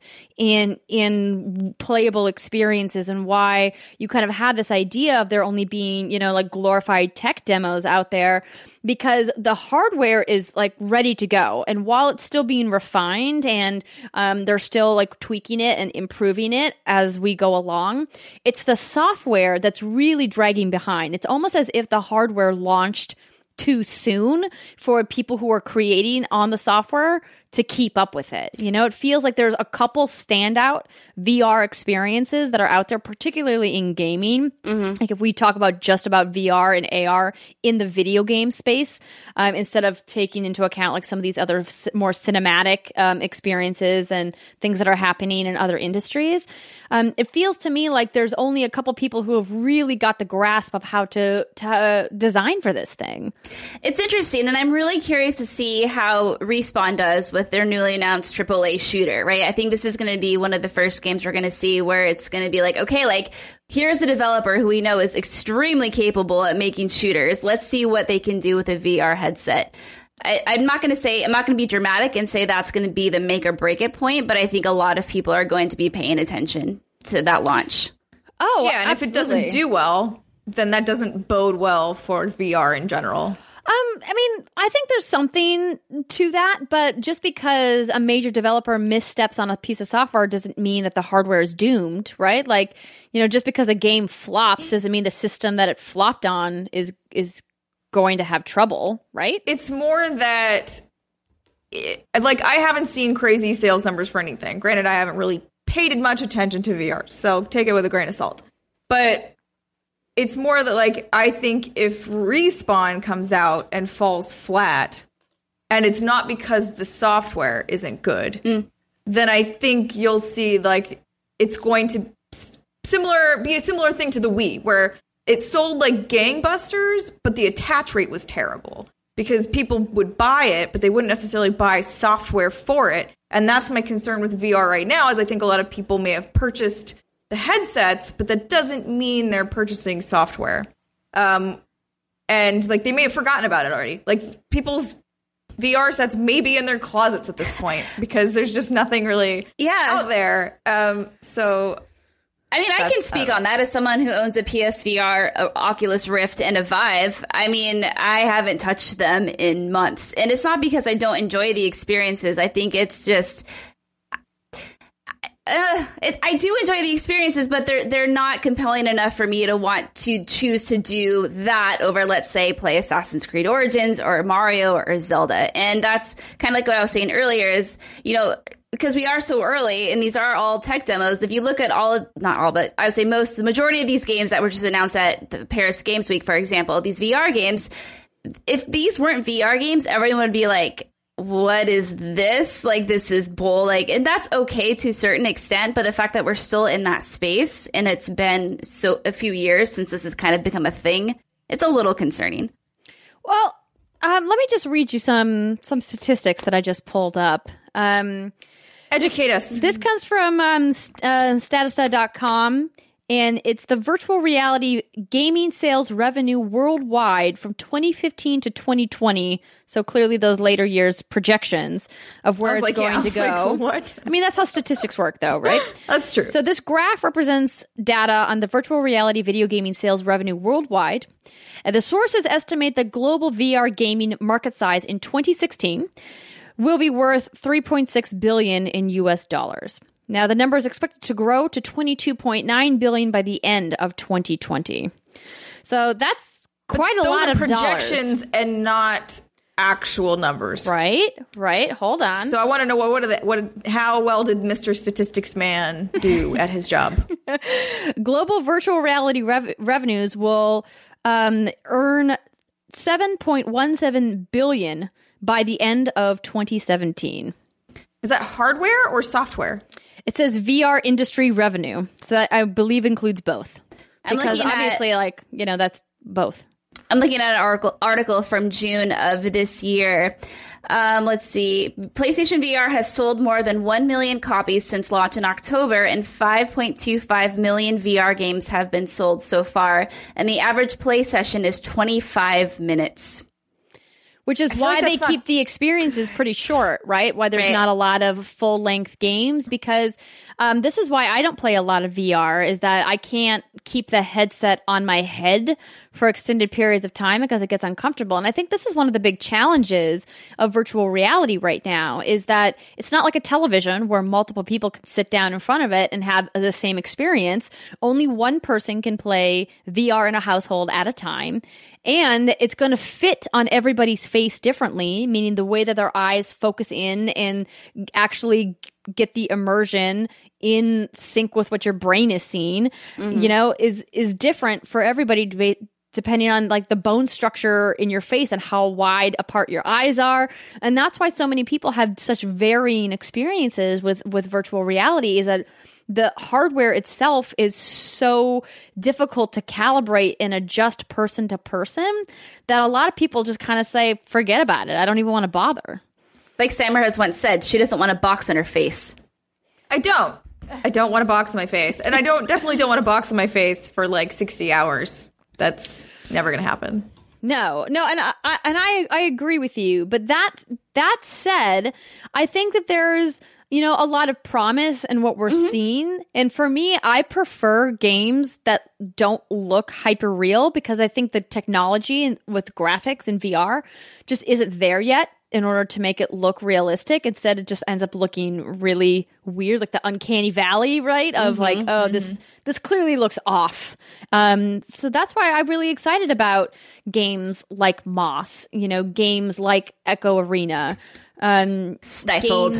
in playable experiences, and why you kind of have this idea of there only being, you know, like glorified tech demos out there, because the hardware is like ready to go. And while it's still being refined and they're still like tweaking it and improving it as we go along, it's the software that's really dragging behind. It's almost as if the hardware launched too soon for people who are creating on the software to keep up with it. You know, it feels like there's a couple standout VR experiences that are out there, particularly in gaming. Like if we talk about just about VR and AR in the video game space, instead of taking into account like some of these other more cinematic experiences and things that are happening in other industries, it feels to me like there's only a couple people who have really got the grasp of how to design for this thing. It's interesting, and I'm really curious to see how Respawn does with their newly announced AAA shooter, right? I think this is going to be one of the first games we're going to see where it's going to be like, okay, like here's a developer who we know is extremely capable at making shooters. Let's see what they can do with a VR headset. I'm not going to be dramatic and say that's going to be the make or break it point, but I think a lot of people are going to be paying attention to that launch. Oh, yeah. And absolutely. If it doesn't do well, then that doesn't bode well for VR in general. I mean, I think there's something to that, but just because a major developer missteps on a piece of software doesn't mean that the hardware is doomed, right? Like, you know, just because a game flops doesn't mean the system that it flopped on is going to have trouble, right? It's more that, like, I haven't seen crazy sales numbers for anything. Granted, I haven't really paid much attention to VR, so take it with a grain of salt. But it's more that, like, I think if Respawn comes out and falls flat, and it's not because the software isn't good, then I think you'll see, like, it's going to be a similar thing to the Wii, where it sold like gangbusters, but the attach rate was terrible because people would buy it, but they wouldn't necessarily buy software for it. And that's my concern with VR right now, is I think a lot of people may have purchased the headsets, but that doesn't mean they're purchasing software. And like they may have forgotten about it already. Like people's VR sets may be in their closets at this point because there's just nothing really out there. So I mean, I can speak on that as someone who owns a PSVR, a Oculus Rift, and a Vive. I mean, I haven't touched them in months. And it's not because I don't enjoy the experiences. I think it's just... I do enjoy the experiences, but they're not compelling enough for me to want to choose to do that over, let's say, play Assassin's Creed Origins or Mario or Zelda. And that's kind of like what I was saying earlier is, you know... because we are so early and these are all tech demos. If you look at not all, but I would say the majority of these games that were just announced at the Paris Games Week, for example, these VR games, if these weren't VR games, everyone would be like, what is this? Like, this is bull. Like, and that's okay to a certain extent. But the fact that we're still in that space and it's been a few years since this has kind of become a thing, it's a little concerning. Well, let me just read you some statistics that I just pulled up. Educate us. This comes from Statista.com, and it's the virtual reality gaming sales revenue worldwide from 2015 to 2020. So clearly those later years projections of where it's going to go. Like, what? I mean, that's how statistics work, though, right? That's true. So this graph represents data on the virtual reality video gaming sales revenue worldwide. And the sources estimate the global VR gaming market size in 2016 will be worth $3.6 billion in U.S. dollars. Now, the number is expected to grow to $22.9 billion by the end of 2020. So that's quite a lot of projections dollars. And not actual numbers. Right. Hold on. So I want to know how well did Mr. Statistics Man do at his job? Global virtual reality revenues will earn $7.17 billion by the end of 2017. Is that hardware or software? It says VR industry revenue. So that I believe includes both. Because obviously, that's both. I'm looking at an article from June of this year. Let's see. PlayStation VR has sold more than 1 million copies since launch in October, and 5.25 million VR games have been sold so far. And the average play session is 25 minutes. Which is why they keep the experiences pretty short, right? Why there's not a lot of full-length games, because this is why I don't play a lot of VR, is that I can't keep the headset on my head for extended periods of time because it gets uncomfortable. And I think this is one of the big challenges of virtual reality right now, is that it's not like a television where multiple people can sit down in front of it and have the same experience. Only one person can play VR in a household at a time. And it's going to fit on everybody's face differently, meaning the way that their eyes focus in and actually get the immersion in sync with what your brain is seeing, is different for everybody to be, depending on like the bone structure in your face and how wide apart your eyes are. And that's why so many people have such varying experiences with virtual reality, is that the hardware itself is so difficult to calibrate and adjust person to person that a lot of people just kind of say, forget about it. I don't even want to bother. Like Summer has once said, she doesn't want a box in her face. I don't want a box in my face. And I definitely don't want a box in my face for like 60 hours. That's never going to happen. No, and I agree with you. But that said, I think that there's a lot of promise in what we're seeing. And for me, I prefer games that don't look hyper real, because I think the technology with graphics and VR just isn't there yet in order to make it look realistic. Instead, it just ends up looking really weird, like the uncanny valley, right? Of this clearly looks off. So that's why I'm really excited about games like Moss, games like Echo Arena, Stifled.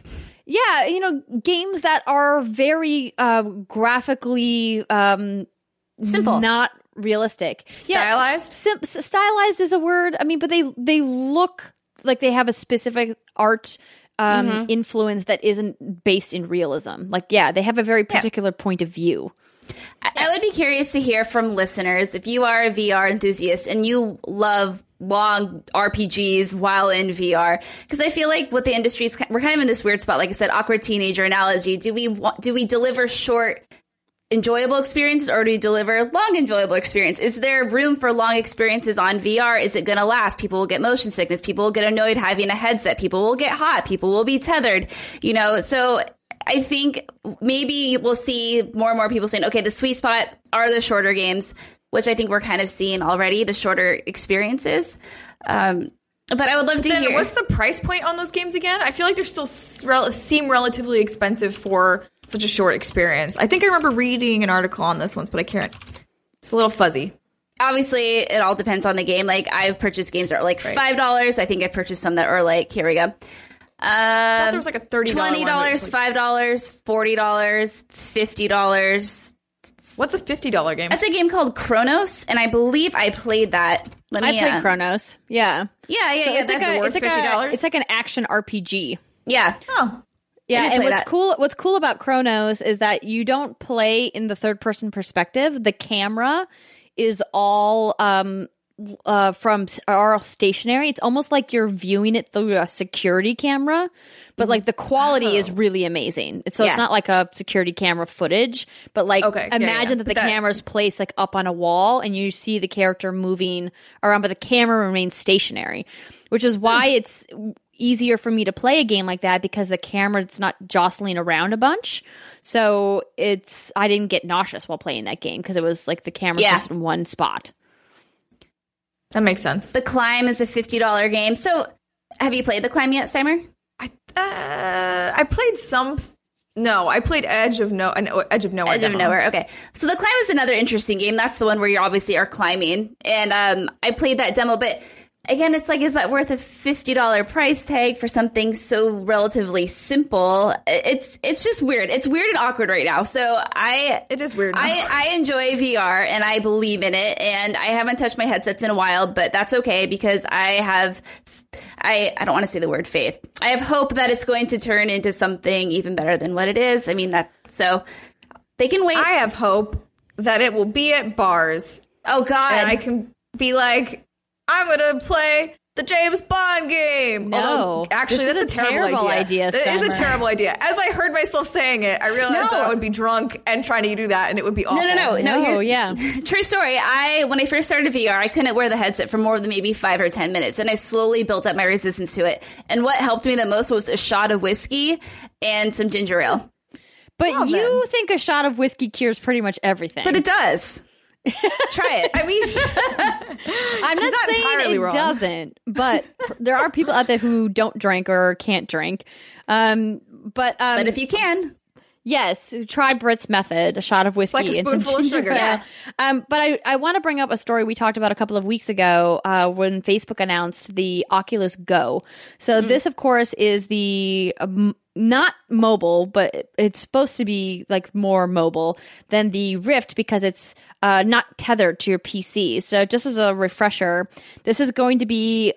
Games that are very graphically simple, not realistic. Stylized? Stylized is a word. I mean, but they look like they have a specific art influence that isn't based in realism. Like, they have a very particular point of view. I would be curious to hear from listeners, if you are a VR enthusiast and you love long RPGs while in VR, because I feel like what the industry is, we're kind of in this weird spot. Like I said, awkward teenager analogy. Do we deliver short enjoyable experiences, or do we deliver long enjoyable experience? Is there room for long experiences on VR? Is it going to last? People will get motion sickness. People will get annoyed having a headset. People will get hot. People will be tethered, so I think maybe we'll see more and more people saying, okay, the sweet spot are the shorter games, which I think we're kind of seeing already, the shorter experiences. But I would love to hear. What's the price point on those games again? I feel like they're still seem relatively expensive for such a short experience. I think I remember reading an article on this once, but I can't. It's a little fuzzy. Obviously, it all depends on the game. Like, I've purchased games that are like $5. I think I've purchased some that are like, here we go. I thought there was like a $30 $20, $5, $40, $50. What's a $50 game? That's a game called Chronos, and I believe I played that. I played Chronos. Yeah. Yeah. It's like an action RPG. Yeah. Oh. Yeah, and what's cool about Chronos is that you don't play in the third person perspective. The camera is all stationary. It's almost like you're viewing it through a security camera, but like the quality is really amazing. It's not like a security camera footage, but like imagine that the camera's placed like up on a wall and you see the character moving around, but the camera remains stationary, which is why it's easier for me to play a game like that, because the camera, it's not jostling around a bunch. So I didn't get nauseous while playing that game because it was like the camera just in one spot. That makes sense. The Climb is a $50 game. So have you played The Climb yet, Steimer? I played some. No, I played Edge of Nowhere. Edge of Nowhere. Okay. So The Climb is another interesting game. That's the one where you obviously are climbing. And I played that demo, but again, it's like, is that worth a $50 price tag for something so relatively simple? It's just weird. It's weird and awkward right now. So it is weird. I enjoy VR and I believe in it, and I haven't touched my headsets in a while, but that's okay because I don't want to say the word faith. I have hope that it's going to turn into something even better than what it is. I mean, so they can wait. I have hope that it will be at bars. Oh God. And I can be like, I'm going to play the James Bond game. No. Although, actually, that's a terrible idea. That is a terrible idea. As I heard myself saying it, I realized that I would be drunk and trying to do that, and it would be awful. No, yeah. True story. When I first started VR, I couldn't wear the headset for more than maybe 5 or 10 minutes, and I slowly built up my resistance to it. And what helped me the most was a shot of whiskey and some ginger ale. But you think a shot of whiskey cures pretty much everything. But it does. Try it. I mean, I'm not saying it doesn't, but there are people out there who don't drink or can't drink. But if you can, yes, try Britt's method: a shot of whiskey like a and some spoonful of sugar. Yeah. But I want to bring up a story we talked about a couple of weeks ago when Facebook announced the Oculus Go. So this, of course, is the not mobile, but it's supposed to be like more mobile than the Rift because it's not tethered to your PC. So just as a refresher, this is going to be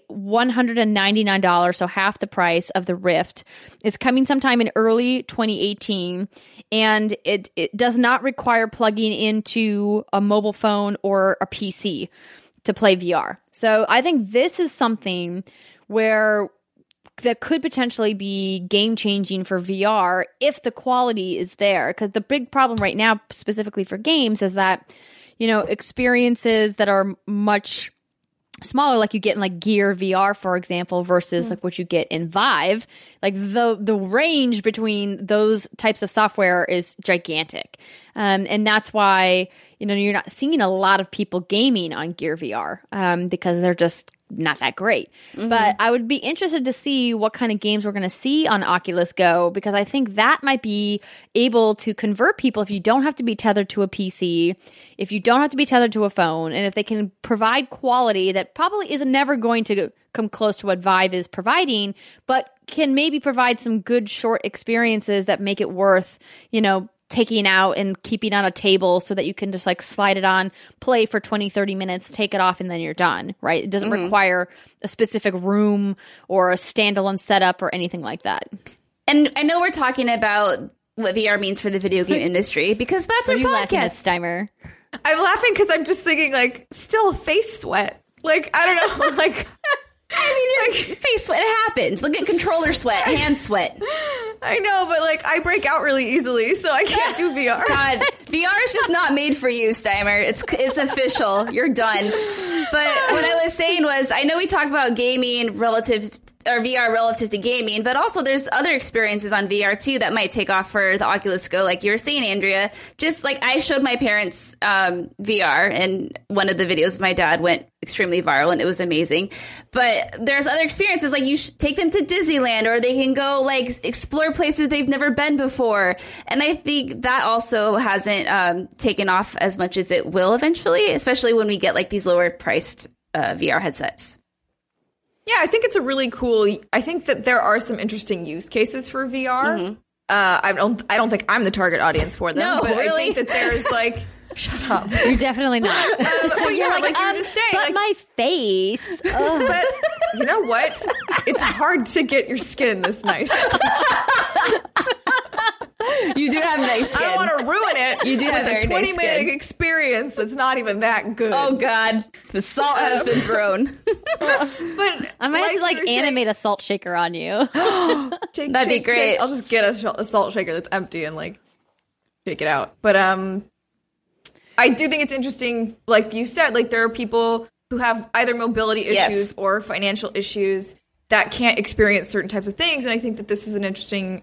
$199, so half the price of the Rift. It's coming sometime in early 2018, and it does not require plugging into a mobile phone or a PC to play VR. So I think this is something where that could potentially be game-changing for VR if the quality is there. Because the big problem right now, specifically for games, is that, experiences that are much smaller, like you get in like Gear VR, for example, versus like what you get in Vive, like the range between those types of software is gigantic. And that's why, you're not seeing a lot of people gaming on Gear VR because they're just not that great. But I would be interested to see what kind of games we're going to see on Oculus Go, because I think that might be able to convert people if you don't have to be tethered to a PC, if you don't have to be tethered to a phone, and if they can provide quality that probably is never going to come close to what Vive is providing, but can maybe provide some good short experiences that make it worth, taking out and keeping on a table so that you can just like slide it on, play for 20, 30 minutes, take it off, and then you're done, right? It doesn't require a specific room or a standalone setup or anything like that. And I know we're talking about what VR means for the video game industry because that's our podcast. Steimer? I'm laughing because I'm just thinking like, still face sweat. Like, I don't know. Like, I mean, face sweat, it happens. Look at controller sweat, hand sweat. I know, but like, I break out really easily, so I can't do VR. God, VR is just not made for you, Steimer. It's official. You're done. But what I was saying was, I know we talk about gaming VR relative to gaming, but also there's other experiences on VR too that might take off for the Oculus Go, like you were saying, Andrea. Just like I showed my parents VR, and one of the videos of my dad went extremely viral, and it was amazing. But there's other experiences, like you should take them to Disneyland, or they can go like explore places they've never been before. And I think that also hasn't taken off as much as it will eventually, especially when we get like these lower priced VR headsets. Yeah, I think it's a really cool. I think that there are some interesting use cases for VR. Mm-hmm. I don't think I'm the target audience for them. No, but really? I think that there's like, shut up. You're definitely not. But yeah, like you're just saying, but like, my face. But you know what? It's hard to get your skin this nice. You do have nice skin. I don't want to ruin it. You do have very nice skin. 20-minute experience that's not even that good. Oh God, the salt has been thrown. But I might have to like animate a salt shaker on you. That'd be great. I'll just get a salt shaker that's empty and like shake it out. But I do think it's interesting, like you said, like there are people who have either mobility issues or financial issues that can't experience certain types of things, and I think that this is an interesting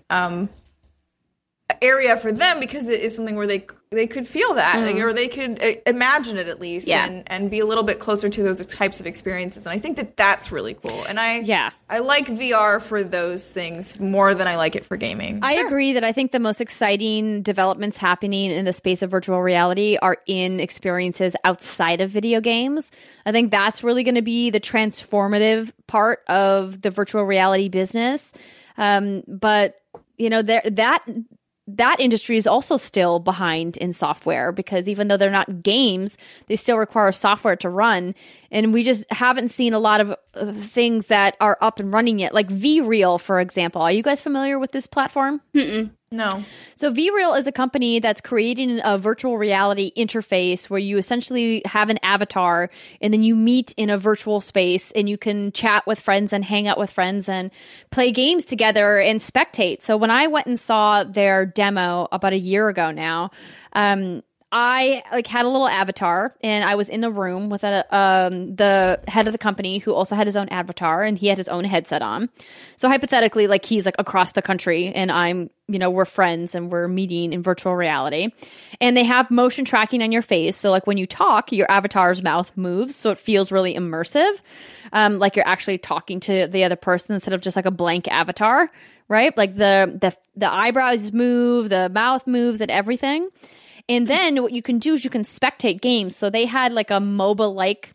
area for them because it is something where they could feel that, like, or they could imagine it at least, and be a little bit closer to those types of experiences. And I think that that's really cool. And I like VR for those things more than I like it for gaming. I agree that I think the most exciting developments happening in the space of virtual reality are in experiences outside of video games. I think that's really going to be the transformative part of the virtual reality business. But you know, that industry is also still behind in software because even though they're not games, they still require software to run. And we just haven't seen a lot of things that are up and running yet. Like VReal, for example. Are you guys familiar with this platform? No. So VReal is a company that's creating a virtual reality interface where you essentially have an avatar and then you meet in a virtual space and you can chat with friends and hang out with friends and play games together and spectate. So when I went and saw their demo about a year ago now, I like had a little avatar and I was in a room with the head of the company who also had his own avatar and he had his own headset on. So hypothetically, like he's like across the country and I'm, you know, we're friends and we're meeting in virtual reality. And they have motion tracking on your face. So like when you talk, your avatar's mouth moves. So it feels really immersive. Like you're actually talking to the other person instead of just like a blank avatar, right? Like the eyebrows move, the mouth moves and everything. And then what you can do is you can spectate games. So they had like a MOBA-like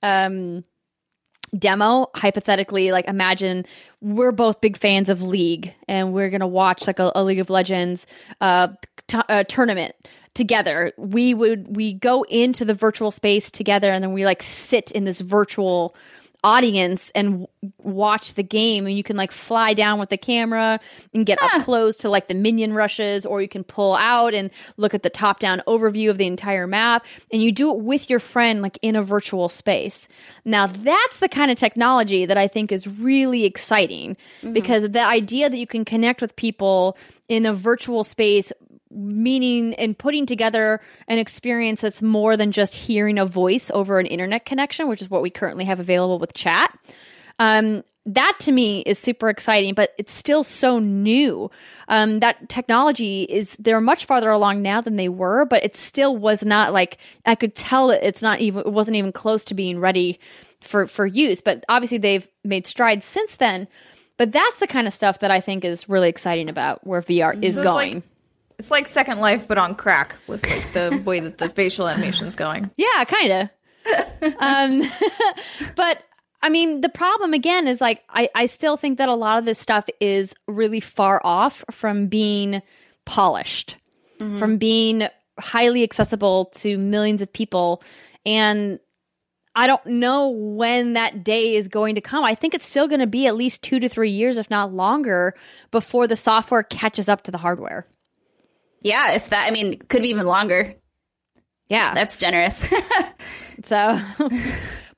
demo. Hypothetically, like imagine we're both big fans of League and we're going to watch like a League of Legends tournament together. We go into the virtual space together and then we like sit in this virtual audience and watch the game, and you can like fly down with the camera and get up close to like the minion rushes, or you can pull out and look at the top down overview of the entire map, and you do it with your friend like in a virtual space. Now that's the kind of technology that I think is really exciting, because the idea that you can connect with people in a virtual space, meaning and putting together an experience that's more than just hearing a voice over an internet connection, which is what we currently have available with chat. That to me is super exciting, but it's still so new. That technology they're much farther along now than they were, but it still was not like, I could tell that it wasn't even close to being ready for use. But obviously they've made strides since then. But that's the kind of stuff that I think is really exciting about where VR is going. It's like Second Life, but on crack with like the way that the facial animation's going. Yeah, kind of. But I mean, the problem again is like, I still think that a lot of this stuff is really far off from being polished, from being highly accessible to millions of people. And I don't know when that day is going to come. I think it's still going to be at least 2 to 3 years, if not longer, before the software catches up to the hardware. Yeah, if that, I mean, could be even longer. Yeah. That's generous. So,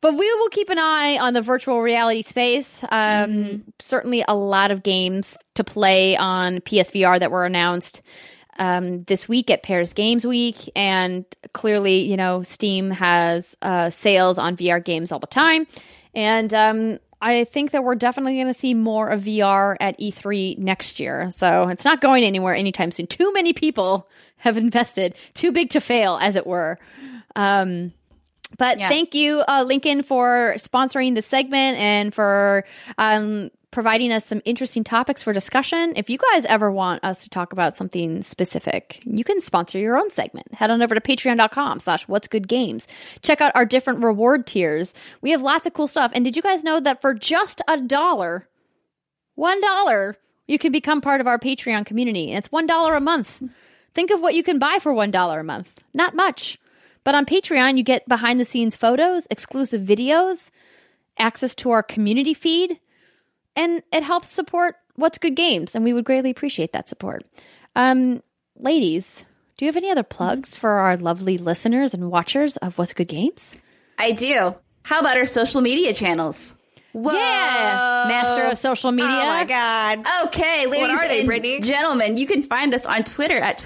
But we will keep an eye on the virtual reality space. Certainly a lot of games to play on PSVR that were announced this week at Paris Games Week. And clearly, you know, Steam has sales on VR games all the time. And I think that we're definitely going to see more of VR at E3 next year. So it's not going anywhere anytime soon. Too many people have invested. Too big to fail, as it were. But thank you, Lincoln, for sponsoring the segment and for providing us some interesting topics for discussion. If you guys ever want us to talk about something specific, you can sponsor your own segment. Head on over to patreon.com/whatsgoodgames. Check out our different reward tiers. We have lots of cool stuff. And did you guys know that for just $1, you can become part of our Patreon community? And it's $1 a month. Think of what you can buy for $1 a month. Not much. But on Patreon, you get behind-the-scenes photos, exclusive videos, access to our community feed, and it helps support What's Good Games, and we would greatly appreciate that support. Ladies, do you have any other plugs for our lovely listeners and watchers of What's Good Games? I do. How about our social media channels? Whoa. Yeah, master of social media. Oh my God. Okay, ladies and Brittany? gentlemen, you can find us on Twitter at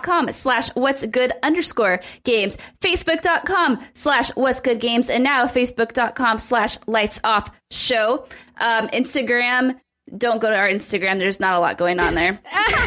twitter.com/whatsgood_games, facebook.com/whatsgoodgames, and now facebook.com/lightsoffshow. Instagram, don't go to our Instagram. There's not a lot going on there.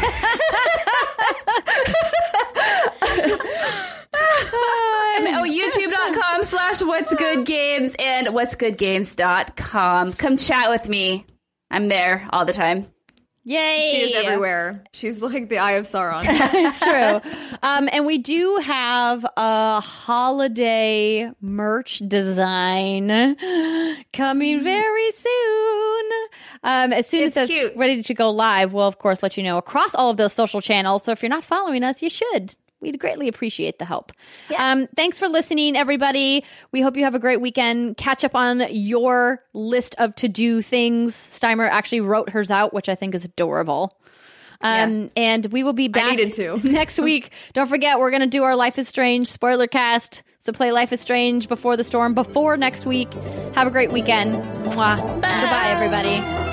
youtube.com/whatsgoodgames and whatsgoodgames.com. Come chat with me. I'm there all the time. Yay! She is everywhere. She's like the Eye of Sauron. It's true. And we do have a holiday merch design coming very soon. As soon as it's ready to go live, we'll, of course, let you know across all of those social channels. So if you're not following us, you should. We'd greatly appreciate the help. Yeah. Thanks for listening, everybody. We hope you have a great weekend. Catch up on your list of to-do things. Steimer actually wrote hers out, which I think is adorable. And we will be back next week. Don't forget, we're going to do our Life is Strange spoiler cast. So play Life is Strange Before the Storm before next week. Have a great weekend. Mwah. Bye, everybody.